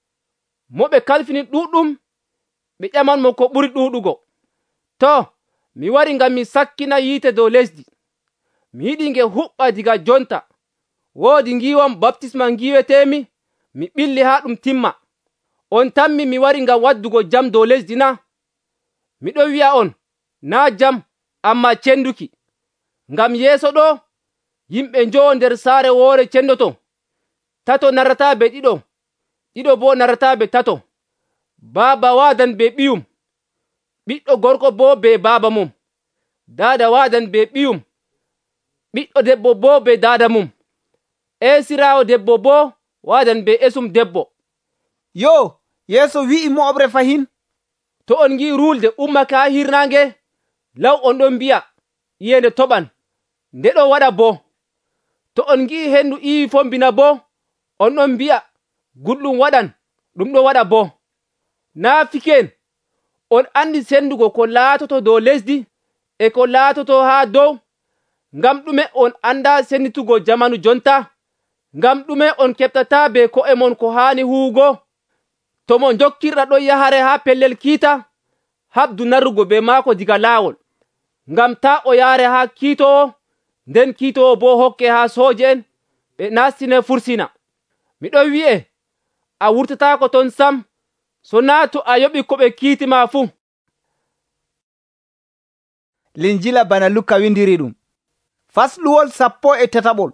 Moɓe kalfini ɗuɗɗum, ɓe ƴaman mo ko ɓuri ɗuɗugo. To, mi wari ngam mi sakkina yiite dow lesdi. Mi yiɗi nge huɓɓa diga jonta. Woodi ngiwam baptisma ngiwetemi, mi ɓilli haa ɗum timma. On tammi mi wari ngam waddugo jam dow lesdi na? Miɗo wi'a on, na jam, amma cenduki. Ngam yeeso ɗo, yimɓe njowo nder saare woore cendoto. Tato narata be ɗiɗo, ɗiɗo bo narata be tato. Baaba waadan be ɓiyum, ɓiɗɗo gorko bo be baaba mum. Daada waadan be ɓiyum, ɓiɗɗo debbo bo be daada mum. Esiraawo debbo bo waadan be esum debbo. Yo, Yeeso wi'i moɓre fahin. To on ngi rulde ummake ha hirnange, law on ɗon mbi'a iyende toɓan, nde ɗo waɗa bo. To on ngi hendu iwi fombina bo, on ɗon mbi'a gulɗum waɗan, ɗum ɗo waɗa bo. Naafiken, on andi sendugo ko laatoto dow lesdi e ko laatoto ha dow. Ngam ɗume on anda senditugo jamanu jonta? Ngam ɗume on keɓtata be ko'e mon ko haani huugo? To mo jokkirɗa ɗo yahare ha pellel kiita, habdu narrugo be maako diga laawol, ngam ta o yaare ha kiitowo, nden kiitowo bo hokke ha sooje en ɓe nastine fursina. Miɗo wi'e, a wurtatako ton sam, so na to a yoɓi ko ɓe kiitima fuu. Linjila bana Luka windiri ɗum. Fasluwol sappo e tataɓol.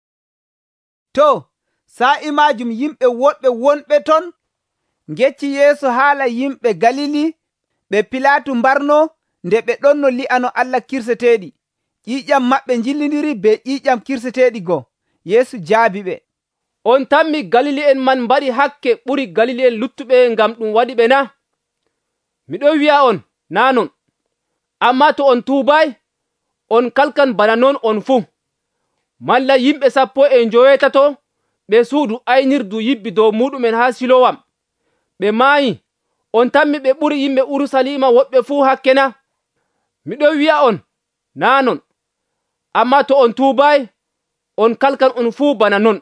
To, sa'i majum yimɓe woɗɓe wonɓe ton ngecci Yeesu haala yimɓe Galili ɓe Pilatu mbarno nde ɓe ɗonno li'ano Allah kirseteɗi. ƴiƴam maɓɓe jillidiri be ƴiƴam kirseteɗi go. Yeesu jaabi ɓe, on tammi Galili en man mbaɗi hakke ɓuri Galili en luttuɓe ngam ɗum waɗi ɓe na? Miɗo wi'a on, na non. Amma to on tuubay, on kalkan bana non on fuu. Malla yimɓe sappo e njoweetato ɓe suudu aynirdu yibbi dow muɗumen ha Silowam. Ɓe maayi, on tammi ɓe ɓuri yimɓe Urusalima woɓɓe fuu hakke na? Miɗo wi'a on, na non. Amma to on tuubay, on kalkan on fuu bana non.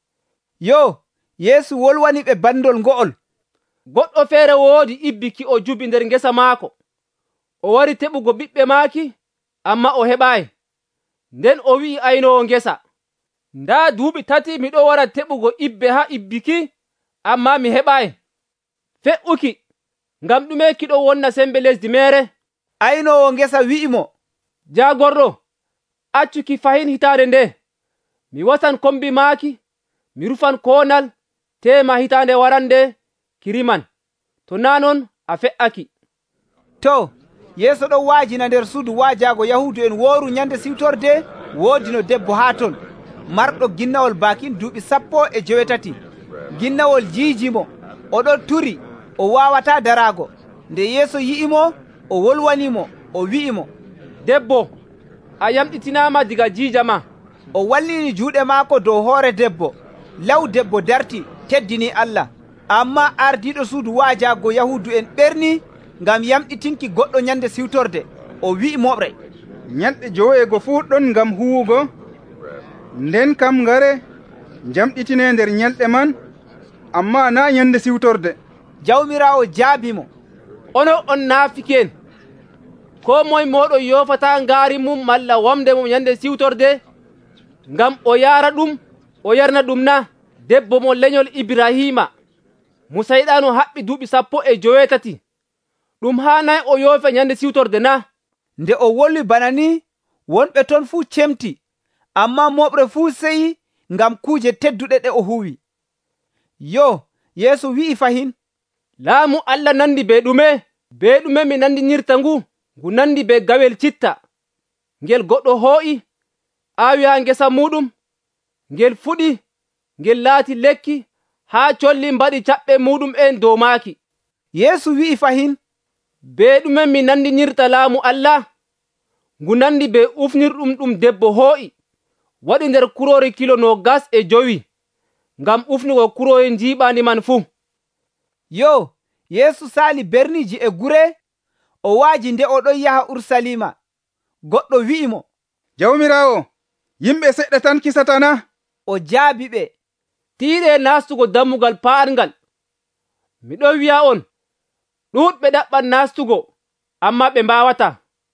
Yo, Yeesu wolwani ɓe bandol ngo'ol. Goɗɗo feere woodi ibbi ki o jubi nder ngesa maako. O wari teɓugo ɓiɓɓe maaki, amma o heɓaayi. Nden o wi'i aynowo ngesa, nda duuɓi tati miɗo wara teɓugo ibbe ha ibbiki, amma mi heɓaayi. Fe'uki, ngam ɗume kiɗo wonna sembe lesdi mere? Aynowo ngesa wi'i mo, jagorɗo, accuki fahin hitande nde. Mi wasan kombi maaki, mi rufan konal, tema hitande warande kiriman. To nanon a fe'aki. To, Yeeso ɗo waajina nder suudu waajago Yahudu en wooru nyande siwtorde, woodino debbo haa ton, marɗo ginnawol bakin duuɓi sappo e jowetati. Ginnawol jiijimo, oɗo turi, o wawata darago. Nde Yeeso yi'imo, o wolwanimo, o wi'imo, debbo, a yamɗitinama diga jiija ma. O wallini juuɗe maako dow hoore debbo. Law debbo darti, teddini Allah. Amma ardiɗo suudu waajago Yahudu en ɓerni ngam yamɗitinki goɗɗo nyande siwtorde. O wi'i moɓre, ñalɗe joweego fuu ɗon ngam huwugo, nden kam ngare jamɗitine nder ñalɗe man, amma na nyande siwtorde. Jawmirawo jaabimo, ono on naafiken, ko moye moɗon yofata ngaari mum malla wamde mum nyande siwtorde ngam o yaara ɗum o yarna ɗum na? debbo mo leñol ibrahima mo sayɗano haɓɓi duuɓi sappo e joweetati ɗum haanayi o yoofe nyande siwtorde na? Nde o wolwi bana ni, wonɓe ton fuu cemti, amma moɓre fuu seyi ngam kuuje tedduɗe ɗe o huwi. Yo, Yeesu wi'i fahin, laamu Allah nandi be ɗume? Be ɗume mi nandinirta ngu? Ngu nandi be gawel citta, ngel goɗɗo hoo'i, aawi haa ngesa muɗum, ngel fuɗi, ngel laati lekki, haa colli mbaɗi caɓɓe muɗum en dow maaki. Yeesu wi'i fahin, be ɗume mi nandinirta laamu Allah? Ngu nandi be ufnirɗum ɗum debbo hoo'i, waɗi nder kurori kilo nogas e jowi, ngam ufnugo kurori njiiɓandi man fuu. Yo, Yeesu saali berniji e gure, o waaji nde o ɗon yaha Urusalima. Goɗɗo wi'i mo, Jawmirawo, yimɓe seɗɗa tan kisatana? O jaabi ɓe, tiiɗe nastugo dammugal paarngal. Miɗo wi'a on, ɗuuɗɓe ɗaɓɓan nastugo, amma ɓe mbawata.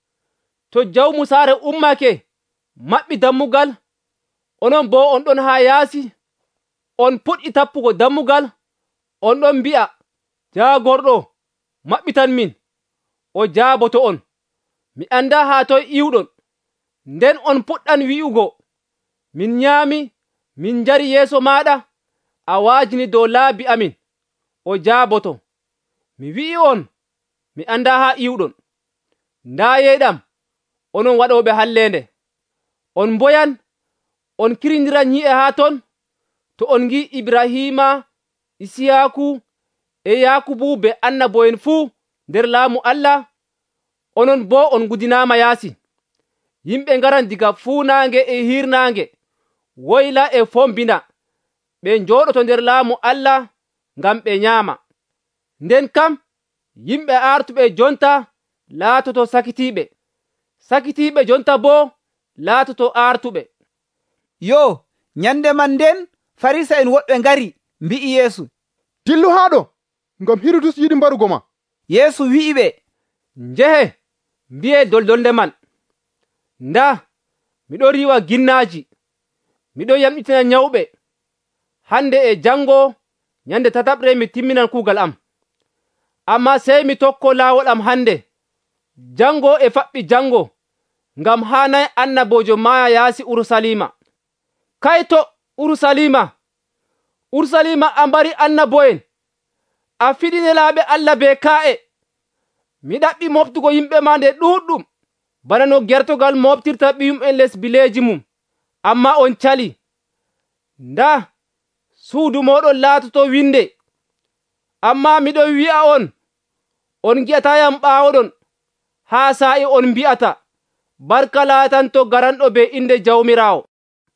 To jawmu saare ummake, maɓɓi dammugal, onon bo on ɗon haa yaasi, on puɗɗi tappugo dammugal, on ɗon mbi'a, jaagorɗo, maɓɓitan min, o jaaboto on. Mi anda haa toye iwɗon. Nden on puɗɗan wi'ugo, min nyaami, min njari yeeso maɗa, a waajini dow laabi amin, o jaaboto. Mi wi'i on, mi anda haa iwɗon. Ndaa yeeɗam, onon waɗoɓe hallende. On mboyan, on kirindira nyi'e haa ton, to on ngi Ibrahima, Isiyaku, e Yakubu be annabo'en fuu nder laamu Allah, onon bo on gudinaama yaasi. Yimɓe ngaran diga fuunaange e hirnaange, woyla e fombina, ɓe njooɗoto nder laamu Allah ngam ɓe nyaama. Nden kam, yimɓe artuɓe jonta laatoto sakitiiɓe, sakitiiɓe jonta bo laatoto artuɓe. Yo, nyande man nden Farisa'en woɓɓe ngari, mbi'i Yeesu, dillu haa ɗo, ngam Hirodus yiɗi mbarugo ma. Yeesu wi'i ɓe, njehe, mbi'e doldolnde man, nda, miɗo riiwa ginnaaji, miɗo yamɗitina nyawɓe. Hande e jango, nyande tataɓre mi timminan kuugal am. Amma sey mi tokko laawol am hande, jango e faɓɓi jango, ngam haanayi annabojo maaya yaasi Urusalima. Kayto Urusalima, Urusalima a mbari annabo'en, a fiɗi nelaaɓe Allah be kaa'e. Mi ɗaɓɓi moftugo yimɓe ma nde ɗuɗɗum, bana no gertogal moftirta ɓiyum en les bileeji mum, amma on cali. Nda, suudu moɗon laatoto winde, amma miɗo wi'a on, on gi'atayam ɓaawoɗon, haa sa'i on mbi'ata, barka laatanto garanɗo be inde Jawmirawo.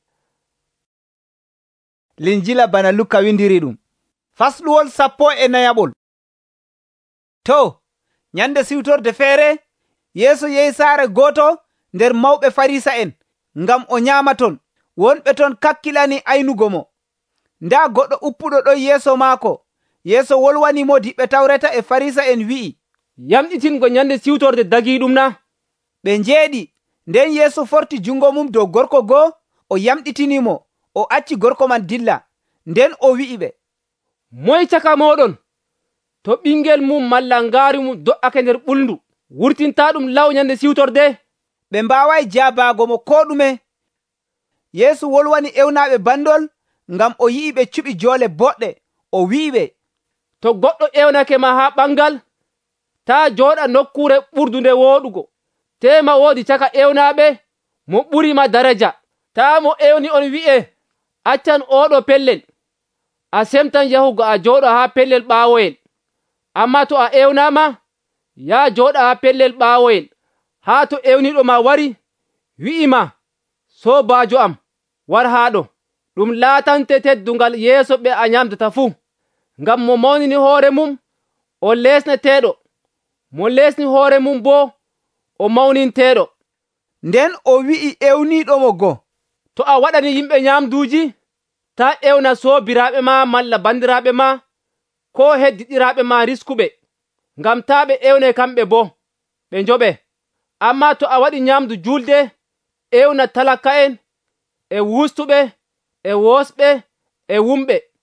Linjila bana Luka windiri ɗum. Fasluwol sappo e nayaɓol. To, nyande siwtorde feere, Yeesu yehi saare gooto nder mawɓe Farisa'en, ngam o nyaama ton. Wonɓe ton kakkilani aynugo mo. Nda goɗɗo uppuɗo ɗon yeeso maako. Yeesu wolwanimo diɓɓe tawreta e Farisa'en wi'i, yamɗitingo nyande siwtorde dagi ɗum na? Ɓe njeeɗi. Nden Yeesu forti jungo mum dow gorko goo, o yamɗitinimo, o acci gorko man dilla. Nden o wi'i ɓe, moye caka moɗon, to ɓingel mum malla ngaari mum do'ake nder ɓulndu, wurtinta ɗum law nyande siwtorde? Ɓe mbaway jaabago mo ko ɗume. Yeesu wolwani ewnaɓe bandol, ngam o yi'i ɓe cuɓi joole boɗɗe. O wi'i ɓe, to goɗɗo ewnake ma haa ɓangal, ta jooɗa nokkure ɓurdunde wooɗugo. Tema woodi caka ewnaɓe mo ɓurima daraja. Ta mo ewni on wi'e, accan oɗo pellel, a semtan yahugo a jooɗo haa pellel ɓaawoyel. Amma to a ewnama, ya jooɗa haa pellel ɓaawoyel, haa to ewniɗo ma wari, wi'ima, sobajo am, war haɗo. Ɗum laatante teddungal yeeso ɓe a nyamdata fuu. Ngam mo mawnini hoore mum, o lesneteɗo, mo lesni hoore mum bo, o mawninteɗo. Nden o wi'i ewniɗomo go, to a waɗani yimɓe nyamduji, ta ewna sobiraɓe ma malla bandiraɓe ma, ko heddiɗiraɓe ma riskuɓe, ngam ta ɓe ewne kamɓe bo, ɓe njoɓe. Amma to a waɗi nyamdu julde, ewna talaka'en, e wustuɓe, e wosɓe, e wumɓe.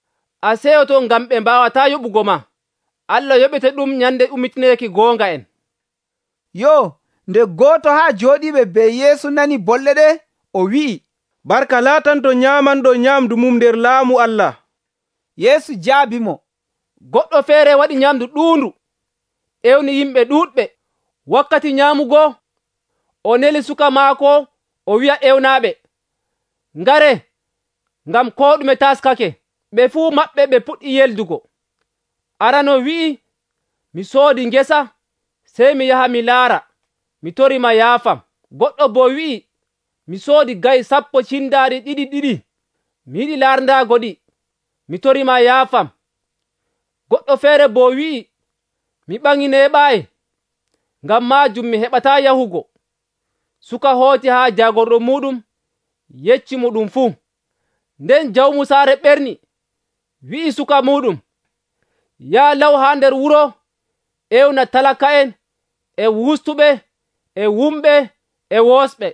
a seyoto ngam ɓe mbawata yoɓugo ma Allah yoɓete ɗum nyande ummitineki gonga en. Yo, nde goto ha joɗiɓe be Yeesu nani bolle ɗe, o wi'i, barka latanto nyamanɗo nyamdu mum nder laamu Allah. Yeesu jaabimo, goɗɗo feere waɗi nyamdu ɗuundu ewni yimɓe ɗuuɗɓe. Wakkati nyamugo o neli suka maako, o wi'a ewnaɓe, ngare ngam ko ɗume taskake. Ɓe fuu maɓɓe ɓe puɗɗi yeldugo. Arano wi'i, mi soodi ngesa, sey mi yaha mi laara, mi torima yaafam. Goɗɗo bo wi'i, mi soodi gayi sappo cindaari ɗiɗi ɗiɗi, mi yiɗi laarndaago ɗi, mi torima yaafam. Goɗɗo feere bo wi'i, mi ɓaŋi neeɓaayi, ngam maajum mi heɓata yahugo. Suka hooti haa jagorɗo muɗum, yecci mo ɗum fuu. Nden jawmu saare ɓerni, wi'i suka muɗum, yaa law haa nder wuro, ewna talaka'en, e wustuɓe, e wumɓe, e woosɓe.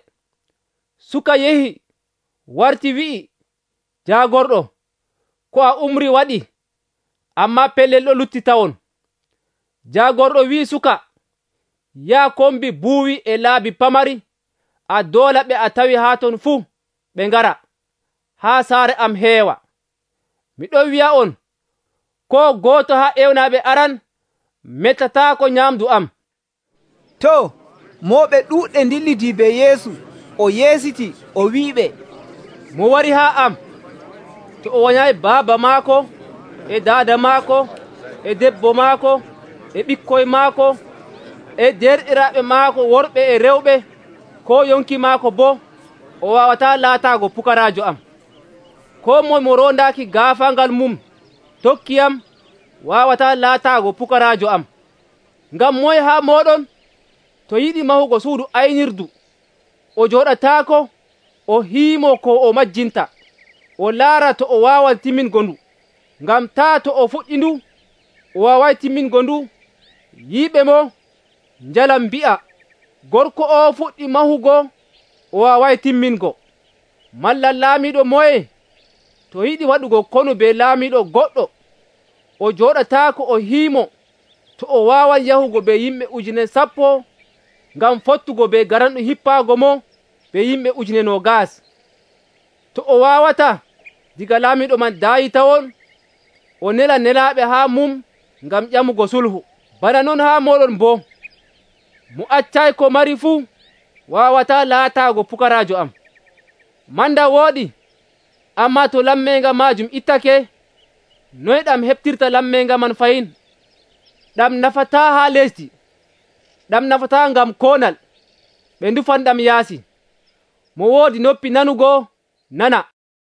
Suka yehi, warti wi'i, jagorɗo, ko a umri waɗi, amma pellel ɗo lutti tawon. Jagorɗo wi'i suka, yaa kombi buuwi e laabi pamari, a doola ɓe a tawi haa ton fuu ɓe ngara, haa saare am heewa. Miɗo wi'a on, ko gooto haa ewnaɓe aran mettataako nyamdu am. To, moɓe ɗuuɗɗe dillidi be Yeesu, o yeesiti, o wi'iɓe, mo wari haa am, to o wanyayi baaba maako, e daada maako, e debbo maako, e ɓikkoy maako, e derɗiraaɓe maako worɓe e rewɓe, ko yonki maako bo, o wawata laataago pukaraajo am. Ko moy mo rondaaki gaafangal mum tokkiyam wawata laataago pukaraajo am. Ngam moy haa moɗon to yiɗi mahugo suudu aynirdu, o joɗataako o hiimo ko o majjinta, o laara to o wawan timmingo ndu. Ngam taa to o fuɗɗi ndu, o waway timmingo ndu, yiɓe mo njalam mbi'a, gorko o fuɗɗi mahugo, o waway timmingo. Malla laamiɗo moye to yiɗi waɗugo konu be laamiɗo goɗɗo, o joɗataako o hiimo to o wawan yahugo be yimɓe ujune sappo, ngam fottugo be garanɗo hippaago mo be yimɓe ujune nogas. To o wawata, diga laamiɗo man daayi tawon, o nela nelaaɓe haa mum ngam ƴamugo sulhu. Bana non haa moɗon bo, mo accay ko mari fuu wawata laataago pukaraajo am. Manda wooɗi, amma to lammenga majum ittake, noy ɗam heɓtirta lammenga man fayin? Ɗam nafata haa lesdi, ɗam nafata ngam konal, ɓe ndufan ɗam yaasi. Mo woodi noppi nanugo, nana.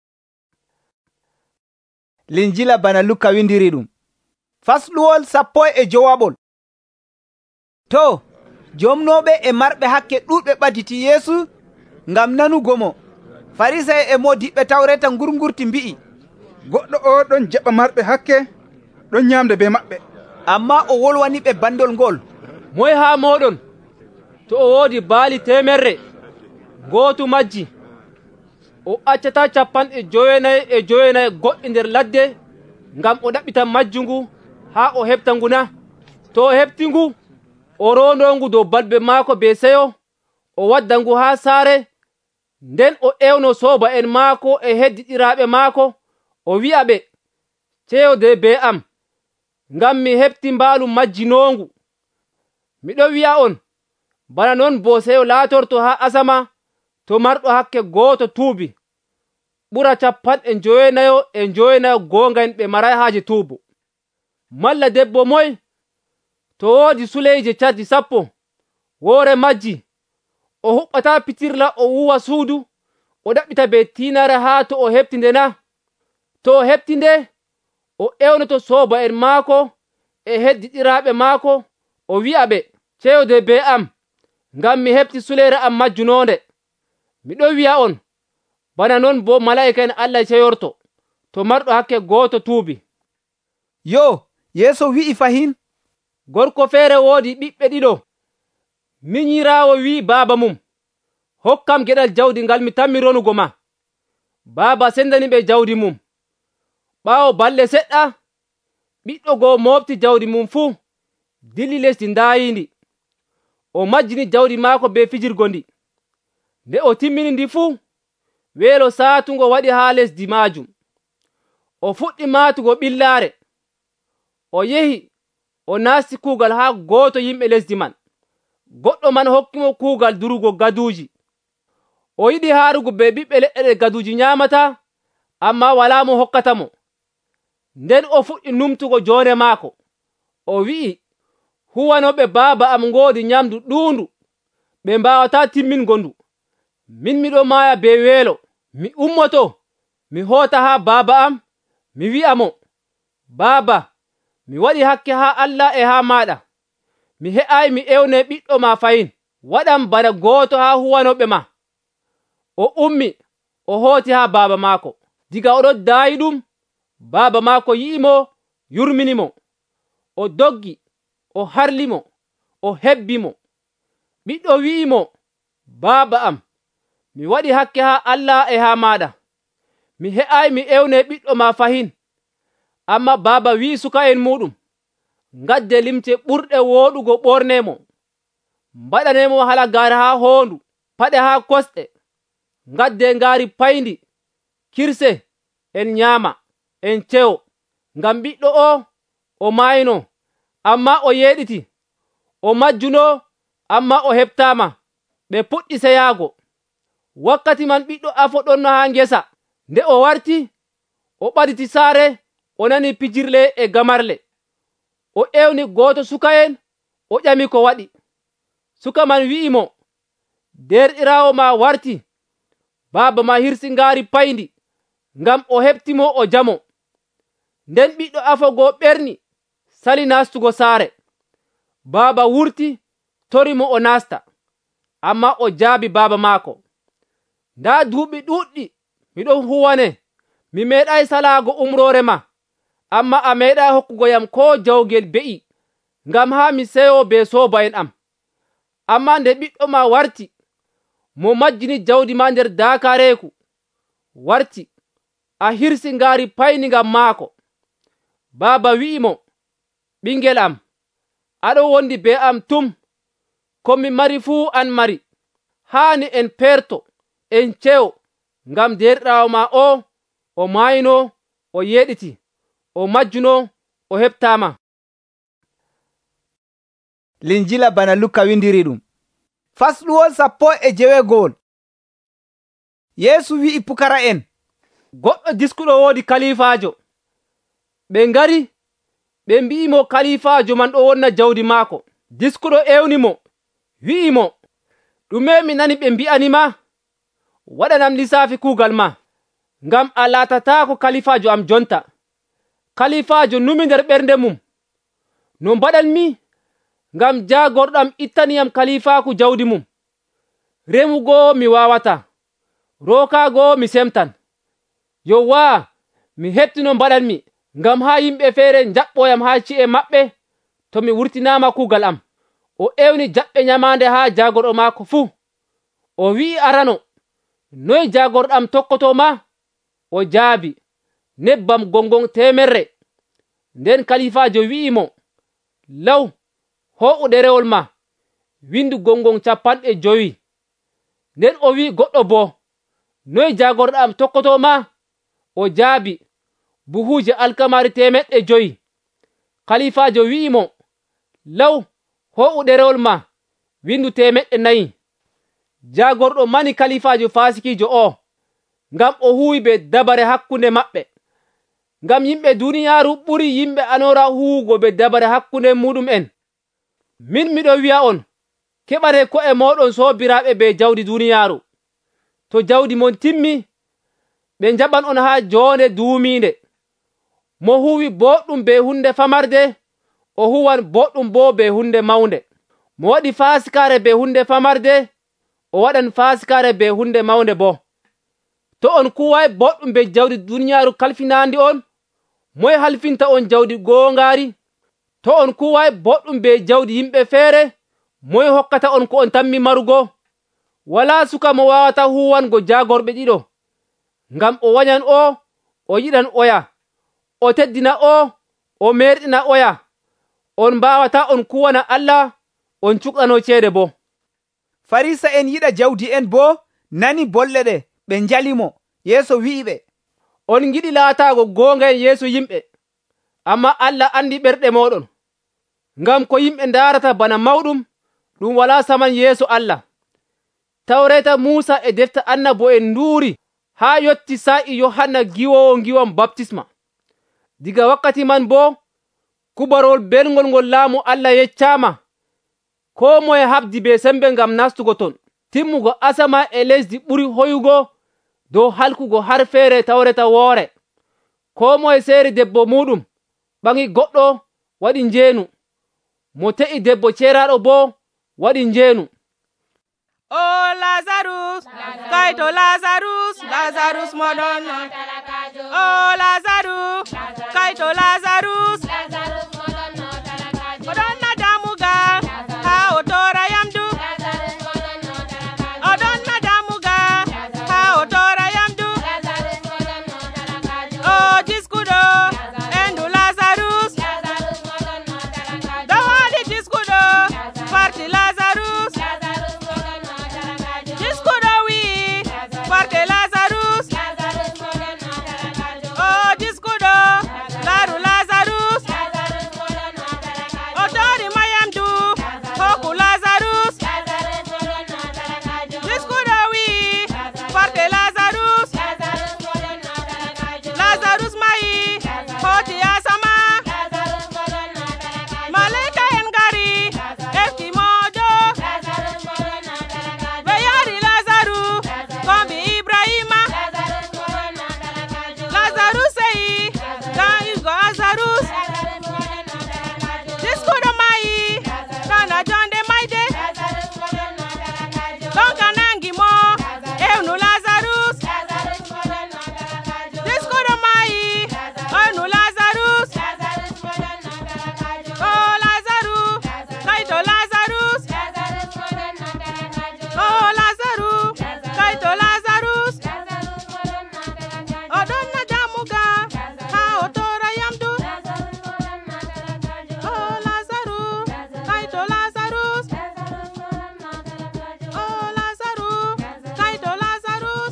Linjila bana Luka windiri ɗum. Fasluwol sappo e jowaɓol. To, jomnoɓe e marɓe hakke ɗuɗɓe ɓaditi Yeesu ngam nanugo mo. Farisai e modiɓɓe tawreta ngurngurti mbi'i, goɗɗo o ɗon jaɓa marɓe hakke, ɗon nyamde be maɓɓe. Amma o wolwani ɓe bandol ngol, moy haa moɗon to o woodi baali temerre, gootu majji, o accata capanɗe jowenayi e jowenayi goɗɗi nder ladde ngam o ɗaɓɓita majjungu haa o heɓta ngu na? To o heɓti ngu, o rondongu dow balbe maako be seyo, o wadda ngu haa saare, nden o ewno sooba en maako e heddiɗiraaɓe maako, o wi'a ɓe, ceyode be am, ngam mi heɓti mbaalu majjinongu. Miɗo wi'a on, bana non bo seyo laatorto haa asama to marɗo hakke gooto tuubi, ɓura capanɗe jowenayo e jowenayo gongaen ɓe maray haaje tuubu. Malla debbo moy to woodi suleyje caddi sappo, woore majji, o huɓɓata pitirla o wuwa suudu, o ɗaɓɓita be tiinare haa to o heɓti nde na? To o heɓti nde, o ewnoto sooba en maako e heddiɗiraaɓe maako, o wi'a ɓe, ceyode be am, ngam mi heɓti sulere am majjunonde. Miɗo wi'a on, bana non bo mala'ika en Allah ceyorto to marɗo hakke gooto tuubi. Yo, Yeesu wi'i fahin, gorko feere woodi ɓiɓɓe ɗiɗo. Minyiraawo wi'i baaba mum, hokkam geɗal jawdi ngal mi tammi ronugo ma. Baaba sendani ɓe jawdi mum. ɓaawo balɗe seɗɗa ɓiɗɗo goo mofti jawdi mum fuu dilli lesdi ndaayindi o majjini jawdi maako be fijirgo ndi nde o timmini ndi fuu weelo saatungo waɗi haa lesdi maajum o fuɗɗi maatugo ɓillaare o yehi o naasti kuugal haa gooto yimɓe lesdi man goɗɗo man hokkimo kuugal durugo gaduuji o yiɗi haarugo be ɓiɓɓe leɗɗe ɗe gaduuji nyaamata amma walaa mo hokkata mo nden o fuɗɗi numtugo joone maako o wi'i huwanoɓe baaba am ngoodi nyamdu ɗuundu ɓe mbawata timmingo ndu min miɗo maaya be weelo mi ummoto mi hoota haa baaba am mi wi'a mo baaba mi waɗi hakke haa Allah e haa maɗa mi he'ai mi ewne ɓiɗɗo ma fayin waɗam bana gooto haa huwanoɓe ma o ummi o hooti haa baaba maako diga oɗo daayi ɗum baaba maako yi'imo yurminimo o doggi o harlimo o hebbimo ɓiɗɗo wi'imo baaba am mi waɗi hakke haa Allah e haa maɗa mi he'ai mi ewne ɓiɗɗo ma fahin amma baaba wi'i suka'en muɗum ngadde limce ɓurɗe woɗugo ɓornemo mbaɗanemo halagaare haa hoondu paɗe haa kosɗe ngadde ngaari payndi kirse en nyaama en cewo ngam ɓiɗɗo o o maayino amma o yeɗiti o majjuno amma o heɓtama ɓe puɗɗi seyaago wakkati man ɓiɗɗo afo ɗonno haa ngesa nde o warti o ɓaditi saare o nani pijirle e gamarle o ewni gooto suka'en o ƴami ko waɗi suka man wi'imo derɗirawo ma warti baaba ma hirsi ngaari payndi ngam o heɓtimo o jamo nden ɓiɗɗo afogo ɓerni sali nastugo saare baaba wurti torimo o nasta amma o jaabi baaba maako nda duuɓi ɗuɗɗi miɗon huwane mi meeɗay salaago umrore ma amma a meeɗay hokkugo yam ko jawgel be'i ngam haa mi seyo be sobay'en am amma nde ɓiɗɗo ma warti mo majjini jawdi ma nder daakareeku warti a hirsi ngaari payni ngam maako baaba wi'imo ɓingel am aɗo wondi be am tum komi mari fuu an mari haani en perto en cewo ngam derɗirawo ma o o maayino o yeɗiti o majjuno o heɓtama. Linjila bana Luka windiri ɗum fasluwol sappo e jewegol. Yesu wi'i pukara en goɗɗo diskuɗo woodi kalifajo ɓe ngari ɓe mbi'imo kalifajo man ɗo wonna jawdi maako diskuɗo ewnimo wi'imo ɗume mi nani ɓe mbi'anima waɗanam lissafi kuugal ma ngam a laatatako kalifajo am jonta. Kalifajo numi nder ɓernde mum no mbaɗanmi ngam jagorɗam ittaniyam kalifaku jawdi mum remugo mi wawata rokago mi semtan yowa mi hettino mbaɗanmi ngam ha yimɓe feere jaɓɓoyam ha ci'e maɓɓe to mi wurtinama kuugal am. O ewni jaɓɓe nyamande ha jagorɗo maako fuu o wi'i arano noy jagorɗam tokkotoma o jaabi nebbam gongon temerre nden kalifajo wi'imo law ho'u ɗerewol ma windu gongon capanɗe jowi nden o wi'i goɗɗo bo noy jagorɗam tokkotoma o jaabi buhuje alkamari temeɗɗe joyi kalifajo wi'imo law ho'u ɗerewol ma windu temeɗɗe nayi jagorɗo mani kalifajo fasikijo o ngam o huwi be dabare hakkunde maɓɓe ngam yimɓe duniyaaru ɓuri yimɓe anora huwugo be dabare hakkunde muɗum en. Min miɗo wi'a on keɓare ko'e moɗon sobiraɓe be jawdi duniyaaru to jawdi mon timmi ɓe jaɓan on ha jonde duuminde mo huwi boɗɗum be hunde famarde o huwan boɗɗum bo be hunde mawnde mo waɗi fasikare be hunde famarde o waɗan fasikare be hunde mawnde bo. To on kuway boɗɗum be jawdi duniyaaru kalfinandi on moy halfinta on jawdi goongari? To on kuway boɗɗum be jawdi yimɓe feere moy hokkata on ko on tammi marugo? Wala suka mo wawata huwango jagorɓe ɗiɗo ngam o wanyan o o yiɗan oya o teddina o o merɗina oya on mbawata on kuwana Allah on cuƙano ceede bo. Farisa en yiɗa jawdi en bo nani bolle ɗe ɓe njalimo. Yeeso wi'iɓe, on giɗi laatago goonga en yeeso yimɓe, amma Allah andi ɓerɗe moɗon, ngam ko yimɓe ndarata bana mawɗum ɗum wala saman yeeso Allah. Tawreta Musa e defta annabo en nduuri haa yotti sa'i Yohanna giwowo giwam baptisma. Diga wakkati man bo kubarol belngol ngol laamu Allah yeccama, ko moye habdi be sembe ngam nastugo ton. Timmugo asama e lesdi ɓuri hoyugo dow halkugo har feere tawreta woore. Ko moye seeri debbo muɗum ɓangi goɗɗo waɗi njeenu, mo te'i debbo ceeraɗo bo waɗi njeenu. O Lazarus, kaito Lazarus, Lazarus moɗon. O Lazarus, kaito Lazarus, moɗon na damugal ha o tora yamdu. Oɗon na damugal ha o tora yamdu. O jiskuɗo endu Lazarus, ɗo waɗi jiskuɗo farti Lazarus. Jiskuɗo wi'i farti Lazarus. O jiskuɗo laru Lazarus. O tori mayamdu hoku Lazarus. Jiskuɗo wi'i farti Lazarus. Lazarus mayi hoti asama. Malaika en gari efti mojo. Ɓe yari Lazarus kombi Ibrahima. Lazarus seyi kan isgo Lazarus. Jiskuɗo mayi kana jonde mayde. Ɗonka nangi mo ewnu Lazarus. Jiskuɗo mayi oynu Lazarus. O Lazarus, kaito Lazarus. O Lazarus, kaito Lazarus. Oɗon na damugal ha o tora yamdu. O Lazarus, kaito Lazarus. O Lazarus, kaito Lazarus.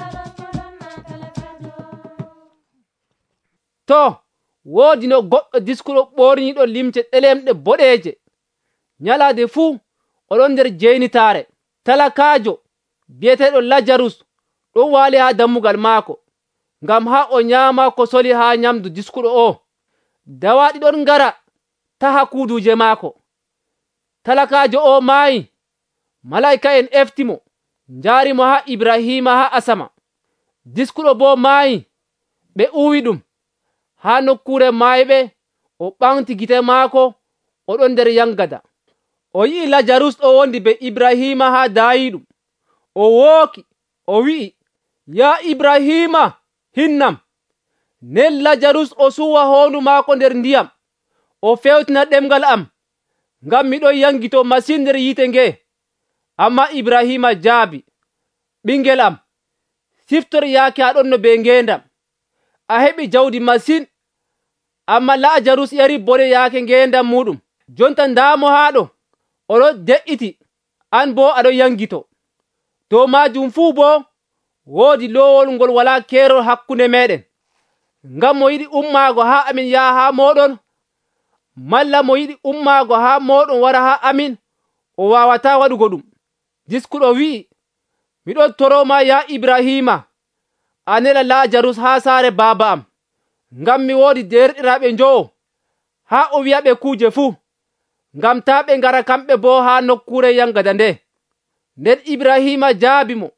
To, woodi no goɗɗo diskuɗo ɓorniɗo limce ɗelemɗe boɗeeje. Nyalaade fuu oɗon nder jeynitaare. Talakaajo biyeteeɗo Lazarus ɗon waali haa dammugal maako, ngam haa o nyaama ko soli haa nyamdu diskuɗo o. Dawaaɗi ɗon ngara taha kuuduuje maako. Talakaajo o maayi. Malaika en eftimo, njaarimo haa Ibrahima haa asama. Diskuɗo bo maayi, ɓe uwi ɗum. Haa nokkure maayɓe o ɓamti gite maako, oɗon nder yangada. O yi'i Lazarus ɗo wondi be Ibrahima haa daayiɗum. O wooki, o wi'i, ya Ibrahima, hinnam. Nden Lazarus o suwa hondu maako nder ndiyam, o fewtina ɗemgal am, ngam miɗon yangito masin nder yite nge. Amma Ibrahima jaabi, ɓingel am, siftor yaake aɗon no be ngendam. A heɓi jawdi masin, amma Lazarus yari bone yaake ngendam muɗum. Jonta ndamo haɗo, oɗo de'iti, an bo aɗo yangito. Dow majum fuu bo woodi lowol ngol wala keerol hakkunde meɗen. Ngam mo yiɗi ummaago ha amin yaha ha moɗon, malla mo yiɗi ummaago ha moɗon wara ha amin, o wawata waɗugo ɗum. Diskuɗo wi'i, miɗon toroma ya Ibrahima, a nela Lazarus ha saare baaba am, ngam mi woodi derɗiraɓe njowo, ha o wi'a ɓe kuuje fuu, ngam ta ɓe ngara kamɓe bo ha nokkure yangada nde. Nden Ibrahima jaabi mo,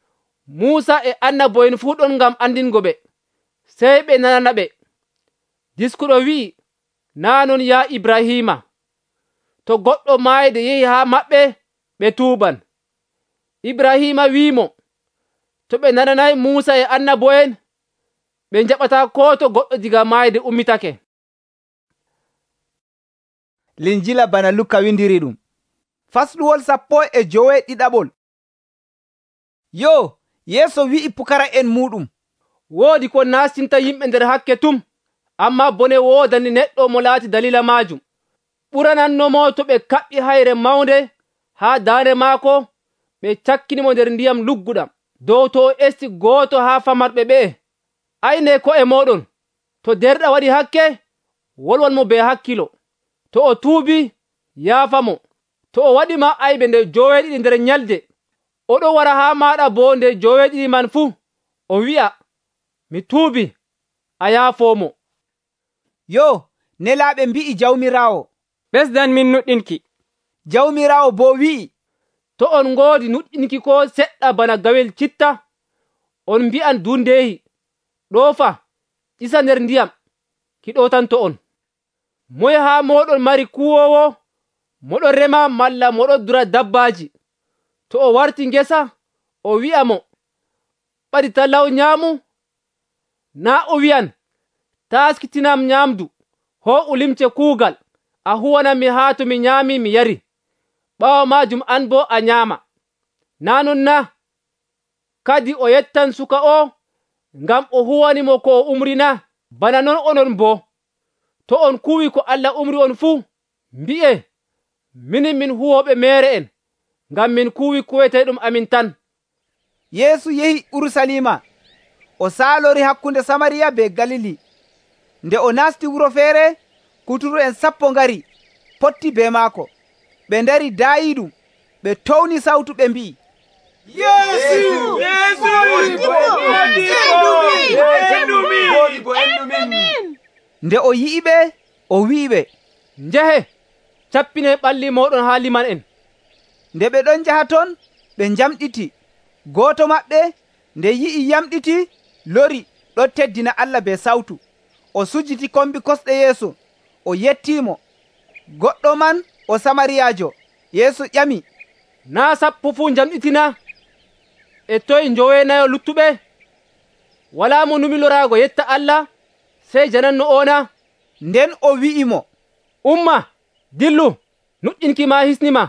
Musa e annabo'en fuu ɗon ngam andingo ɓe, sey ɓe nanana ɓe. Diskuɗo wi'i, na non ya Ibrahima, to goɗɗo maayde yehi ha maɓɓe, ɓe tuuban. Ibrahima wi'imo, to ɓe nananayi Musa e annabo'en, ɓe jaɓata ko to goɗɗo diga maayde ummitake. Linjila bana Luka windiri ɗum. Fasɗuwol sappo e jowe ɗiɗaɓol. Yo, Yeeso wi'i pukara en muɗum, woodi ko nastinta yimɓe nder hakke tum, amma bone woodani neɗɗo mo laati dalila majum. ɓuranannomo to ɓe kaɓɓi hayre mawnde haa daande maako ɓe cakkinimo nder ndiyam lugguɗam dow to o esti gooto haa famarɓe ɓe. ayne ko e moɗon, to derɗa waɗi hakke wolwan mo be hakkilo. To o tuubi yaafamo. To o waɗima aybe nde joweeɗiɗi nder nyalde, oɗo wara haa maɗa bo nde joweeɗiɗi man fuu o wi'a, mi tuubi, a yaafomo. yo nelaaɓe mbi'i jawmirawo, ɓesdan min nuɗɗinki. jawmirawo bo wi'i, to on ngoodi nuɗɗinki ko seɗɗa bana gawel citta, on mbi'an dundehi, ɗoofa ɗisa nder ndiyam, ki ɗotanto on. moye haa moɗon mari kuwowo moɗo rema malla moɗo dura dabbaji, to o warti ngesa o wi'a mo, ɓadita law nyaamu, na o wi'an, taskitinam nyamdu, ho ulimce kuugal, a huwanami haa to mi nyaami mi yari, ɓaawo majum an bo a nyaama. nanon na kadi o yettan suka o ngam o huwanimo ko o umrina. Bana non onon bo, to on kuwi ko Allah umri on fuu, mbi'e, minin min huwoɓe mere en, ngam min kuwi kuweteɗum amin tan. yeesu yehi urusalima, o saalori hakkunde samariya be galili. nde o nasti wuro feere, kuturu en sappo ngari potti be maako. ɓe ndari daayiɗum, ɓe towni sawtu ɓe mbi'i, yeesu nde o yi'iɓe o wi'iɓe, njehe cappine ɓalli moɗon haa liman en. nde ɓe ɗon njaha ton ɓe njamɗiti. gooto maɓɓe nde yi'i yamɗiti lori ɗo teddina Allah be sawtu. o sujjiti kombi kosɗe yeeso, o yettimo. goɗɗo man o samariyajo. yeesu ƴami, na sappo fuu njamɗitina? e toye njoweenayo luttuɓe? wala mo numilorago yetta Allah sey jananno ona? nden o wi'imo, umma dillu, nuɗɗinki ma hisnima.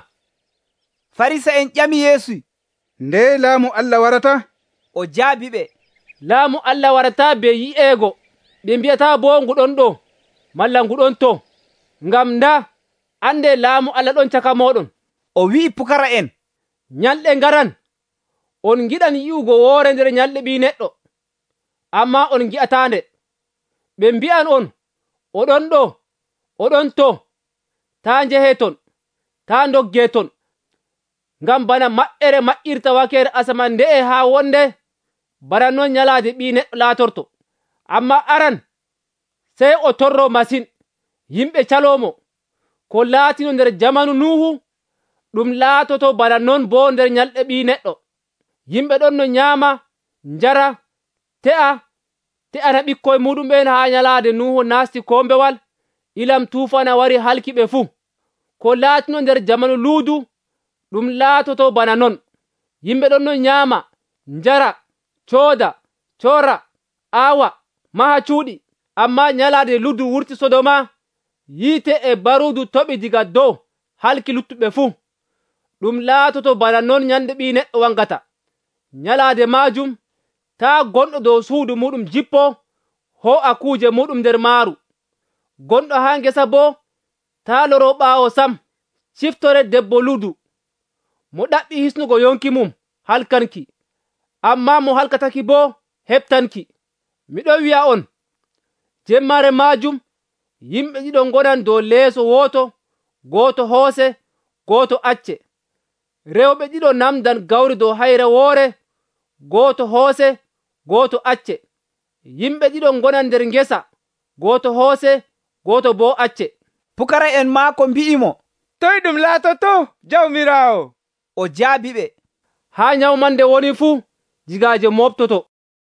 farisa en ƴami yeesu, nde laamu Allah warata? o jaabi ɓe, laamu Allah warata be yi'eego, ɓe mbi'ata bo nguɗon ɗo malla nguɗon to, ngam nda ande laamu Allah ɗon caka moɗon. o wi'i pukara en, nyalɗe ngaran, on giɗan yi'ugo woore nder nyalɗe ɓi neɗɗo, amma on gi'atande. ɓe mbi'an on, oɗon ɗo, oɗon to, ta njehe ton, ta ndogge ton, ngam bana maɓɓere maɓɓirta wakeere asaman nde'e haa wonde, bana non nyalaade ɓi neɗɗo laatorto. amma aran sey o torro masin, yimɓe calomo, ko laatino nder jamanu Nuhu, ɗum laatoto bana non bo nder nyalɗe ɓi neɗɗo. yimɓe ɗon no nyaama, njara, te'a, te'ana ɓikkoye muɗum ɓen haa nyalaade Nuhu naasti kombewal, ilam tufana wari halki ɓe fuu. ko laatino nder jamanu Luudu, ɗum laatoto bana non. yimɓe ɗon no nyaama, njara, cooda, coora, aawa, maha cuuɗi. amma nyalaade Luudu wurti Sodoma, yiite e baruudu toɓi diga dow halki luttuɓe fuu. ɗum laatoto bana non nyande ɓi neɗɗo wangata. nyalaade majum ta gonɗo dow suudu muɗum jippo ho a kuuje muɗum nder maaru. gonɗo haa ngesa bo ta loro ɓaawo sam. ciftore debbo Luudu mo ɗaɓɓi hisnugo yonki mum halkanki, amma mo halkataki bo heɓtanki. miɗo wi'a on, jemmare majum yimɓe ɗiɗo gonan dow leeso woto, gooto hoose, gooto acce. rewɓe ɗiɗo namdan gawri dow hayre woore, gooto hoose, gooto acce. yimɓe ɗiɗo gonan nder ngesa, gooto hoose, gooto bo acce. pukara en maako mbi'imo, toye ɗum laatoto jawmirawo? o jaabi ɓe, haa nyawmande woni fuu jigaaje moftoto.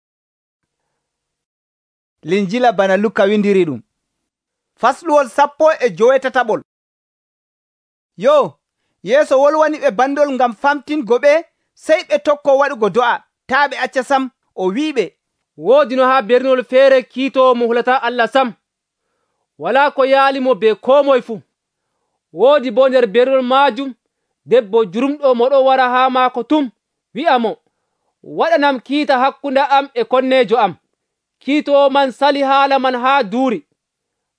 linjila bana Lukka windiri ɗum. fasluwol sappo e jowetataɓol. yo yeeso wolwani ɓe bandol ngam famtingo ɓe, sey ɓe tokko waɗugo do'a taa ɓe acca sam. o wiɓe, woodi no haa bernol feere kiitowo mo hulata Allah sam, wala ko yaalimo be ko moye fuu. woodi bo nder bernol majum debbo jurumɗo moɗo wara haa maako tum, wi'a mo, waɗanam kiita hakkunde am e konnejo am. kiitowo man sali haala man haa duuri.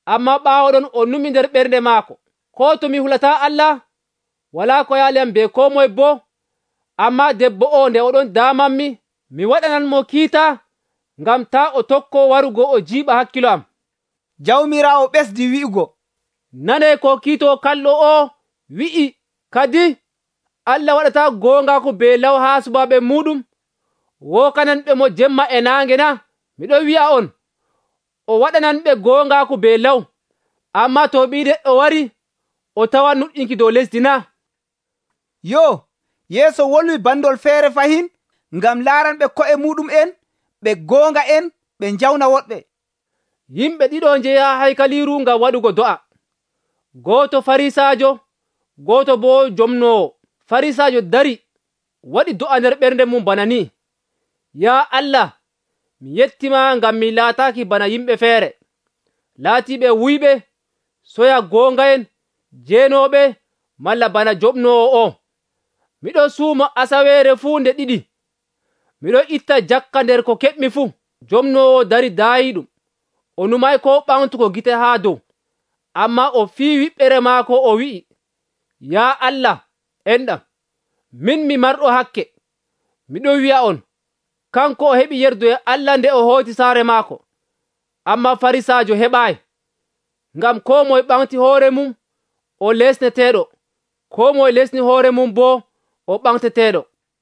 amma ɓaawo ɗon o numi nder ɓernde maako, ko to mi hulata Allah, wala ko yaaliyam be ko moye bo, amma debbo o nde oɗon damanmi, mi waɗananmo kiita ngam ta o tokko warugo o jiiɓa hakkilo am. Jawmirawo ɓesdi wi'ugo, nane ko kiito kallo o wi'i kadi, Allah waɗata gongaku be law ha subaɓe muɗum, wokananɓe mo jemma e nange na? Miɗo wi'a on, o waɗananɓe gongaku be law, amma to ɓiɗe o wari, o tawa nuɗɗinki dow lesdi na? Yo, Yeeso wolwi bandol feere fahin, ngam laaranɓe ko'e muɗum en, ɓe gonga en, ɓe jawna woɗɓe. Yimɓe ɗiɗo njeya haykaliru ngam waɗugo do'a. Goto farisajo, goto bo jomnowo. Farisajo dari, waɗi do'a nder ɓernde mum bana ni: Ya Allah, mi yettima ngam mi laataki bana yimɓe feere, laatiɓe wuyɓe, soya gonga en, jeenoɓe, malla bana jomnowo o. Miɗo suuma asaweere fuu nde ɗiɗi. Miɗo itta jakka nder ko keɓmi fuu. Jomnowo dari daayiɗum. O numay ko ɓamtugo gite haa dow, amma o fii wiɓɓere maako o wi'i, Ya Allah, enɗam, min mi marɗo hakke. Miɗo wi'a on, kanko o heɓi yerdu e Allah nde o hooti saare maako, amma farisajo heɓayi. Ngam ko moye ɓamti hoore mum, o lesneteeɗo, ko moye lesni hoore mum bo, o ɓamteteeɗo.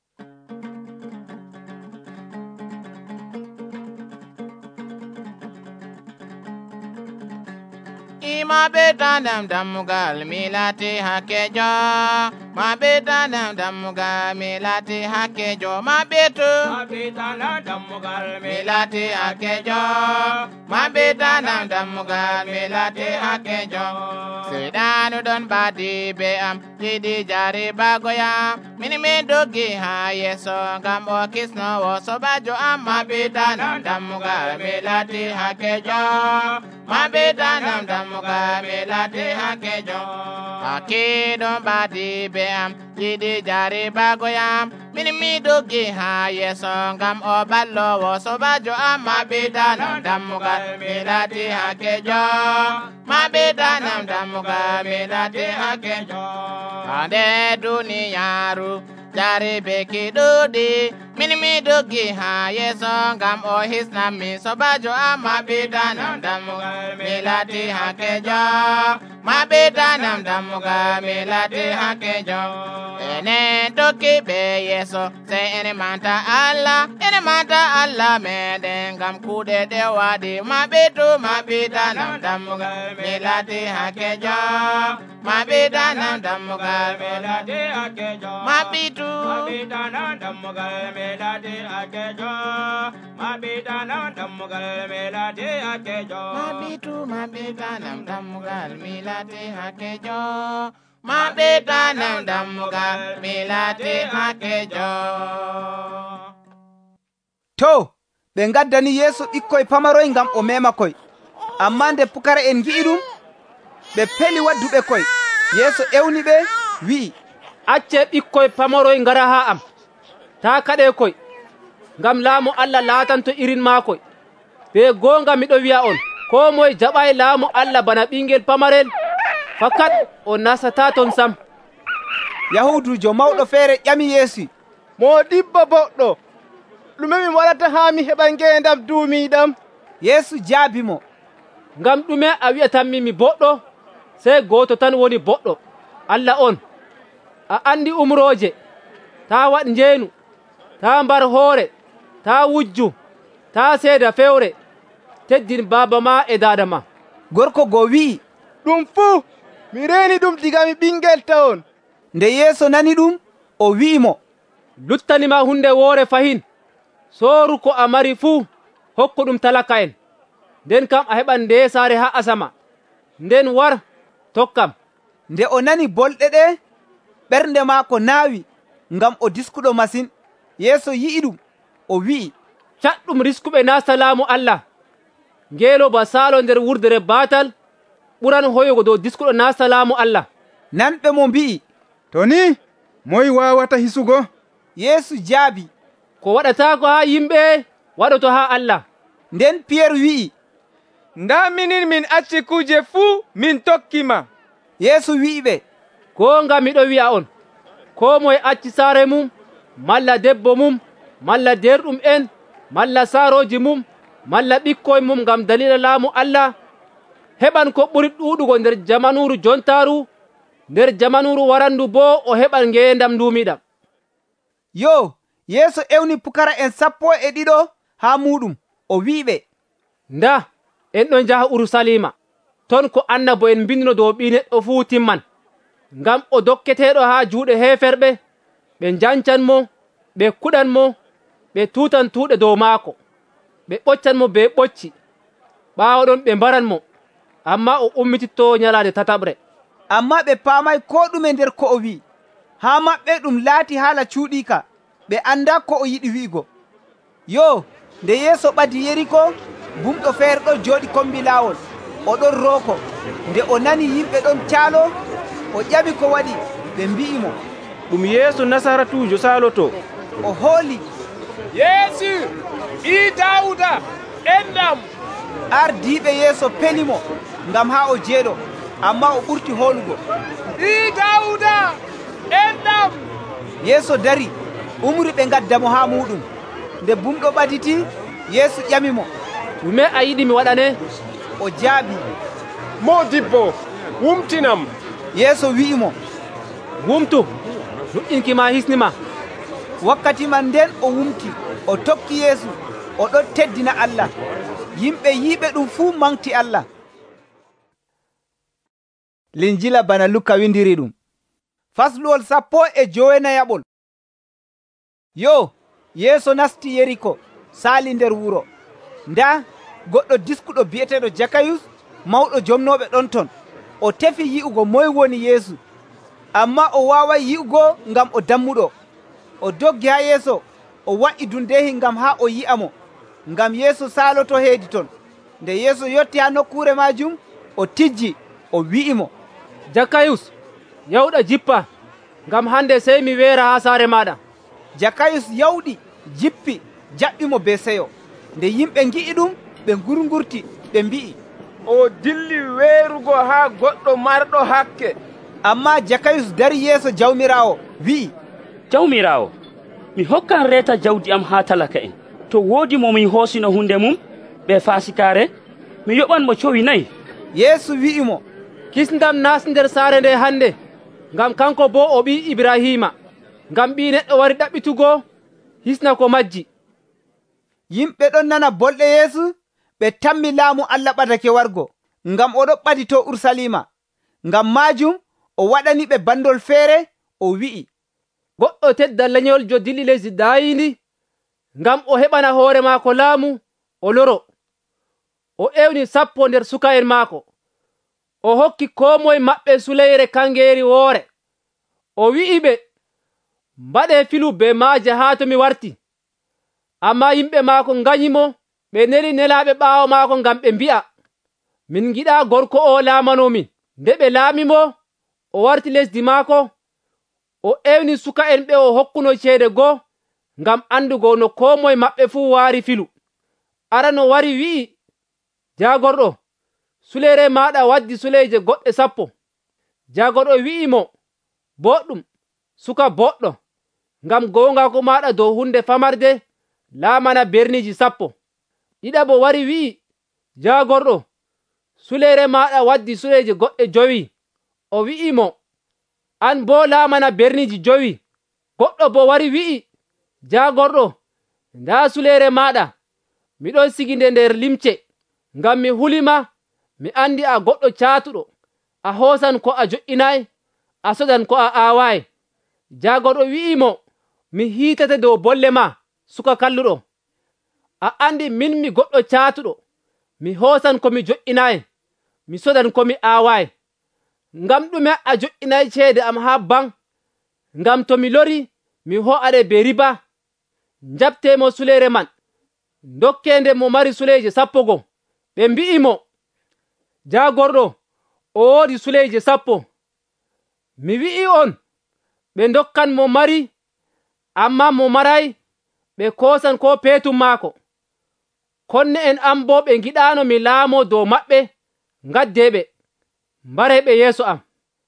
Ma betanam dammugal milati hakkejo, ma betanam dammugal milati hakkejo, ma betu ma betanam dammugal milati hakkejo, ma betanam dammugal milati hakkejo. Seydanu don badi be am jidi jari bagoya, min mi doggi ha yeso ngam o kisnowo sobajo am. Ma betanam dammugal milati hakkejo, ma betanam dammugal milati hakkejo. Hakkiɗo badi be am jiɗi jari bagoyam, min mi doggi ha yeso ngam o ballowo sobajo am. Ma betanam dammugal milati hakkejo, ma betanam dammugal milati hakkejo. Ande duniyaru jari be kiɗuɗi, min mi doggi ha yeso ngam o hisnam mi sobajo am. Ma betanam dammugal milati hakkejo, ma betanam dammugal milati hakkejo. Ene doggi be yeso se ene manta Allah, ene manta Allah meɗen ngam kuuɗe ɗe waɗi. Ma betu ma betanam dammugal milati hakkejo, ma betanam dammugal milati hakkejo. Ma bitu ma betanam dammugal milati hakkejo, ma betanam dammugal milati hakkejo. Ma bitu ma betanam dammugal milati hakkejo, ma betanam dammugal milati hakkejo. To, ɓe gaddani Yeesu ɓikkoy pamaroy ngam o mema koy. Amma nde pukara en gi'i ɗum, ɓe peli wadduɓe koy. Yeesu ewni ɓe wi'i, acce ɓikkoy pamaroy ngara ha am, ta kaɗe koy, ngam laamu Allah laatanto irin maakoy. Be gonga miɗo wi'a on, ko moye jaɓay laamu Allah bana ɓingel pamarel, fakat o nasata ton sam. Yahudujo mawɗo feere ƴami Yeesu, mo ɗibbo boɗɗo, ɗume mi waɗata ha mi heɓa ngendam duumiɗam? Yeesu jaabi mo, ngam ɗume a wi'atanmi mi boɗɗo? Sey goto tan woni boɗɗo, Allah on. A andi umroje, ta waɗ njeenu, ta mbar hoore, ta wujju, ta seeda fewre, teddin baaba ma e dada ma. Gorko go wi'i, ɗum fuu mi reeni ɗum diga mi ɓingel tawon. Nde Yeesu nani ɗum, o wi'i mo, luttanima hunde woore fahin, sooru ko a mari fuu, hokku ɗum talaka en, nden kam a heɓan ndesaare ha asama, nden war tokkam. Nde o nani bolɗe ɗe, ɓernde maako naawi, ngam o diskuɗo masin. Yeesu yi'i ɗum, o wi'i, caɗɗum riskuɓe nasta laamu Allah. Ngeelo ba saalo nder wurdere baatal ɓuran hoyugo dow diskuɗo nasta laamu Allah. Nanɓe mo mbi'i, to ni moy wawata hisugo? Yeesu jaabi, ko waɗatako ha yimɓe waɗoto ha Allah. Nden Piyerre wi'i, nda minin min acci kuje fuu min tokkima. Yeesu wi'iɓe, gonga miɗo wi'a on, ko moye acci saare mum, malla debbo mum, malla derɗum en, malla saaroji mum, malla ɓikkoye mum ngam dalila laamu Allah, heɓan ko ɓuri ɗuɗugo nder jamanuru jontaru, nder jamanuru warandu bo o heɓan ngendam dumiɗam. Yo, Yeesu ewni pukara en sappo e ɗiɗo ha muɗum, o wi'iɓe, nda en ɗon jaha Urusalima, ton ko annabo en bindino dow ɓi neɗɗo fuu timman, ngam o dokketeɗo ha juuɗe heferɓe, ɓe jancan mo, ɓe kuɗan mo, ɓe tutan tuuɗe dow maako, ɓe ɓoccan mo be ɓocci, ɓaawo ɗon ɓe mbaran mo, amma o ummititto nyalade tataɓre. Amma ɓe paamay ko ɗume nder ko o wi'i, ha maɓɓe ɗum laati haala cuuɗika, ɓe anda ko o yiɗi wi'igo. Yo, nde Yeesu ɓadi Yeriko, bumɗo feere ɗo jooɗi kombi laawol, o ɗon rooko. Nde o nani yimɓe ɗon caalo, o ƴami ko waɗi, ɓe mbi'imo, ɗum Yeesu Nasaratujo saaloto. O hooli, Yeesu, ɓii Dawuda, endam. Ardiiɓe Yeeso pelimo, ngam ha o jeeɗo, amma o ɓurti hoolugo, ɓii Dawuda, endam. Yeeso dari, umri ɓe ngaddamo ha muɗum. Nde bumɗo ɓaditi, Yeesu ƴamimo, ɗume a yiɗi mi waɗane? O jaabi, Modibbo, wumtinam. Yeesu wi'imo, wumtu, nuɗɗinki ma hisnima. Wakkati man nden o wumti, o tokki Yeesu, o ɗon teddina Allah. Yimɓe yiiɓe ɗum fuu manti Allah. Linjila bana Luka windiri ɗum. Fasluwol sappo e jowenayaɓol. Yo, Yeesu nasti Yeriko, saali nder wuro. Nda goɗɗo diskuɗo bi'eteɗo Jakayus, mawɗo jomnoɓe ɗon ton. O tefi yi'ugo moy woni Yeesu, amma o waaway yi'ugo ngam o dammuɗo. O doggi ha yeeso, o wa'i dundehi ngam ha o yi'amo, ngam Yeesu saaloto heedi ton. Nde Yeesu yotti ha nokkure majum, o tijji, o wi'imo, Jakayus, yawɗa jippa, ngam hande sey mi weera ha saare maɗa. Jakayus yawɗi, jippi, jaɓɓimo be seyo. Nde yimɓe ngi'i ɗum, ɓe ngurngurti, ɓe mbi'i, o dilli weerugo ha goɗɗo marɗo hakke. Amma Jakayus dari yeeso jawmirawo, wi'i, jawmirawo, mi hokkan reeta jawdi am ha talaka en. To woodi mo min hoosino hunde mum ɓe faasikare, mi yoɓan mo cowi nayi. Yeesu wi'imo, kisndam naas nder saare nde hande, ngam kanko bo o ɓi Ibrahima, ngam ɓi neɗɗo wari ɗaɓɓitugo hisna ko majji. Yimɓe ɗon nana bolɗe Yeesu, ɓe tammi laamu Allah ɓadake wargo, ngam oɗo ɓadi to Urusalima. Ngam majum o waɗani ɓe bandol feere, o wi'i, goɗɗo tedda leñol jo dilli leydi dayindi, ngam o heɓana hoore maako laamu, o loro. O ewni sappo nder suka en maako. O hokki ko moye maɓɓe suleyre kangeeri woore. O wi'i ɓe, mbaɗe filu be maaje haa to mi warti. Amma yimɓe maako nganyimo, ɓe neli nelaaɓe ɓaawo maako ngam ɓe mbi'a, min giɗa gorko o laamano min. Nde ɓe laamimo, o warti lesdi maako, o ewni suka en ɓe o hokkuno ceede goo, ngam andugo no ko moye maɓɓe fuu waari filu. Arano wari wi'i, jagorɗo, sulere maɗa waddi suleje goɗɗe sappo. Jagorɗo wi'imo, boɗɗum, suka boɗɗo, ngam gongako maɗa dow hunde famarde laamana berniji sappo. Ɗiɗaɓo wari wi'i, jagorɗo, sulere maɗa waddi suleje goɗɗe jowi. O wi'imo, an bo laamana berniji jowi. Goɗɗo bo wari wi'i, jagorɗo, nda sulere maɗa, miɗon siginde nder limce, ngam mi hulima, mi andi a goɗɗo caatuɗo, a hoosan ko a jo'inayi, a sodan ko a aawayi. Jagorɗo wi'imo, mi hiitate dow bolle ma, suka kalluɗo. A andi min mi goɗɗo caatuɗo, mi hoosan ko mi jo'inayi, mi sodan ko mi aawayi. Ngam ɗume a jo'inayi ceede am ha ban? Ngam to mi lori, mi ho'aɗe be riba. Njabtemo sulere man, dokkende mo mari suleje sappo go. Ɓe mbi'imo, jagorɗo, o woodi suleje sappo. Mi wi'i on, ɓe dokkan mo mari, amma mo maray, ɓe koosan ko peetum maako. konne en am bo ɓe giɗano mi laamo dow maɓɓe gaddeɓe mbareɓe yeeso am.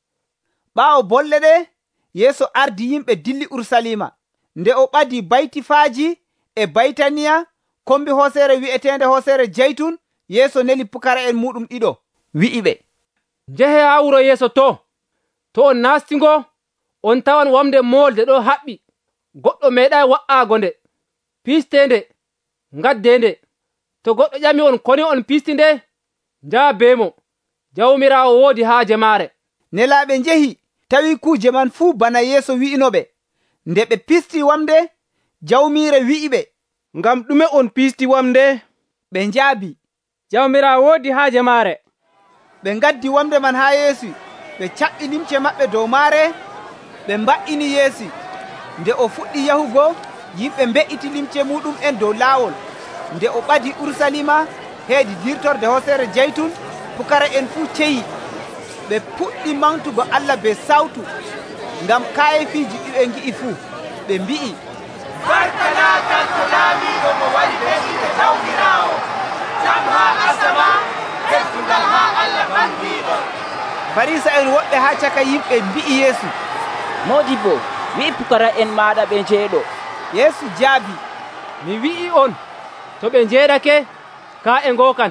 ɓaawo bolle ɗe yeeso ardi yimɓe dilli urusalima nde o ɓadi baytifaaji e baytaniya kombi hoseere wi'etende hoseere jeytun. yeeso neli pukara en muɗum ɗiɗo wi'i ɓe, njehe ha wuro yeeso to to on nastingo on tawan wamde molde ɗo haɓɓi goɗɗo meeɗay wa'aago nde pistende gaddende. to goɗɗo ƴami on koni on pisti nde njaabemo jawmirawo woodi haaje maare. nelaaɓe njehi tawi kuuje man fuu bana yeeso wi'inoɓe. nde ɓe pisti wamde jawmire wi'i ɓe, ngam ɗume on pisti wamde? ɓe njaabi, jawmirawo woodi haaje maare. ɓe gaddi wamde man ha yeesu, ɓe caɓɓi limce maɓɓe dow maare, ɓe mba'ini yeesu. nde o fuɗɗi yahugo yimɓe mbe'iti limce muɗum en dow laawol. nde o ɓadi urusalima heedi dirtorde hoseere jeytun, pukara en fuu ceyi. ɓe puɗɗi mantugo allah be sawtu ngam kayefiiji ɗi ɓe ngi'i fuu. ɓe mbi'i, barka laatan to laamiɗo mo waɗi ɓesɗe jawmirawo, jam ha asama, hettugal ha allah bandiɗo. farisa en woɓɓe ha caka yimɓe mbi'i yeesu, modibbo wi'i pukara en maɗa ɓe jeeɗo. yeesu jaabi, mi wi'i on to ɓe jeeɗake ka e ngokan.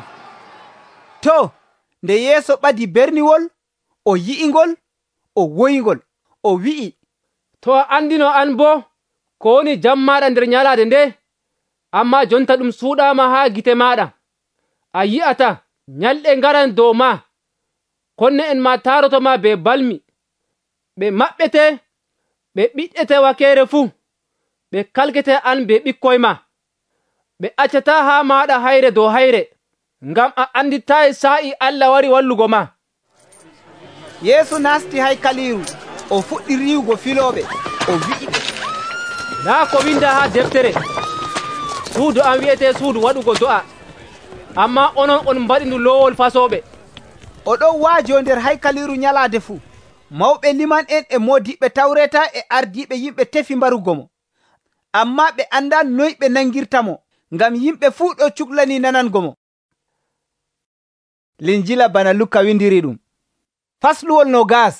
to nde yeeso ɓadi berniwol, o yi'ingol, o woyingol, o wi'i, to a andino an bo ko woni jam maɗa nder nyalade nde, amma jonta ɗum suuɗama ha gite maɗa. a yi'ata nyalɗe ngaran dow ma, konne en ma tarotoma be balmi, ɓe maɓɓete, ɓe ɓiɗɗete wakere fuu, ɓe kalkete an be ɓikkoy ma, ɓe accata ha maɗa hayre dow hayre, ngam a anditayi sa'i allah wari wallugo ma. yeesu nasti haykaliru, o fuɗɗi riwugo filoɓe, o wi'i ɓe, naa ko winda ha deftere, suudu am wi'ete suudu waɗugo do'a, amma onon on mbaɗi ndu lowol fasoɓe. o ɗon waajo nder haykaliru nyalade fuu. mawɓe liman en e modiɓɓe tawreta e ardiɓe yimɓe tefi mbarugo mo, amma ɓe anda noy ɓe nangirta mo, ngam yimɓe fuu ɗo cuklani nanango mo. linjila bana lukka windiri ɗum. fasluwol no gas.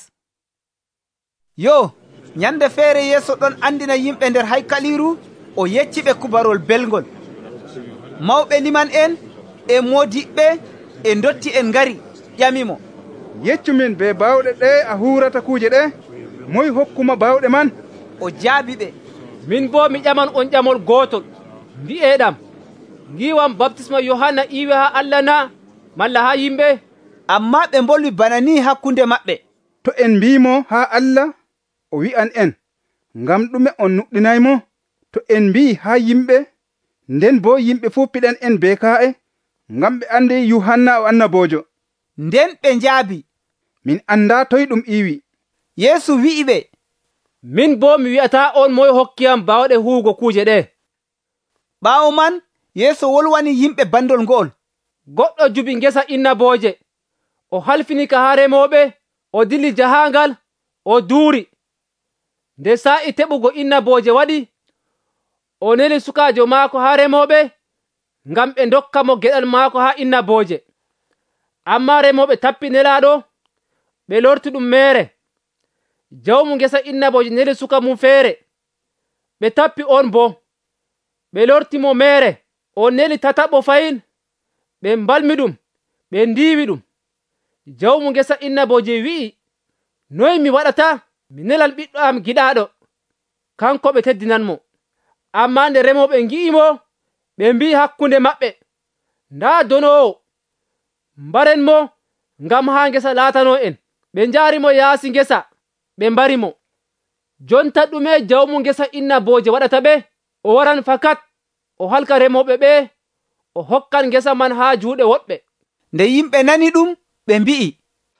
yo nyande feere yeeso ɗon andina yimɓe nder haykaliru, o yecci ɓe kubarol belgol. mawɓe liman en e modiɓɓe e dotti en ngari ƴamimo, yeccu min be bawɗe ɗe a hurata kuuje ɗe, moy hokkuma bawɗe man? o jaabi ɓe, min bo mi ƴaman on ƴamol gotol, mbi'eɗam ngiwam baptisma yohanna iwe ha allah na malla ha yimɓe? amma ɓe mbolwi bana ni hakkunde maɓɓe. to en mbimo ha allah, o wi'an en, ngam ɗume on nuɗɗinaymo? to en mbi ha yimɓe, nden bo yimɓe fuu piɗan en be ka'e, ngam ɓe andi yohanna o annabojo. nden ɓe njaabi, min anda toy ɗum iwi. yeesu wi'i ɓe, min bo mi wi'ata on moy hokkiyam bawɗe huugo kuuje ɗe. ɓaawo man yeeso wolwani yimɓe bandol ngo'ol. goɗɗo jubi ngesa innaboje, o halfini ka ha remoɓe, o dilli jahangal, o duuri. nde sa'i teɓugo innaboje waɗi, o neli sukajo maako ha remoɓe, ngam ɓe dokka mo geɗal maako ha innaboje. amma remoɓe tappi nelaɗo, ɓe lorti ɗum mere. jawmu ngesa innaboje neli suka mum feere, ɓe tappi on bo, ɓe lorti mo mere. o neli tataɓo fayin, ɓe mbalmi ɗum, ɓe ndiwi ɗum. jawmu ngesa innaboje wi'i, noy mi waɗata mi nelal ɓiɗɗo am giɗaɗo? kanko ɓe teddinanmo. amma nde remoɓe ngi'imo, ɓe mbi hakkunde maɓɓe, nda donowo, mbaren mo ngam ha ngesa laatano en. ɓe njaarimo yaasi ngesa, ɓe mbarimo. jonta ɗume jawmu ngesa innaboje waɗata ɓe? o waran fakat, o halka remoɓe ɓe, o hokkan ngesa man ha juuɗe woɗɓe. nde yimɓe nani ɗum, ɓe mbi'i,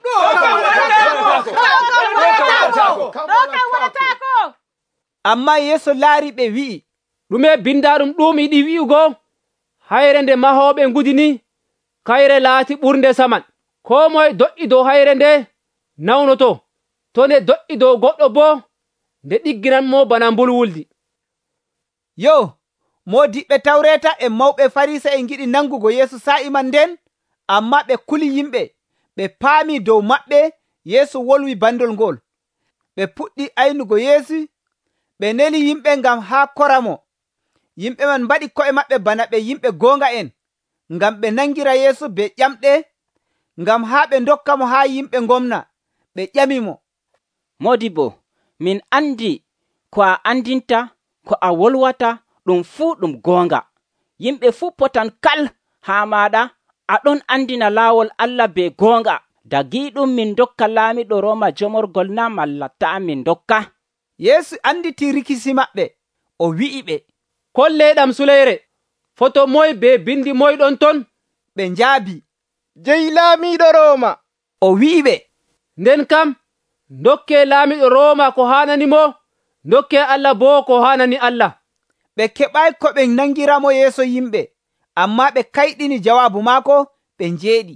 amma yeeso laari ɓe wi'i, ɗume bindaɗum ɗum yiɗi wi'ugo? hayre nde mahoɓe ngudini, kayre laati ɓurde saman. ko moye do'i dow hayre nde nawnoto, to nde do'i dow goɗɗo bo, nde ɗigginanmo bana mbulwuldi. yo Modiɓɓe tawreta e mawɓe farisa en giɗi nangugo Yeesu sa'i man nden, amma ɓe kuli yimɓe, ɓe paami dow maɓɓe Yeesu wolwi bandol ngol. Ɓe puɗɗi aynugo Yeesu, ɓe neli yimɓe ngam haa kora mo. Yimɓe man mbaɗi ko'e maɓɓe bana ɓe yimɓe goonga en, ngam ɓe nangira Yeesu be ƴamɗe, ngam haa ɓe dokka mo haa yimɓe ngomna. Ɓe ƴami mo, Modibbo, min andi ko a andinta, ko a wolwata ɗum fuu ɗum goonga. Yimɓe fuu potan kal haa maɗa, aɗon andina laawol Allah be goonga. Dagiɗum min dokka laamiɗo Roma jomorgol na malla ta min dokka? Yeesu anditi rikisi maɓɓe, o wi'i ɓe, kolleɗam suleyre, foto moy be bindi moyɗon ton? Ɓe njaabi, jeyi laamiɗo Roma. O wi'i ɓe, nden kam dokke laamiɗo Roma ko hanani mo, dokke Allah bo ko hanani Allah. Ɓe keɓay ko ɓe nangiramo yeeso yimɓe, amma ɓe kayɗini jawaabu maako, ɓe njeeɗi.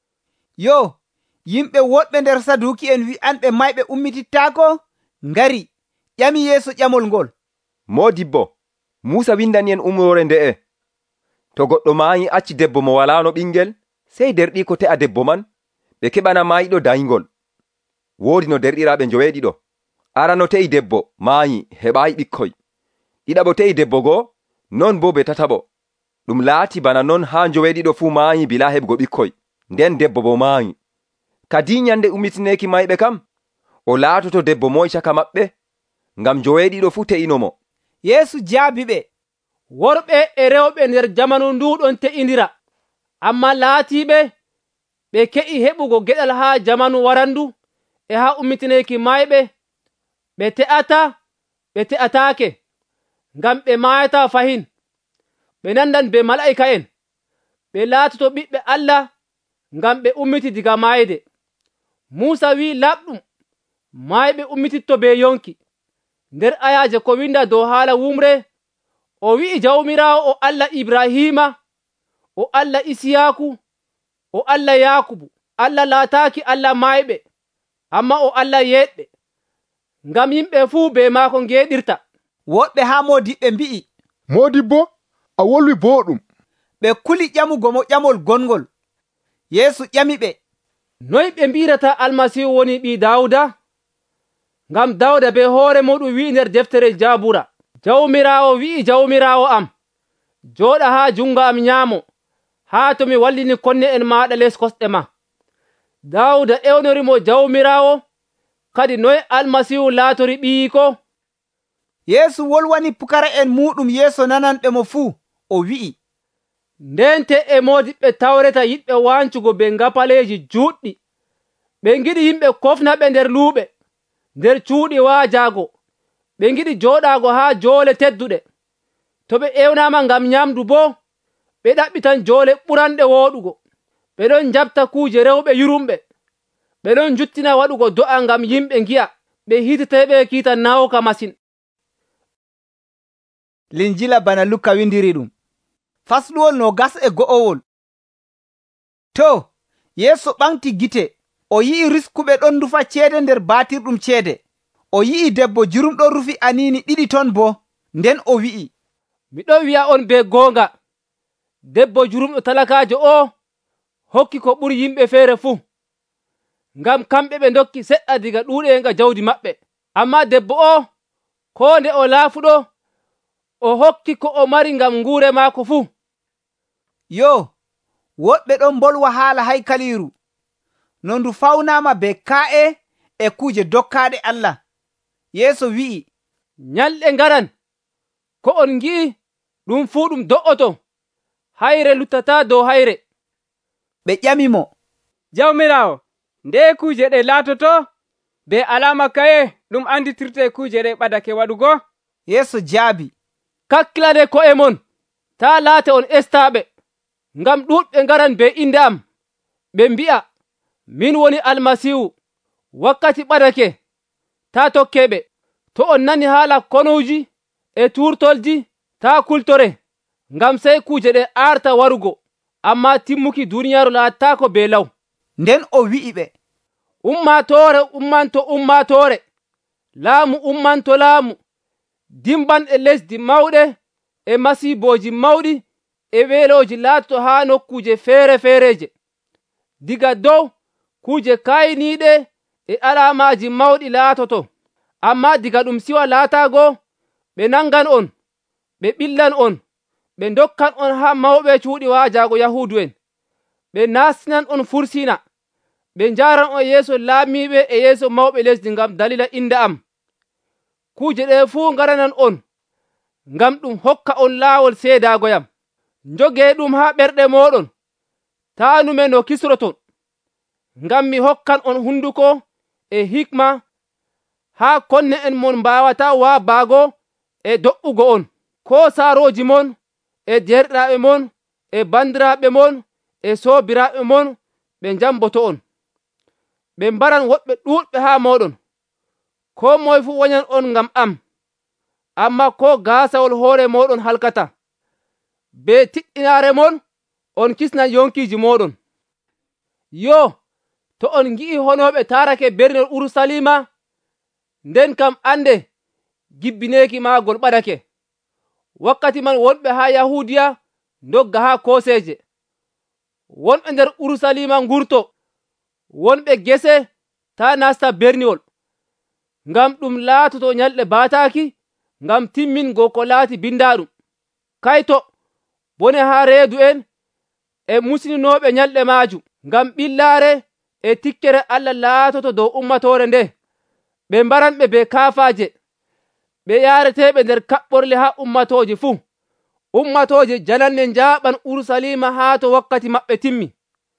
Yo, yimɓe woɗɓe nder saduki en wi'anɓe mayɓe ummitittaako ngari ƴami Yeesu ƴamol ngol. Modibbo, Musa windani en umrore nde'e. To goɗɗo maayi acci debbo mo walano ɓingel, sey derɗi ko te'a debbo man, ɓe keɓana maayiɗo dayngol. Woodi no derɗiraaɓe njoweeɗiɗo. Arano te'i debbo maayi heɓaayi ɓikkoy. Ɗiɗaɓo te'i debbo goo, non bo be tataɓo. Ɗum laati bana non haa njoweeɗiɗo fuu maayi bila heɓgo ɓikkoy, nden debbo bo maayi. Kadi nyande ummitineeki mayɓe kam, o laatoto debbo moy caka maɓɓe, ngam njoweeɗiɗo fuu te'inomo. Yeesu jaabi ɓe, worɓe e rewɓe nder jamanu nduɗon te'indira, amma laatiɓe ɓe ke'i heɓugo geɗal haa jamanu warandu e haa ummitineeki mayɓe, ɓe te'ata ɓe te'ataake, ngam ɓe maayata fahin, ɓe nandan be mala'ika en, ɓe laatoto ɓiɓɓe Allah, ngam ɓe ummiti diga maayde. Musa wi laɓɗum maayɓe ummititto be yonki. Nder ayaje ko winda dow haala wumre, o wi'i jawmirawo o Allah Ibrahima, o Allah Isiyaku, o Allah Yakubu. Allah laataaki Allah maayɓe, amma o Allah yeɗɓe, ngam yimɓe fuu be maako ngeɗirta. Woɗɓe haa Modiɓɓe mbi'i, Modibbo, a wolwi boɗum. Ɓe kuli ƴamugo mo ƴamol gongol. Yeesu ƴami ɓe, noy ɓe mbirata almasihu woni ɓi Dawuda? Ngam Dawuda be hoore muɗum wi'i nder deftere Jabura, jawmirawo wi'i jawmirawo am, joɗa haa jungo am nyaamo, haa to mi wallini konne en maɗa les kosɗe ma. Dawuda ewnorimo jawmirawo, kadi noy almasihu laatori ɓiyiko? Yeesu wolwani pukara en muɗum yeeso nananɓe mo fuu, o wi'i, ndente e modiɓɓe tawreta yiɗɓe wancugo be ngapaleji juɗɗi, ɓe giɗi yimɓe kofna ɓe nder luuɓe, nder cuuɗi waajago, ɓe giɗi joɗago haa joole tedduɗe. To ɓe ewnama ngam nyamdu bo, ɓe ɗaɓɓitan joole ɓuranɗe wooɗugo. Ɓe ɗon jabta kuuje rewɓe yurumɓe, ɓe ɗon juttina waɗugo do'a ngam yimɓe ngi'a, ɓe hiteteɓe kiita nawka masin. Linjila bana Luka windiri ɗum. Fasluwol no gas e go'owol. To, Yeesu ɓamti gite, o yi'i riskuɓe ɗon ndufa ceede nder baatirɗum ceede. O yi'i debbo jurumɗo rufi anini ɗiɗi ton bo, nden o wi'i, miɗon wi'a on be goonga, debbo jurumɗo talakaajo o hokki ko ɓuri yimɓe feere fuu, ngam kamɓe ɓe dokki seɗɗa diga ɗuuɗeenga jawdi maɓɓe. Amma debbo o, ko nde o laafuɗo, o hokki ko o mari ngam nguure maako fuu. Yo, woɗɓe ɗon bolwa haala haykaliiru, no ndu fawnama be kaa'e e kuuje dokkaaɗe Allah. Yeesu wi'i, nyalɗe ngaran, ko on ngi'i ɗum fuu ɗum do'oto, hayre luttata dow hayre. Ɓe ƴami mo, jawmirawo, nde kuuje ɗe laatoto be alama kaye ɗum anditirte kuuje ɗe ɓadake waɗugo? Yeesu jaabi, kakkilane ko'e mon, ta laate on estaɓe, ngam ɗuɗɓe ngaran be inde am, ɓe mbi'a, min woni almasihu, wakkati ɓadake, ta tokkeɓe. To on nani haala konuuji e turtolji, ta kultore, ngam sey kuuje ɗe arta warugo, amma timmuki duniyaaru laattako be law. Nden o wi'i ɓe, ummatore ummanto ummatore, laamu ummanto laamu, dimbanɗe lesdi mawɗe e masiboji mawɗi e weeloji laatoto haa nokkuje feere feereje. Diga dow kuje kayniiɗe e alamaji mawɗi laatoto. Amma diga ɗum siwa laatago ɓe nangan on, ɓe ɓillan on, ɓe dokkan on haa mawɓe cuuɗi waajago Yahudu en. Ɓe nastinan on fursina, ɓe njaran on yeeso laamiɓe e yeeso mawɓe lesdi ngam dalila inde am. Kuje ɗe fuu ngaranan on, ngam ɗum hokka on laawol seedagoyam. Njogee ɗum haa ɓerɗe moɗon, taanume no kisroton, ngam mi hokkan on hunduko e hikma haa konne en mon mbawata waabaago e do'ugo on. Ko saaroji mon e derɗiraɓe mon e bandiraɓe mon e soobiraɓe mon ɓe njamboto on. Ɓe mbaran woɓɓe ɗuuɗɓe haa moɗon. Ko moye fu woñan on ngam am, amma ko gaasawol hoore moɗon halkata. Be tiɗɗinaare mon on kisnan yonkiji moɗon. Yo, to on ngi'i honoɓe tarake bernol Urusalima, nden kam ande gibbineki maagol ɓadake. Wakkati man wonɓe haa Yahudiya dogga haa kooseje. Wonɓe nder Urusalima ngurto, wonɓe gese ta nasta berniwol, ngam ɗum laatoto nyalɗe baataaki, ngam timmingo ko laati bindaɗum. Kayto bone haa reedu en e musininoɓe nyalɗe maaju, ngam ɓillaare e tikkere Allah laatoto dow ummatore nde. Ɓe mbaranɓe be kaafaje, ɓe yaareteɓe nder kaɓɓorle haa ummatoje fuu. Ummatoje jananne njaaɓan Urusalima haa to wakkati maɓɓe timmi.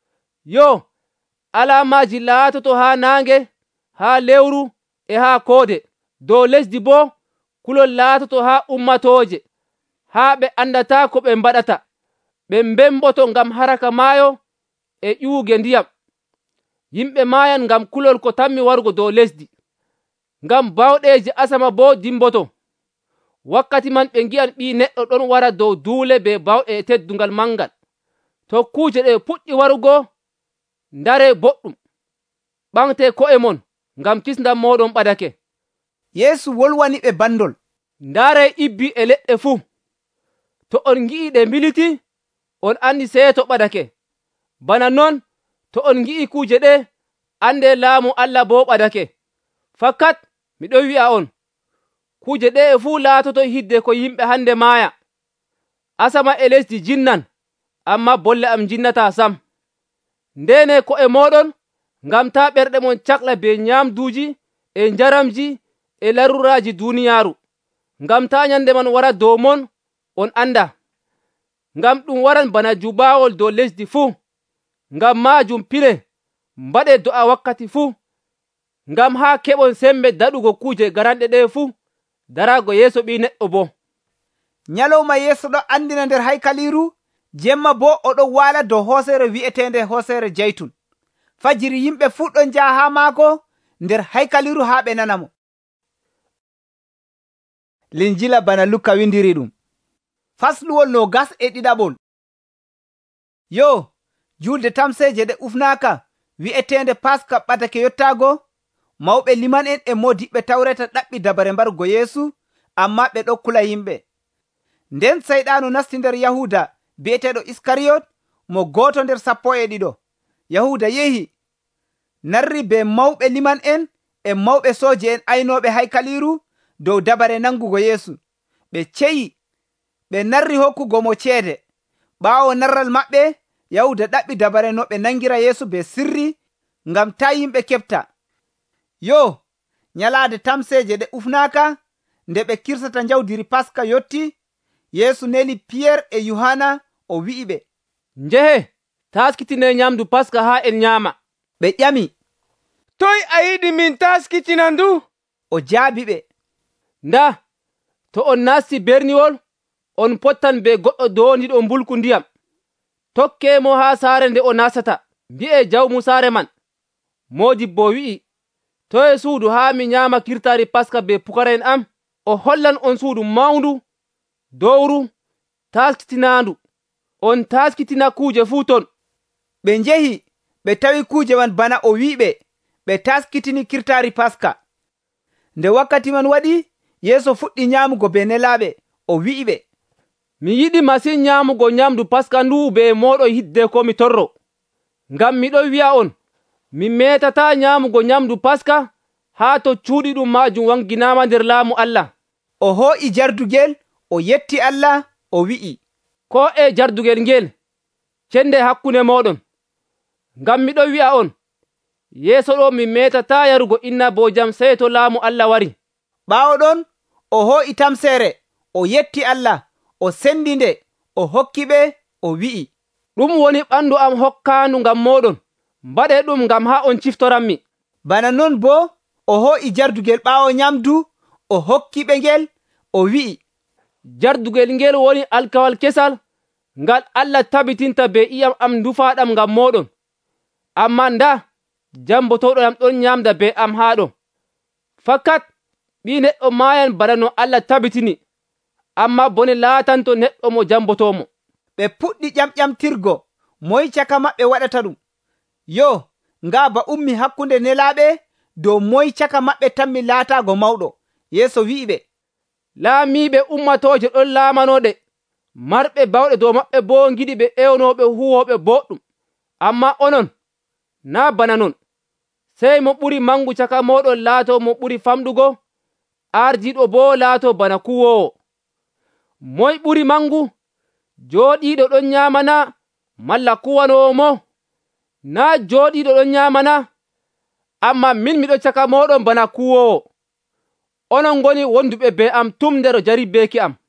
Yo, alamaji laatoto haa naange, haa lewru e haa koode. Dow lesdi bo kulol laatoto haa ummatoje, haa ɓe andata ko ɓe mbaɗata. Ɓe mbemboto ngam haraka maayo e ƴuuge ndiyam. Yimɓe maayan ngam kulol ko tammi warugo dow lesdi. Ngam bawɗeeji asama bo dimboto. Wakkati man ɓe ngi'an ɓii neɗɗo ɗon wara dow duule be bawɗe e teddungal mangal. To kuuje ɗe puɗɗi warugo, ndare boɗɗum, ɓamte ko'e mon, ngam kisndam moɗon ɓadake. Yeesu wolwani ɓe bandol. Ndaare ibbi e leɗɗe fuu. To on ngi'i ɗe mbiliti, on andi seeto ɓadake. Bana non, to on ngi'i kuuje ɗe, ande laamu Allah bo ɓadake. Fakat miɗo wi'a on, kuje ɗe e fuu laatoto hidde ko yimɓe hande maaya. Asama e lesdi jinnan, amma bolle am jinnata sam. Ndene ko e moɗon, ngam ta ɓerɗe mon cakla be nyamduji e njaramji e laruraji duniyaaru, ngam ta nyande man wara dow mon on anda. Ngam ɗum waran bana jubawol dow lesdi fuu. Ngam majum pile, mbaɗe do'a wakkati fuu, ngam haa keɓon sembe daɗugo kuje garanɗe ɗe fuu, darago yeeso ɓi neɗɗo bo. Nyalowma Yeesu ɗo andina nder haykaliru, jemma bo oɗo waala dow hoosere wi'etende hoosere jaytun. Fajiri yimɓe fuu ɗon njaha haa maako nder haykaliru haa ɓe nanamo. Linjila bana Luka windiri ɗum. Fasluwol no gas e ɗiɗaɓol. Yo, julde tamseje ɗe ufnaaka wi'etende Paska ɓadake yottago, mawɓe liman en e modiɓɓe tawreta ɗaɓɓi dabare mbarugo Yeesu, amma ɓe ɗo kula yimɓe. Nden sayɗanu nasti nder Yahuda bi'eteɗo Iskariyot, mo goto nder sappo e ɗiɗo. Yahuda yehi, narri be mawɓe liman en e mawɓe sooje en aynoɓe haykaliru dow dabare nangugo Yeesu. Ɓe ceyi, ɓe narri hokkugo mo ceede. Ɓaawo narral maɓɓe, Yahuda ɗaɓɓi dabare no ɓe nangira Yeesu be sirri, ngam ta yimɓe keɓta. Yo, nyalaade tamseje ɗe ufnaaka, nde ɓe kirsata njawdiri Paska yotti, Yeesu neli Piyerre e Yohana o wi'i ɓe, njehe, taskitine nyamdu Paska haa en nyaama. Ɓe ƴami, toy a yiɗi min taskitina ndu? O jaabi ɓe, nda, to on nasti berniwol, on pottan be goɗɗo doondiɗo mbulku ndiyam. Tokke mo haa saare nde o nastata, mbi'e jawmu saare man. Modibbo wi'i, toye suudu haa mi nyaama kirtari Paska be pukara'en am? O hollan on suudu mawndu, dowru, taskitinandu. On taskitina kuuje fuu ton. Ɓe njehi, ɓe tawi kuuje man bana o wi'iɓe, ɓe taskitini kirtari Paska. Nde wakkati man waɗi, Yeesu fuɗɗi nyaamugo be nelaaɓe, o wi'iɓe, mi yiɗi masin nyamugo nyamdu paska ndu be moɗo hidde ko mi torro. Ngam miɗo wi'a on, mi metata nyamugo nyamdu paska haa to cuuɗi ɗum majum wanginama nder laamu Allah. O hoo'i jardugel, o yetti Allah, o wi'i, ko e jardugel ngel, cende hakkunde moɗon. Ngam miɗo wi'a on, yeeso ɗo mi metata yarugo innabojam sey to laamu Allah wari. Ɓaawo ɗon, o hoo'i tamseere, o yetti Allah, o sendi nde, o hokki ɓe, o wi'i, ɗum woni ɓandu am hokkaandu ngam moɗon, mbaɗe ɗum ngam haa on ciftoranmi. Bana non bo, o hoo'i jardugel ɓaawo nyamdu, o hokki ɓe ngel, o wi'i, jardugel ngel woni alkawal kesal, ngal Allah tabitinta be iyam am ndufaɗam ngam moɗon. Amma nda, jambotoɗo yam ɗon nyamda be am haa ɗo. Fakat, ɓi neɗɗo maayan bana no Allah tabitini, amma bone laatanto neɗɗo mo jambotomo. Ɓe puɗɗi ƴamƴamtirgo, moy caka maɓɓe waɗata ɗum. Yo, nga ba ummi hakkunde nelaaɓe, dow moy caka maɓɓe tammi laataago mawɗo. Yeeso wi'i ɓe, laamiiɓe ummatoje ɗon laamanoɗe, marɓe bawɗe dow maɓɓe boo giɗi ɓe ewnoɓe huwoɓe boɗɗum. Amma onon, na bana non. Sey mo ɓuri mangu caka moɗon laato mo ɓuri famɗugo, ardiɗo boo laato bana kuwowo. Moy ɓuri mangu, jooɗiɗo ɗon nyamana, malla kuwanowo mo? Na jooɗiɗo ɗon nyamana, amma min miɗo caka moɗon bana kuwowo. Onon ngoni wonduɓe be am tum nder jaribeki am.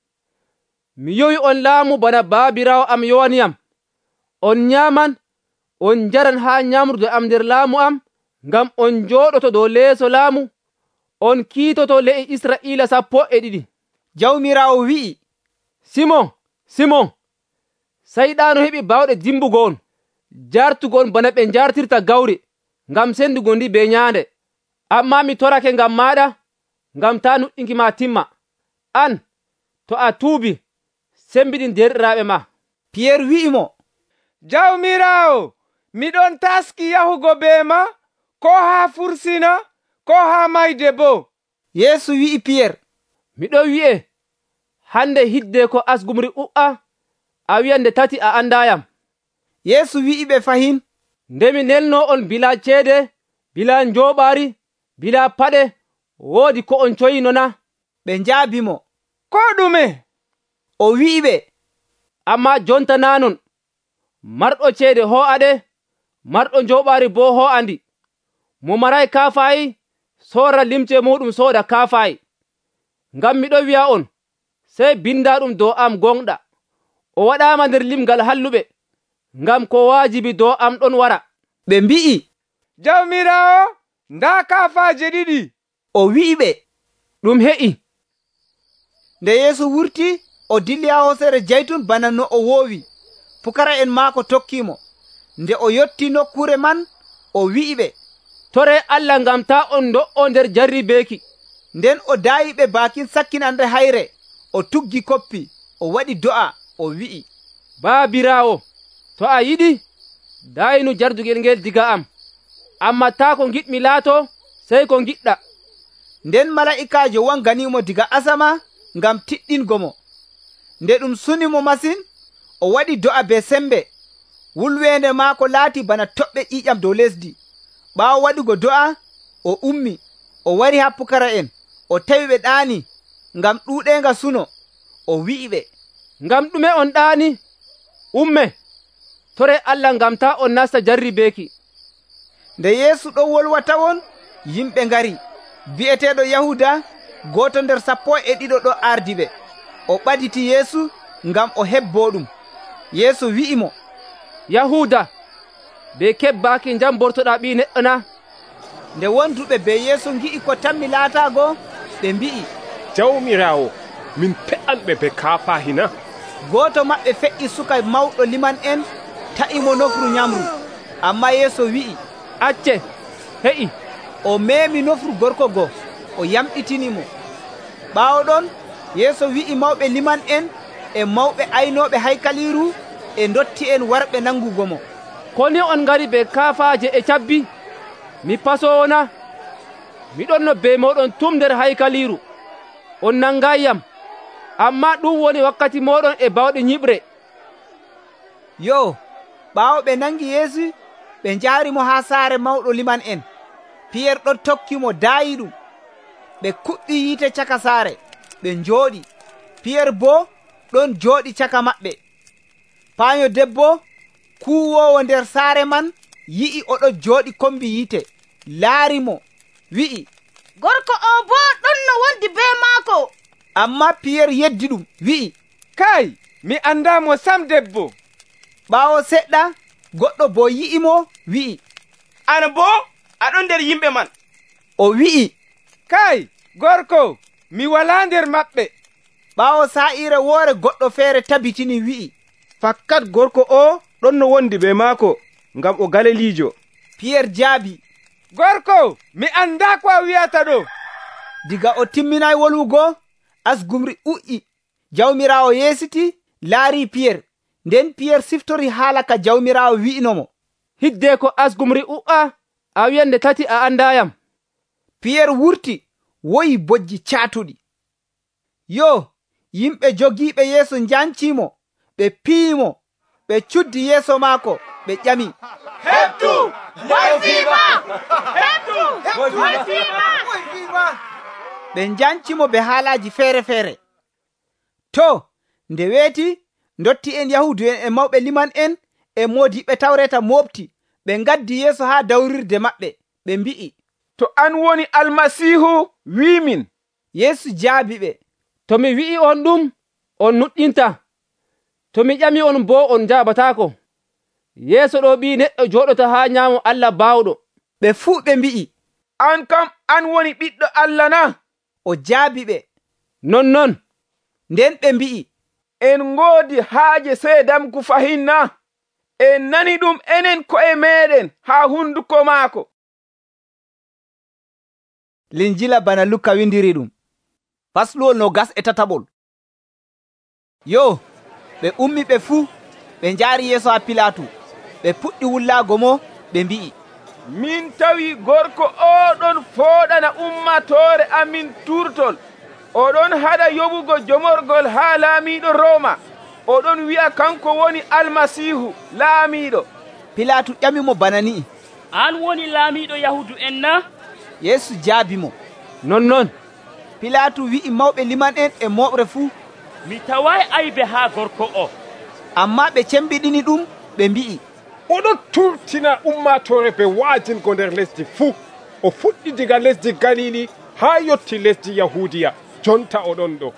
Mi yowi on laamu bana baabirawo am yowaniyam. On nyaman, on jaran haa nyamrude am nder laamu am, ngam on jooɗoto dow leeso laamu, on kiitoto le'i Isra'iila sappo e ɗiɗi. Jawmirawo wi'i, Simon, Simon, sayɗano heɓi bawɗe dimbugo on, jartugo on bana ɓe jartirta gawri, ngam sendugo ndi be nyaande. Amma mi torake ngam maɗa, ngam ta nuɗɗinki ma timma. An, to a tuubi, sembiɗin derɗiraaɓe ma. Pierre wi'i mo, Jawmirawo, miɗon taski yahugo be ma, ko haa fursina, ko haa mayde bo. Yeesu wi'i Pierre, miɗo wi'e, hande hidde ko asgumri u'a, a wi'a nde tati a andayam. Yeesu wi'i ɓe fahin, ndemi nelno on bila ceede, bila njoɓaari, bila paɗe, woodi ko on coyino na? Ɓe njaabimo, ko ɗume? O wi'i ɓe, amma jonta nanon, marɗo ceede ho'aɗe, marɗo njoɓaari bo ho'andi. Mo maray kaafayi, sora limce muɗum soda kaafayi. Ngam miɗo wi'a on, sey binda ɗum dow am gonɗa, o waɗama nder limgal halluɓe, ngam ko waajibi dow am ɗon wara. Ɓe mbi'i, Jawmirawo, nda kaafaje ɗiɗi. O wi'i ɓe, ɗum he'i. Nde Yeesu wurti, o dilli ha hoosere jaytun bana no o woowi. Pukara en maako tokkimo. Nde o yotti nokkure man, o wi'i ɓe, tore Allah ngam ta on do'o nder jarribeki. Nden o daayi ɓe bakin sakkinande hayre, o tuggi koppi, o waɗi do'a, o wi'i, baabirawo, to a yiɗi, dayinu jardugel ngel diga am, amma ta ko giɗmi laato, sey ko giɗɗa. Nden mala'ikajo wanganimo diga asama ngam tiɗɗingo mo. Nde ɗum sunimo masin, o waɗi do'a be sembe. Wulwende maako laati bana toɓɓe ƴiƴam dow lesdi. Ɓaawo waɗugo do'a, o ummi, o wari ha pukara en, o tawi ɓe ɗaani, ngam ɗuuɗenga suno. O wi'i ɓe, ngam ɗume on ɗaani? Umme, tore Allah ngam ta on nasta jarribeki. Nde Yeesu ɗo wolwata won, yimɓe ngari. Bi'eteeɗo Yahuda, gooto nder sappo e ɗiɗo ɗo ardi ɓe. O ɓaditi Yeesu ngam o hebbo ɗum. Yeesu wi'i mo, Yahuda, be kebbaki jambortoɗa ɓi neɗɗo na? Nde wonduɓe be Yeesu ngi'i ko tammi laataago, ɓe mbi'i, Jawmirawo, min pe'anɓe be kaafahina. Gooto maɓɓe fe'i suka mawɗo liman en, ta'imo nofru nyamru. Amma Yeesu wi'i, acce, he'i. O meemi nofru gorko go, o yamɗitinimo. Ɓaawo ɗon, Yeesu wi'i mawɓe liman en e mawɓe aynooɓe haykaliru e dotti en warɓe nangugo mo. Koni on ngari be kaafaje e cabbi? Mi pasowona, miɗon no be moɗon tum nder haykaliru. On nangayyam, amma ɗum woni wakkati moɗon e bawɗe ñiɓre. Yo, ɓaawo ɓe nangi Yeesu, ɓe njaarimo haa saare mawɗo liman en. Piyerre ɗon tokkimo daayi ɗum. Ɓe kuɓɓi yiite caka saare, ɓe njooɗi. Piyerre boo ɗon jooɗi caka maɓɓe. Paayo debbo kuwoowo nder saare man yi'i oɗon jooɗi kombi yiite, laarimo, wi'i, gorko o boo ɗon no wondi be maako. Amma Piyerre yeddi ɗum, wi'i, kay, mi andamo sam debbo. Ɓaawo seɗɗa, goɗɗo boo yi'imo, wi'i, an boo aɗon nder yimɓe man. O wi'i, kay, gorko, mi wala nder maɓɓe. Ɓaawo saa'ire woore goɗɗo feere tabitini, wi'i, fakkat gorko o ɗon no wondi be maako, ngam o Galiliijo. Piyerre jaabi, gorko, mi anda ko a wi'ata ɗo. Diga o timminay wolwugo, asgumri u'i. Jawmiraawo yeesiti, laari Piyerre. Nden Piyerre siftori haala ka jawmiraawo wi'inomo, hidde ko asgumri u'a, a wiyande tati a andayam. Piyerre wurti, woyi bojji caatuɗi. Yo, yimɓe jogiiɓe Yeesu njancimo, ɓe piimo, ɓe cuddi yeeso maako, ɓe ƴami, Hebtu! Moyfima! Hebtu! Moyfima! Ɓe njancimo be haalaaji feere-feere. To, nde weeti, ndotti en Yahudu en e mawɓe liman en e moodiɓe tawreta moofti, ɓe ngaddi Yeesu haa dawrirde maɓɓe, ɓe mbi'i, to an woni Almasiihu, wi'min. Yeesu jaabi ɓe, to mi wi'i on ɗum, on nuɗɗinta. To mi ƴami on boo on jaabatako. Yeeso ɗo ɓii neɗɗo jooɗota haa nyaamo Allah baawɗo. Ɓe fuu ɓe mbi'i, an kam an woni ɓiɗɗo Allah na? O jaabi ɓe, nonnon. Nden ɓe mbi'i, en ngoodi haaje seedamku fahin na? En nani ɗum enen ko'e meɗen haa hunduko maako. Linjila bana Luka windiri ɗum. Fasluwol no gas e tataɓol. Yo, ɓe ummi ɓe fuu, ɓe njaari Yeesu haa Pilatu. Ɓe puɗɗi wullaago mo, ɓe mbi'i, min tawi gorko oɗon fooɗana ummatoore amin turtol. Oɗon haɗa yoɓugo jomorgol haa laamiiɗo Rooma. Oɗon wi'a kanko woni Almasiihu, laamiiɗo. Pilatu ƴamimo bana ni'i, an woni laamiiɗo Yahudu en na? Yeesu jaabi mo, nonnon. Pilatu wi'i mawɓe liman en e moɓre fuu, mi taway aybe haa gorko o. Amma ɓe cembiɗini ɗum, ɓe mbi'i, oɗon turtina ummatore ɓe waatingo nder lesdi fuu. O fuɗɗi diga lesdi Galili haa yotti lesdi Yahudiya, jonta oɗon ɗo.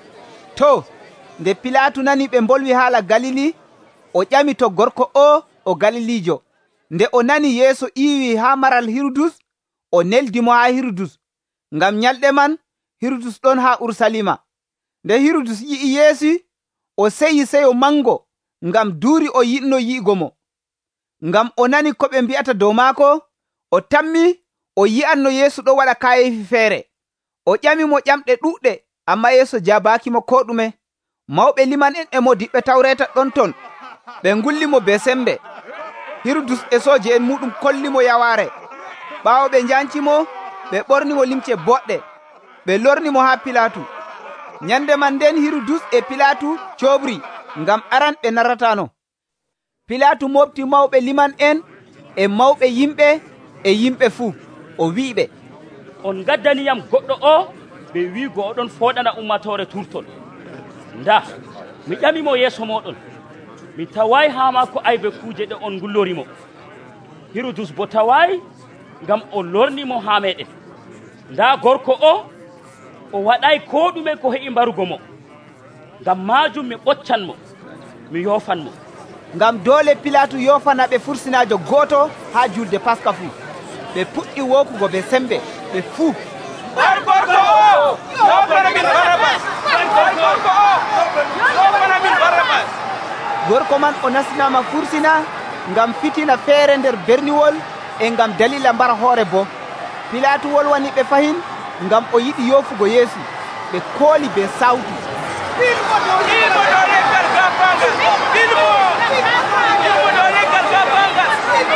To, nde Pilatu nani ɓe mbolwi haala Galili, o ƴami to gorko o o Galilijo. Nde o nani Yeeso iwi haa maral Hirudus, o neldimo haa Hirudus, ngam nyalɗe man Hirudus ɗon haa Urusalima. Nde Hirudus yi'i Yeesu, o seyi seyo mango, ngam duuri o yiɗno yi'igo mo. Ngam o nani ko ɓe mbi'ata dow maako, o tammi o yi'anno Yeesu ɗo waɗa kayefi feere. O ƴami mo ƴamɗe ɗuɗɗe, amma Yeesu jaabaakimo ko ɗume. Mawɓe liman en e modiɓɓe tawreta ɗon ton, ɓe ngullimo be sembe. Hirudus e sooje en muɗum kollimo yawaare. Ɓaawo ɓe njancimo, ɓe ɓornimo limce boɗɗe, ɓe lornimo haa Pilatu. Nyande man nden Hirudus e Pilatu coobri, ngam aran ɓe narratano. Pilatu mofti mawɓe liman en e mawɓe yimɓe e yimɓe fuu, o wi'iɓe, on gaddaniyam goɗɗo o ɓe wiigo oɗon fooɗana ummatore turtol. Nda, mi ƴamimo yeeso moɗon, mi taway haa maako aybe kuuje ɗe on ngullorimo. Hirudus bo taway, ngam o lornimo haa meɗen. Nda gorko o, o waɗay ko ɗume ko heɓi mbarugo mo. Ngam maajum mi ɓoccanmo, mi yofanmo. Ngam doole Pilatu yofana ɓe fursinajo gooto haa julde Paska fuu. Ɓe puɗɗi wokugo be sembe, ɓe fuu, bar gorko o! Yofana min Barabas! Bar gorko o! Yofana min Barabas! Gorko man o nasnama fursina ngam fitina feere nder berniwol e ngam dalila mbara hoore bo. Pilatu wolwani ɓe fahin ngam o yiɗi yofugo Yeesu. Ɓe kooli be sawtu, Bilbo do leggal gafanga! Bilbo! Bilbo do leggal gafanga!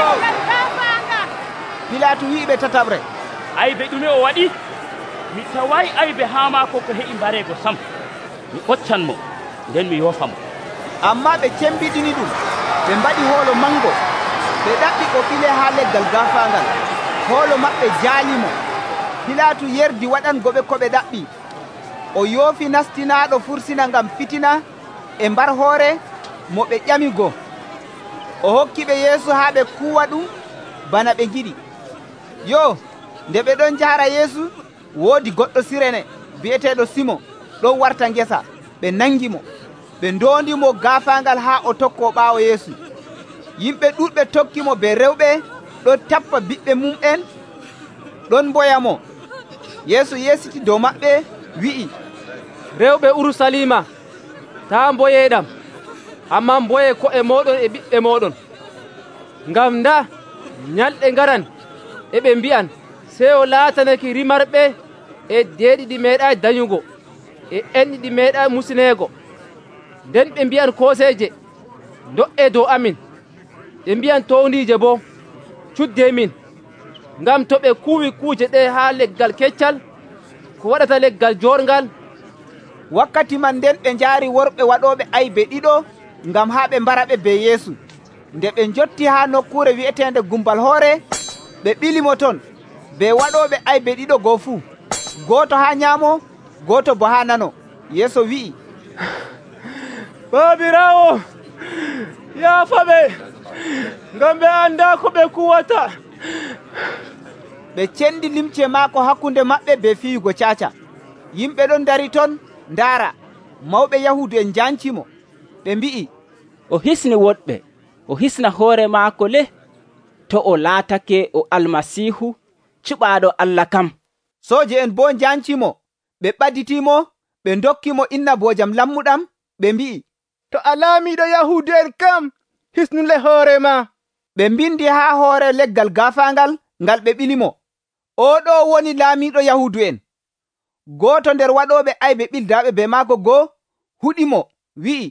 Pilatu wi'iɓe tataɓre, aybe ɗume o waɗi? Mi taway aybe haa maako ko heɓi mbareego sam. mi ɓoccan mo nden mi yofa mo. Amma ɓe cembiɗini ɗum, ɓe mbaɗi hoolo mango, ɓe ɗaɓɓi o ɓile haa leggal gafangal. Hoolo maɓɓe jaalimo. Pilatu yerdi waɗangoɓe ko ɓe ɗaɓɓi. O yoofi nastinaɗo fursina ngam fitina e mbar hoore mo ɓe ƴami go. O hokki ɓe Yeesu haa ɓe kuwa ɗum bana ɓe giɗi. Yo, nde ɓe ɗon jahara Yeesu, woodi goɗɗo Sirene bi'eteeɗo Simo ɗon warta ngesa. Ɓe nangi mo, ɓe ndondimo gafangal haa o tokko ɓaawo Yeesu. Yimɓe ɗuɗɓe tokki mo be rewɓe ɗon tappa biɓɓe mum en ɗon mboya mo. Yeesu yesiti dow maɓɓe wi'i, rewɓe Urusalima, taa mboyeeɗam, amma mboye ko'e moɗon e ɓiɓɓe moɗon. Ngam nda nyalɗe ngaran e ɓe mbi'an seyo laatanake rimarɓe e deeɗi ɗi meeɗa dañugo e enɗi ɗi meeɗa musineego. Nden ɓe mbi'an kooseeje, do'e dow amin. Ɓe mbi'an towndiije bo, cudde min. Ngam to ɓe kuwi kuuje ɗe haa leggal keccal, ko waɗata leggal jorngal. Wakkati man nden ɓe njaari worɓe waɗooɓe aybe ɗiɗo ngam haa ɓe mbara ɓe be Yeesu. Nde ɓe jotti haa nokkuure wi'eteende Gumbal Hoore, ɓe ɓilimo ton be waɗooɓe aybe ɗiɗo goo fuu, gooto haa nyaamo, gooto bo haa nano. Yeesu wi'i, Baabiraawo, yaafa ɓe, ngam ɓe annda ko ɓe kuwata. Ɓe cendi limce maako hakkunde maɓɓe be fiyugo caaca. Yimɓe ɗon dari ton ndaara. Mawɓe Yahudu en jancimo. Ɓe mbi'i, o hisni woɗɓe, o hisna hoore maako le, to o laatake o almasihu cuɓaaɗo Allah kam. Sooje en bo jancimo. Ɓe ɓadditimo, ɓe dokkimo inna boojam lammuɗam, ɓe mbi'i, to a laamiɗo Yahudu en kam, hisnule hoore ma. Ɓe mbindi haa hoore leggal gafangal ngal ɓe ɓilimo, oɗo woni laamiɗo Yahudu en. Gooto nder waɗoɓe aybe ɓildaɓe be maako goo huɗimo wi'i,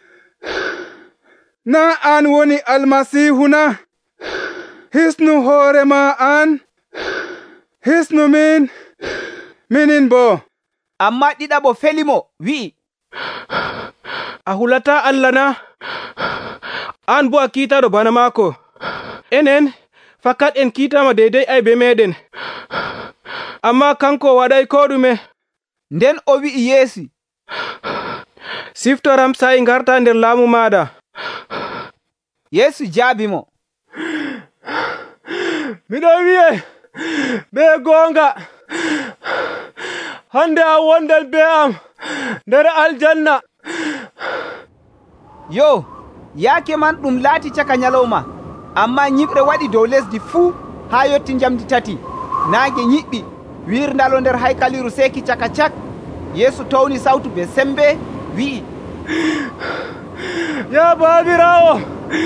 na an woni almasihu na? Hisnu hoore ma an, hisnu min, minin bo. Amma ɗiɗaɓo felimo wi'i, a hulata Allah na? An bo a kiitaɗo bana maako. Enen fakat en kiitama deydey aybe meɗen, amma kanko waɗay ko ɗume. Nden o wi'i Yeesu, siftoram sa'i ngarta nder laamu maɗa. Yeesu jaabimo, miɗo wi'e be goonga, hande a wondan be am nder aljanna. Yo, yaake man ɗum laati caka nyalawma, amma ñiɓre waɗi dow lesdi fuu haa yotti njamdi tati. Naange ñiɓɓi, wiirndalo nder haykaliru seeki caka cak. Yeesu towni sawtu be sembe wi'i, ya Baabiraawo,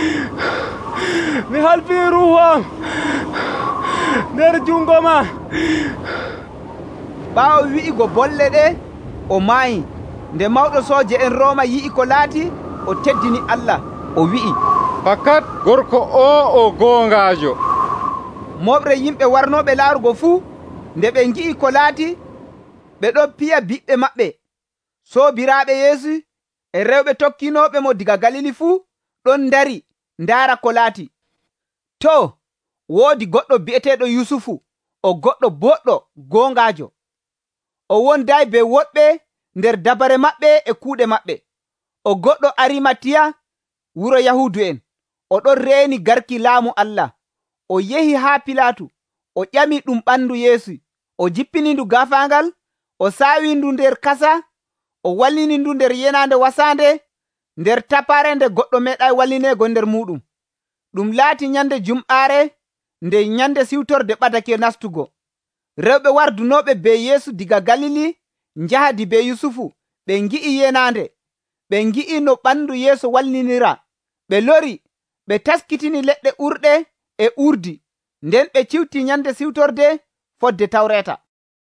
mi halfi ruhu am nder jungo ma. Ɓaawo wi'igo bolle ɗe, o maayi. Nde mawɗo sooje en Rooma yi'i ko laati, o teddini Allah, o wi'i, fakat gorko o o goongaajo. Moɓre yimɓe warnoɓe laarugo fuu, nde ɓe ngi'i ko laati, ɓe ɗon piya biɓɓe maɓɓe. Soobiraaɓe Yeesu e rewɓe tokkinoɓe mo diga Galili fuu ɗon ndari ndaara ko laati. To, woodi goɗɗo bi'eteeɗo Yusufu, o goɗɗo boɗɗo goongaajo. O wonday be woɗɓe nder dabare maɓɓe e kuuɗe maɓɓe. O goɗɗo Arimatiya, wuro Yahudu en. O ɗon reeni garki laamu Allah. O yehi haa Pilatu, o ƴami ɗum ɓandu Yeesu. O jippini ndu gafangal, o saawi ndu nder kasa, o wallini ndu nder yenande wasande, nder tapare nde goɗɗo meeɗay wallinego nder muɗum. Ɗum laati nyande jumɓaare, nde nyande siwtorde ɓadake nastugo. Rewɓe wardunoɓe be Yeesu diga Galili njahadi be Yusufu, ɓe ngi'i yenande, ɓe ngi'i no ɓandu Yeesu wallinira. Ɓe lori, ɓe taskitini leɗɗe urɗe e urdi, nden ɓe ciwti nyande siwtorde fodde Tawreta.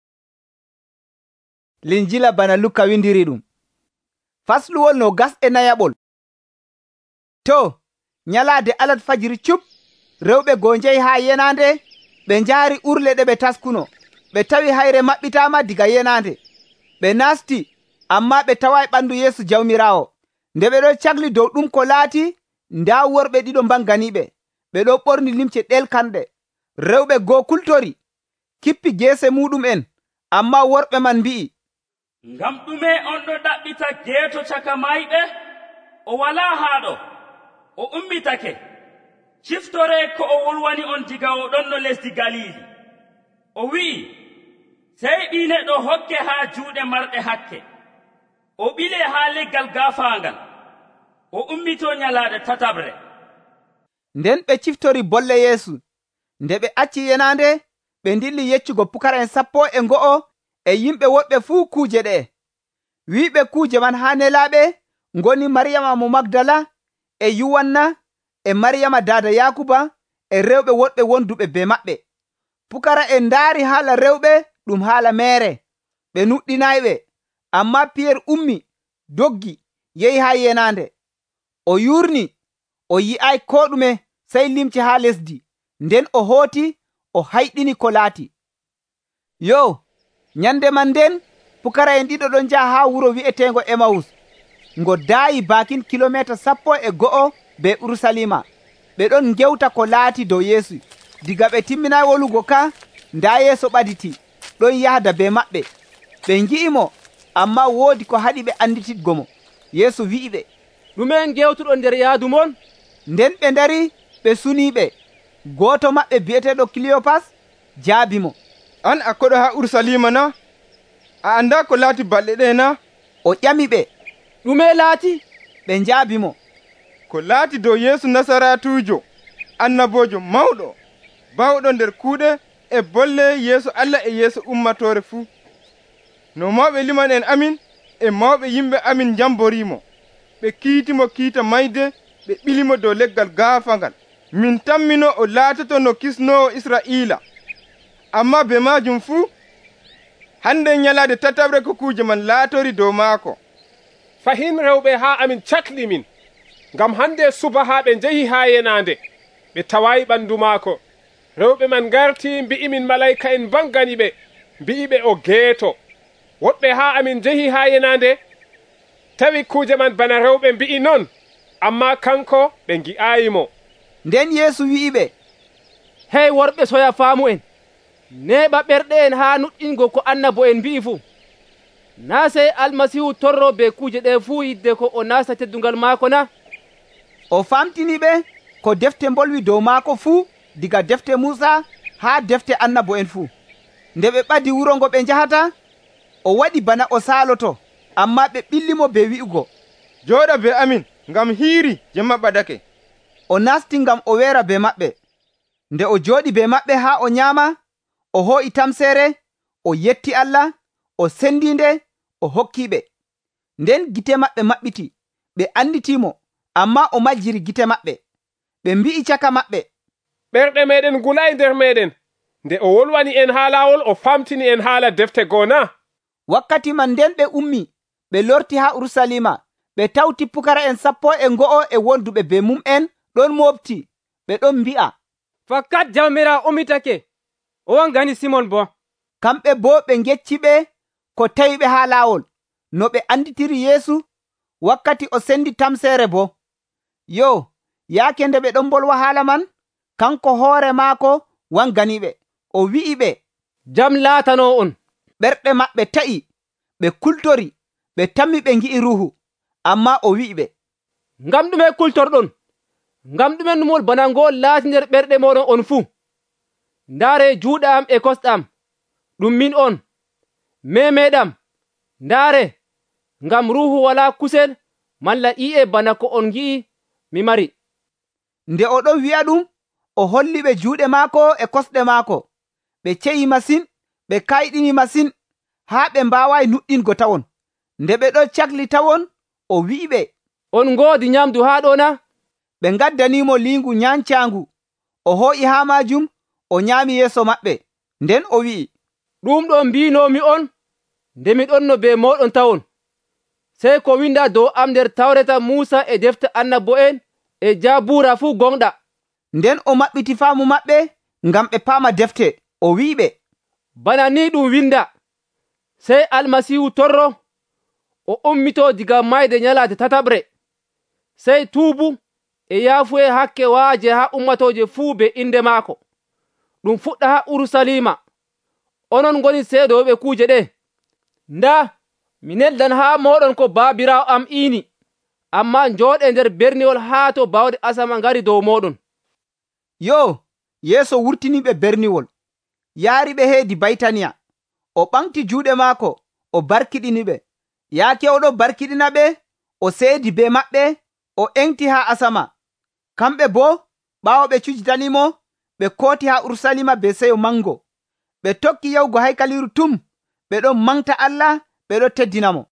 Linjila bana Luka windiri ɗum. Fasluwol no gas e nayaɓol. To, nyalaade alat fajiri cup, rewɓe goo njehi haa yenande, ɓe njaari urle ɗe ɓe taskuno. Ɓe tawi hayre maɓɓitama diga yenande. Ɓe nasti, amma ɓe tawai ɓandu yeesu jawmirawo. Nde ɓe ɗo cagli dow ɗum ko laati, nda worɓe ɗiɗo mbanganiɓe, ɓe ɗo ɓorni limce ɗelkanɗe. Rewɓe goo kultori, kippi geese muɗum'en, amma worɓe man mbi'i, ngam ɗume on ɗo ɗaɓɓita geeto caka mayɓe? O wala haaɗo, o ummitake. Ciftore ko o wolwani on diga o ɗon no lesdi Galili. O wi'i, sey ɓi neɗɗo hokke haa juuɗe marɗe hakke, o ɓile haa leggal gaafaangal, o ummito nyalaade tatabre. Nden ɓe ciftori bolle Yeesu. Nde ɓe acci yenande, ɓe dilli yeccugo pukara'en sappo e ngo'o e yimɓe woɗɓe fuu kuuje ɗe. Wiɓe kuuje man haa nelaaɓe ngoni Maryama mo Magdala e Yuwanna e Maryama daada Yakuba e rewɓe woɗɓe wonduɓe be maɓɓe. Pukara'en ndaari haala rewɓe ɗum haala meere, ɓe nuɗɗinayɓe, amma Piyer ummi doggi yehi haa yenande. O yurni, o yi'ay ko ɗume sey limce haa lesdi, nden o hooti o hayɗini ko laati. Yo, nyande man nden pukara'en ɗiɗo ɗon njaha haa wuro wi'etengo Emawus, ngo daayi bakin kilomita sappo e go'o be Urusalima. Ɓe ɗon gewta ko laati dow Yeesu. Diga ɓe timminay wolugo ka, nda Yeesu ɓaditi ɗon yahda be maɓɓe. Ɓe ngi'imo, amma woodi ko haɗi ɓe andititgo mo. Yeesu wi'iɓe, ɗumen gewtuɗo nder yaadu mon? Nden ɓe ndari ɓe suniɓe. Gooto maɓɓe bi'eteɗo Kiliyopas jaabi mo, an a koɗo haa Urusalima na? A anda ko laati balɗe ɗe na? O ƴami ɓe, ɗume laati? Ɓe njaabi mo, ko laati dow Yeesu Nasaratujo, annabojo mawɗo, bawɗo nder kuuɗe e bolle yeeso Allah e yeeso ummatore fuu. No mawɓe liman en amin e mawɓe yimɓe amin jamborimo, ɓe kiitimo kiita mayde, ɓe ɓilimo dow leggal gaafangal. Min tammino o laatoto no kisnowo Israila, amma be majum fuu hande nyalaade tatabre ko kuuje man laatori dow maako. Fahin rewɓe haa amin cakli min, ngam hande suba haa ɓe njehi haa yenande, ɓe tawayi ɓandu maako. Rewɓe man garti mbi'i min malayka en bangani ɓe, mbi'i ɓe o geeto. Woɗɓe haa amin njehi haa yenande, tawi kuuje man bana rewɓe mbi'i non, amma kanko ɓe ngi'ayimo. Nden Yeesu wi'iɓe, hey worɓe soya faamu en, neɓa ɓerɗe en haa nuɗɗingo ko annabo en mbi'i fuu. Na sey Almasihu torro be kuuje ɗe fuu yidde ko o nasta teddungal maako na? O famtiniɓe ko defte mbolwi dow maako fuu, diga defte Musa haa defte annabo en fuu. Nde ɓe ɓadi wuro ngo ɓe njahata, o waɗi bana o saaloto, amma ɓe ɓillimo be wi'ugo, jooɗa be amin, ngam hiiri jemma ɓadake. O nasti ngam o weera be maɓɓe. Nde o jooɗi be maɓɓe haa o nyaama, o ho'i tamseere, o yetti Allah, o sendi nde, o hokkiɓe. Nden gite maɓɓe maɓɓiti, ɓe anditimo, amma o majjiri gite maɓɓe. Ɓe mbi'i caka maɓɓe, ɓerɗe meɗen gulay nder meɗen, nde o wolwani en haa laawol o famtini en haala defte gona. Wakkati man nden ɓe ummi, ɓe lorti haa Urusalima, ɓe tawti pukara'en sappo e ngo'o e wonduɓe be mum'en ɗon mofti, ɓe ɗon mbi'a, fakkat jawmira ummitake, o wangani Simon bo. Kamɓe bo ɓe ngecciɓe ko tawiɓe haa laawol, no ɓe anditiri Yeesu wakkati o sendi tamseere bo. Yo, yaake nde ɓe ɗon bolwa haala man, kanko hoore maako wanganiɓe. O wi'iɓe, jam laatano on. Ɓerɗe maɓɓe ta'i, ɓe kultori, ɓe tammi ɓe ngi'i Ruhu. Amma o wi'iɓe, ngam ɗume kultorɗon? Ngam ɗume numol bana ngol laati nder ɓerɗe moɗon on fuu? Ndaare juuɗe am e kosɗe am, ɗum min on. Memeɗam, ndaare, ngam Ruhu wala kusel malla i'e bana ko on ngi'i mi mari. Nde o ɗon wi'a ɗum, o holli ɓe juuɗe maako e kosɗe maako. Ɓe ceyi masin, ɓe kayɗini masin, haa ɓe mbaawayi nuɗɗingo tawon. Nde ɓe ɗon cakli tawon, o wi'iɓe, on ngoodi nyamdu haa ɗo na? Ɓe ngaddanimo liingu nyancaangu. O ho'i haa majum, o nyaami yeeso maɓɓe. Nden o wi'i, ɗum ɗo mbinomi on, nde mi ɗonno be moɗon tawon. Sey ko winda dow am nder tawreta Musa e defte annabo'en e Jabura fuu gonɗa. Nden o maɓɓiti faamu maɓɓe ngam ɓe paama defte. O wi'iɓe, bana ni ɗum winda, sey Almasihu torro, o ummito diga mayde nyalade tatabre sey tuubu e yaafuye hakke waaje ha ummatoje fuu be inde maako ɗum fuɗɗa ha urusalima onon ngoni seedoɓe kuuje ɗe nda mi neldan ha moɗon ko baabirawo am iini amma njooɗe nder berniwol haa to bawɗe asama ngari dow moɗon. yo yeeso wurtiniɓe berniwol yaari ɓe heedi baytaniya o ɓamti juuɗe maako o barkiɗiniɓe yaake oɗo barkiɗina ɓe o seedi be maɓɓe o engti ha asama kamɓe bo ɓaawo ɓe cujitanimo ɓe kooti ha urusalima be seyo mango ɓe tokki yahugo haykaliru tum ɓe ɗon manta Allah ɓe ɗo teddinamo.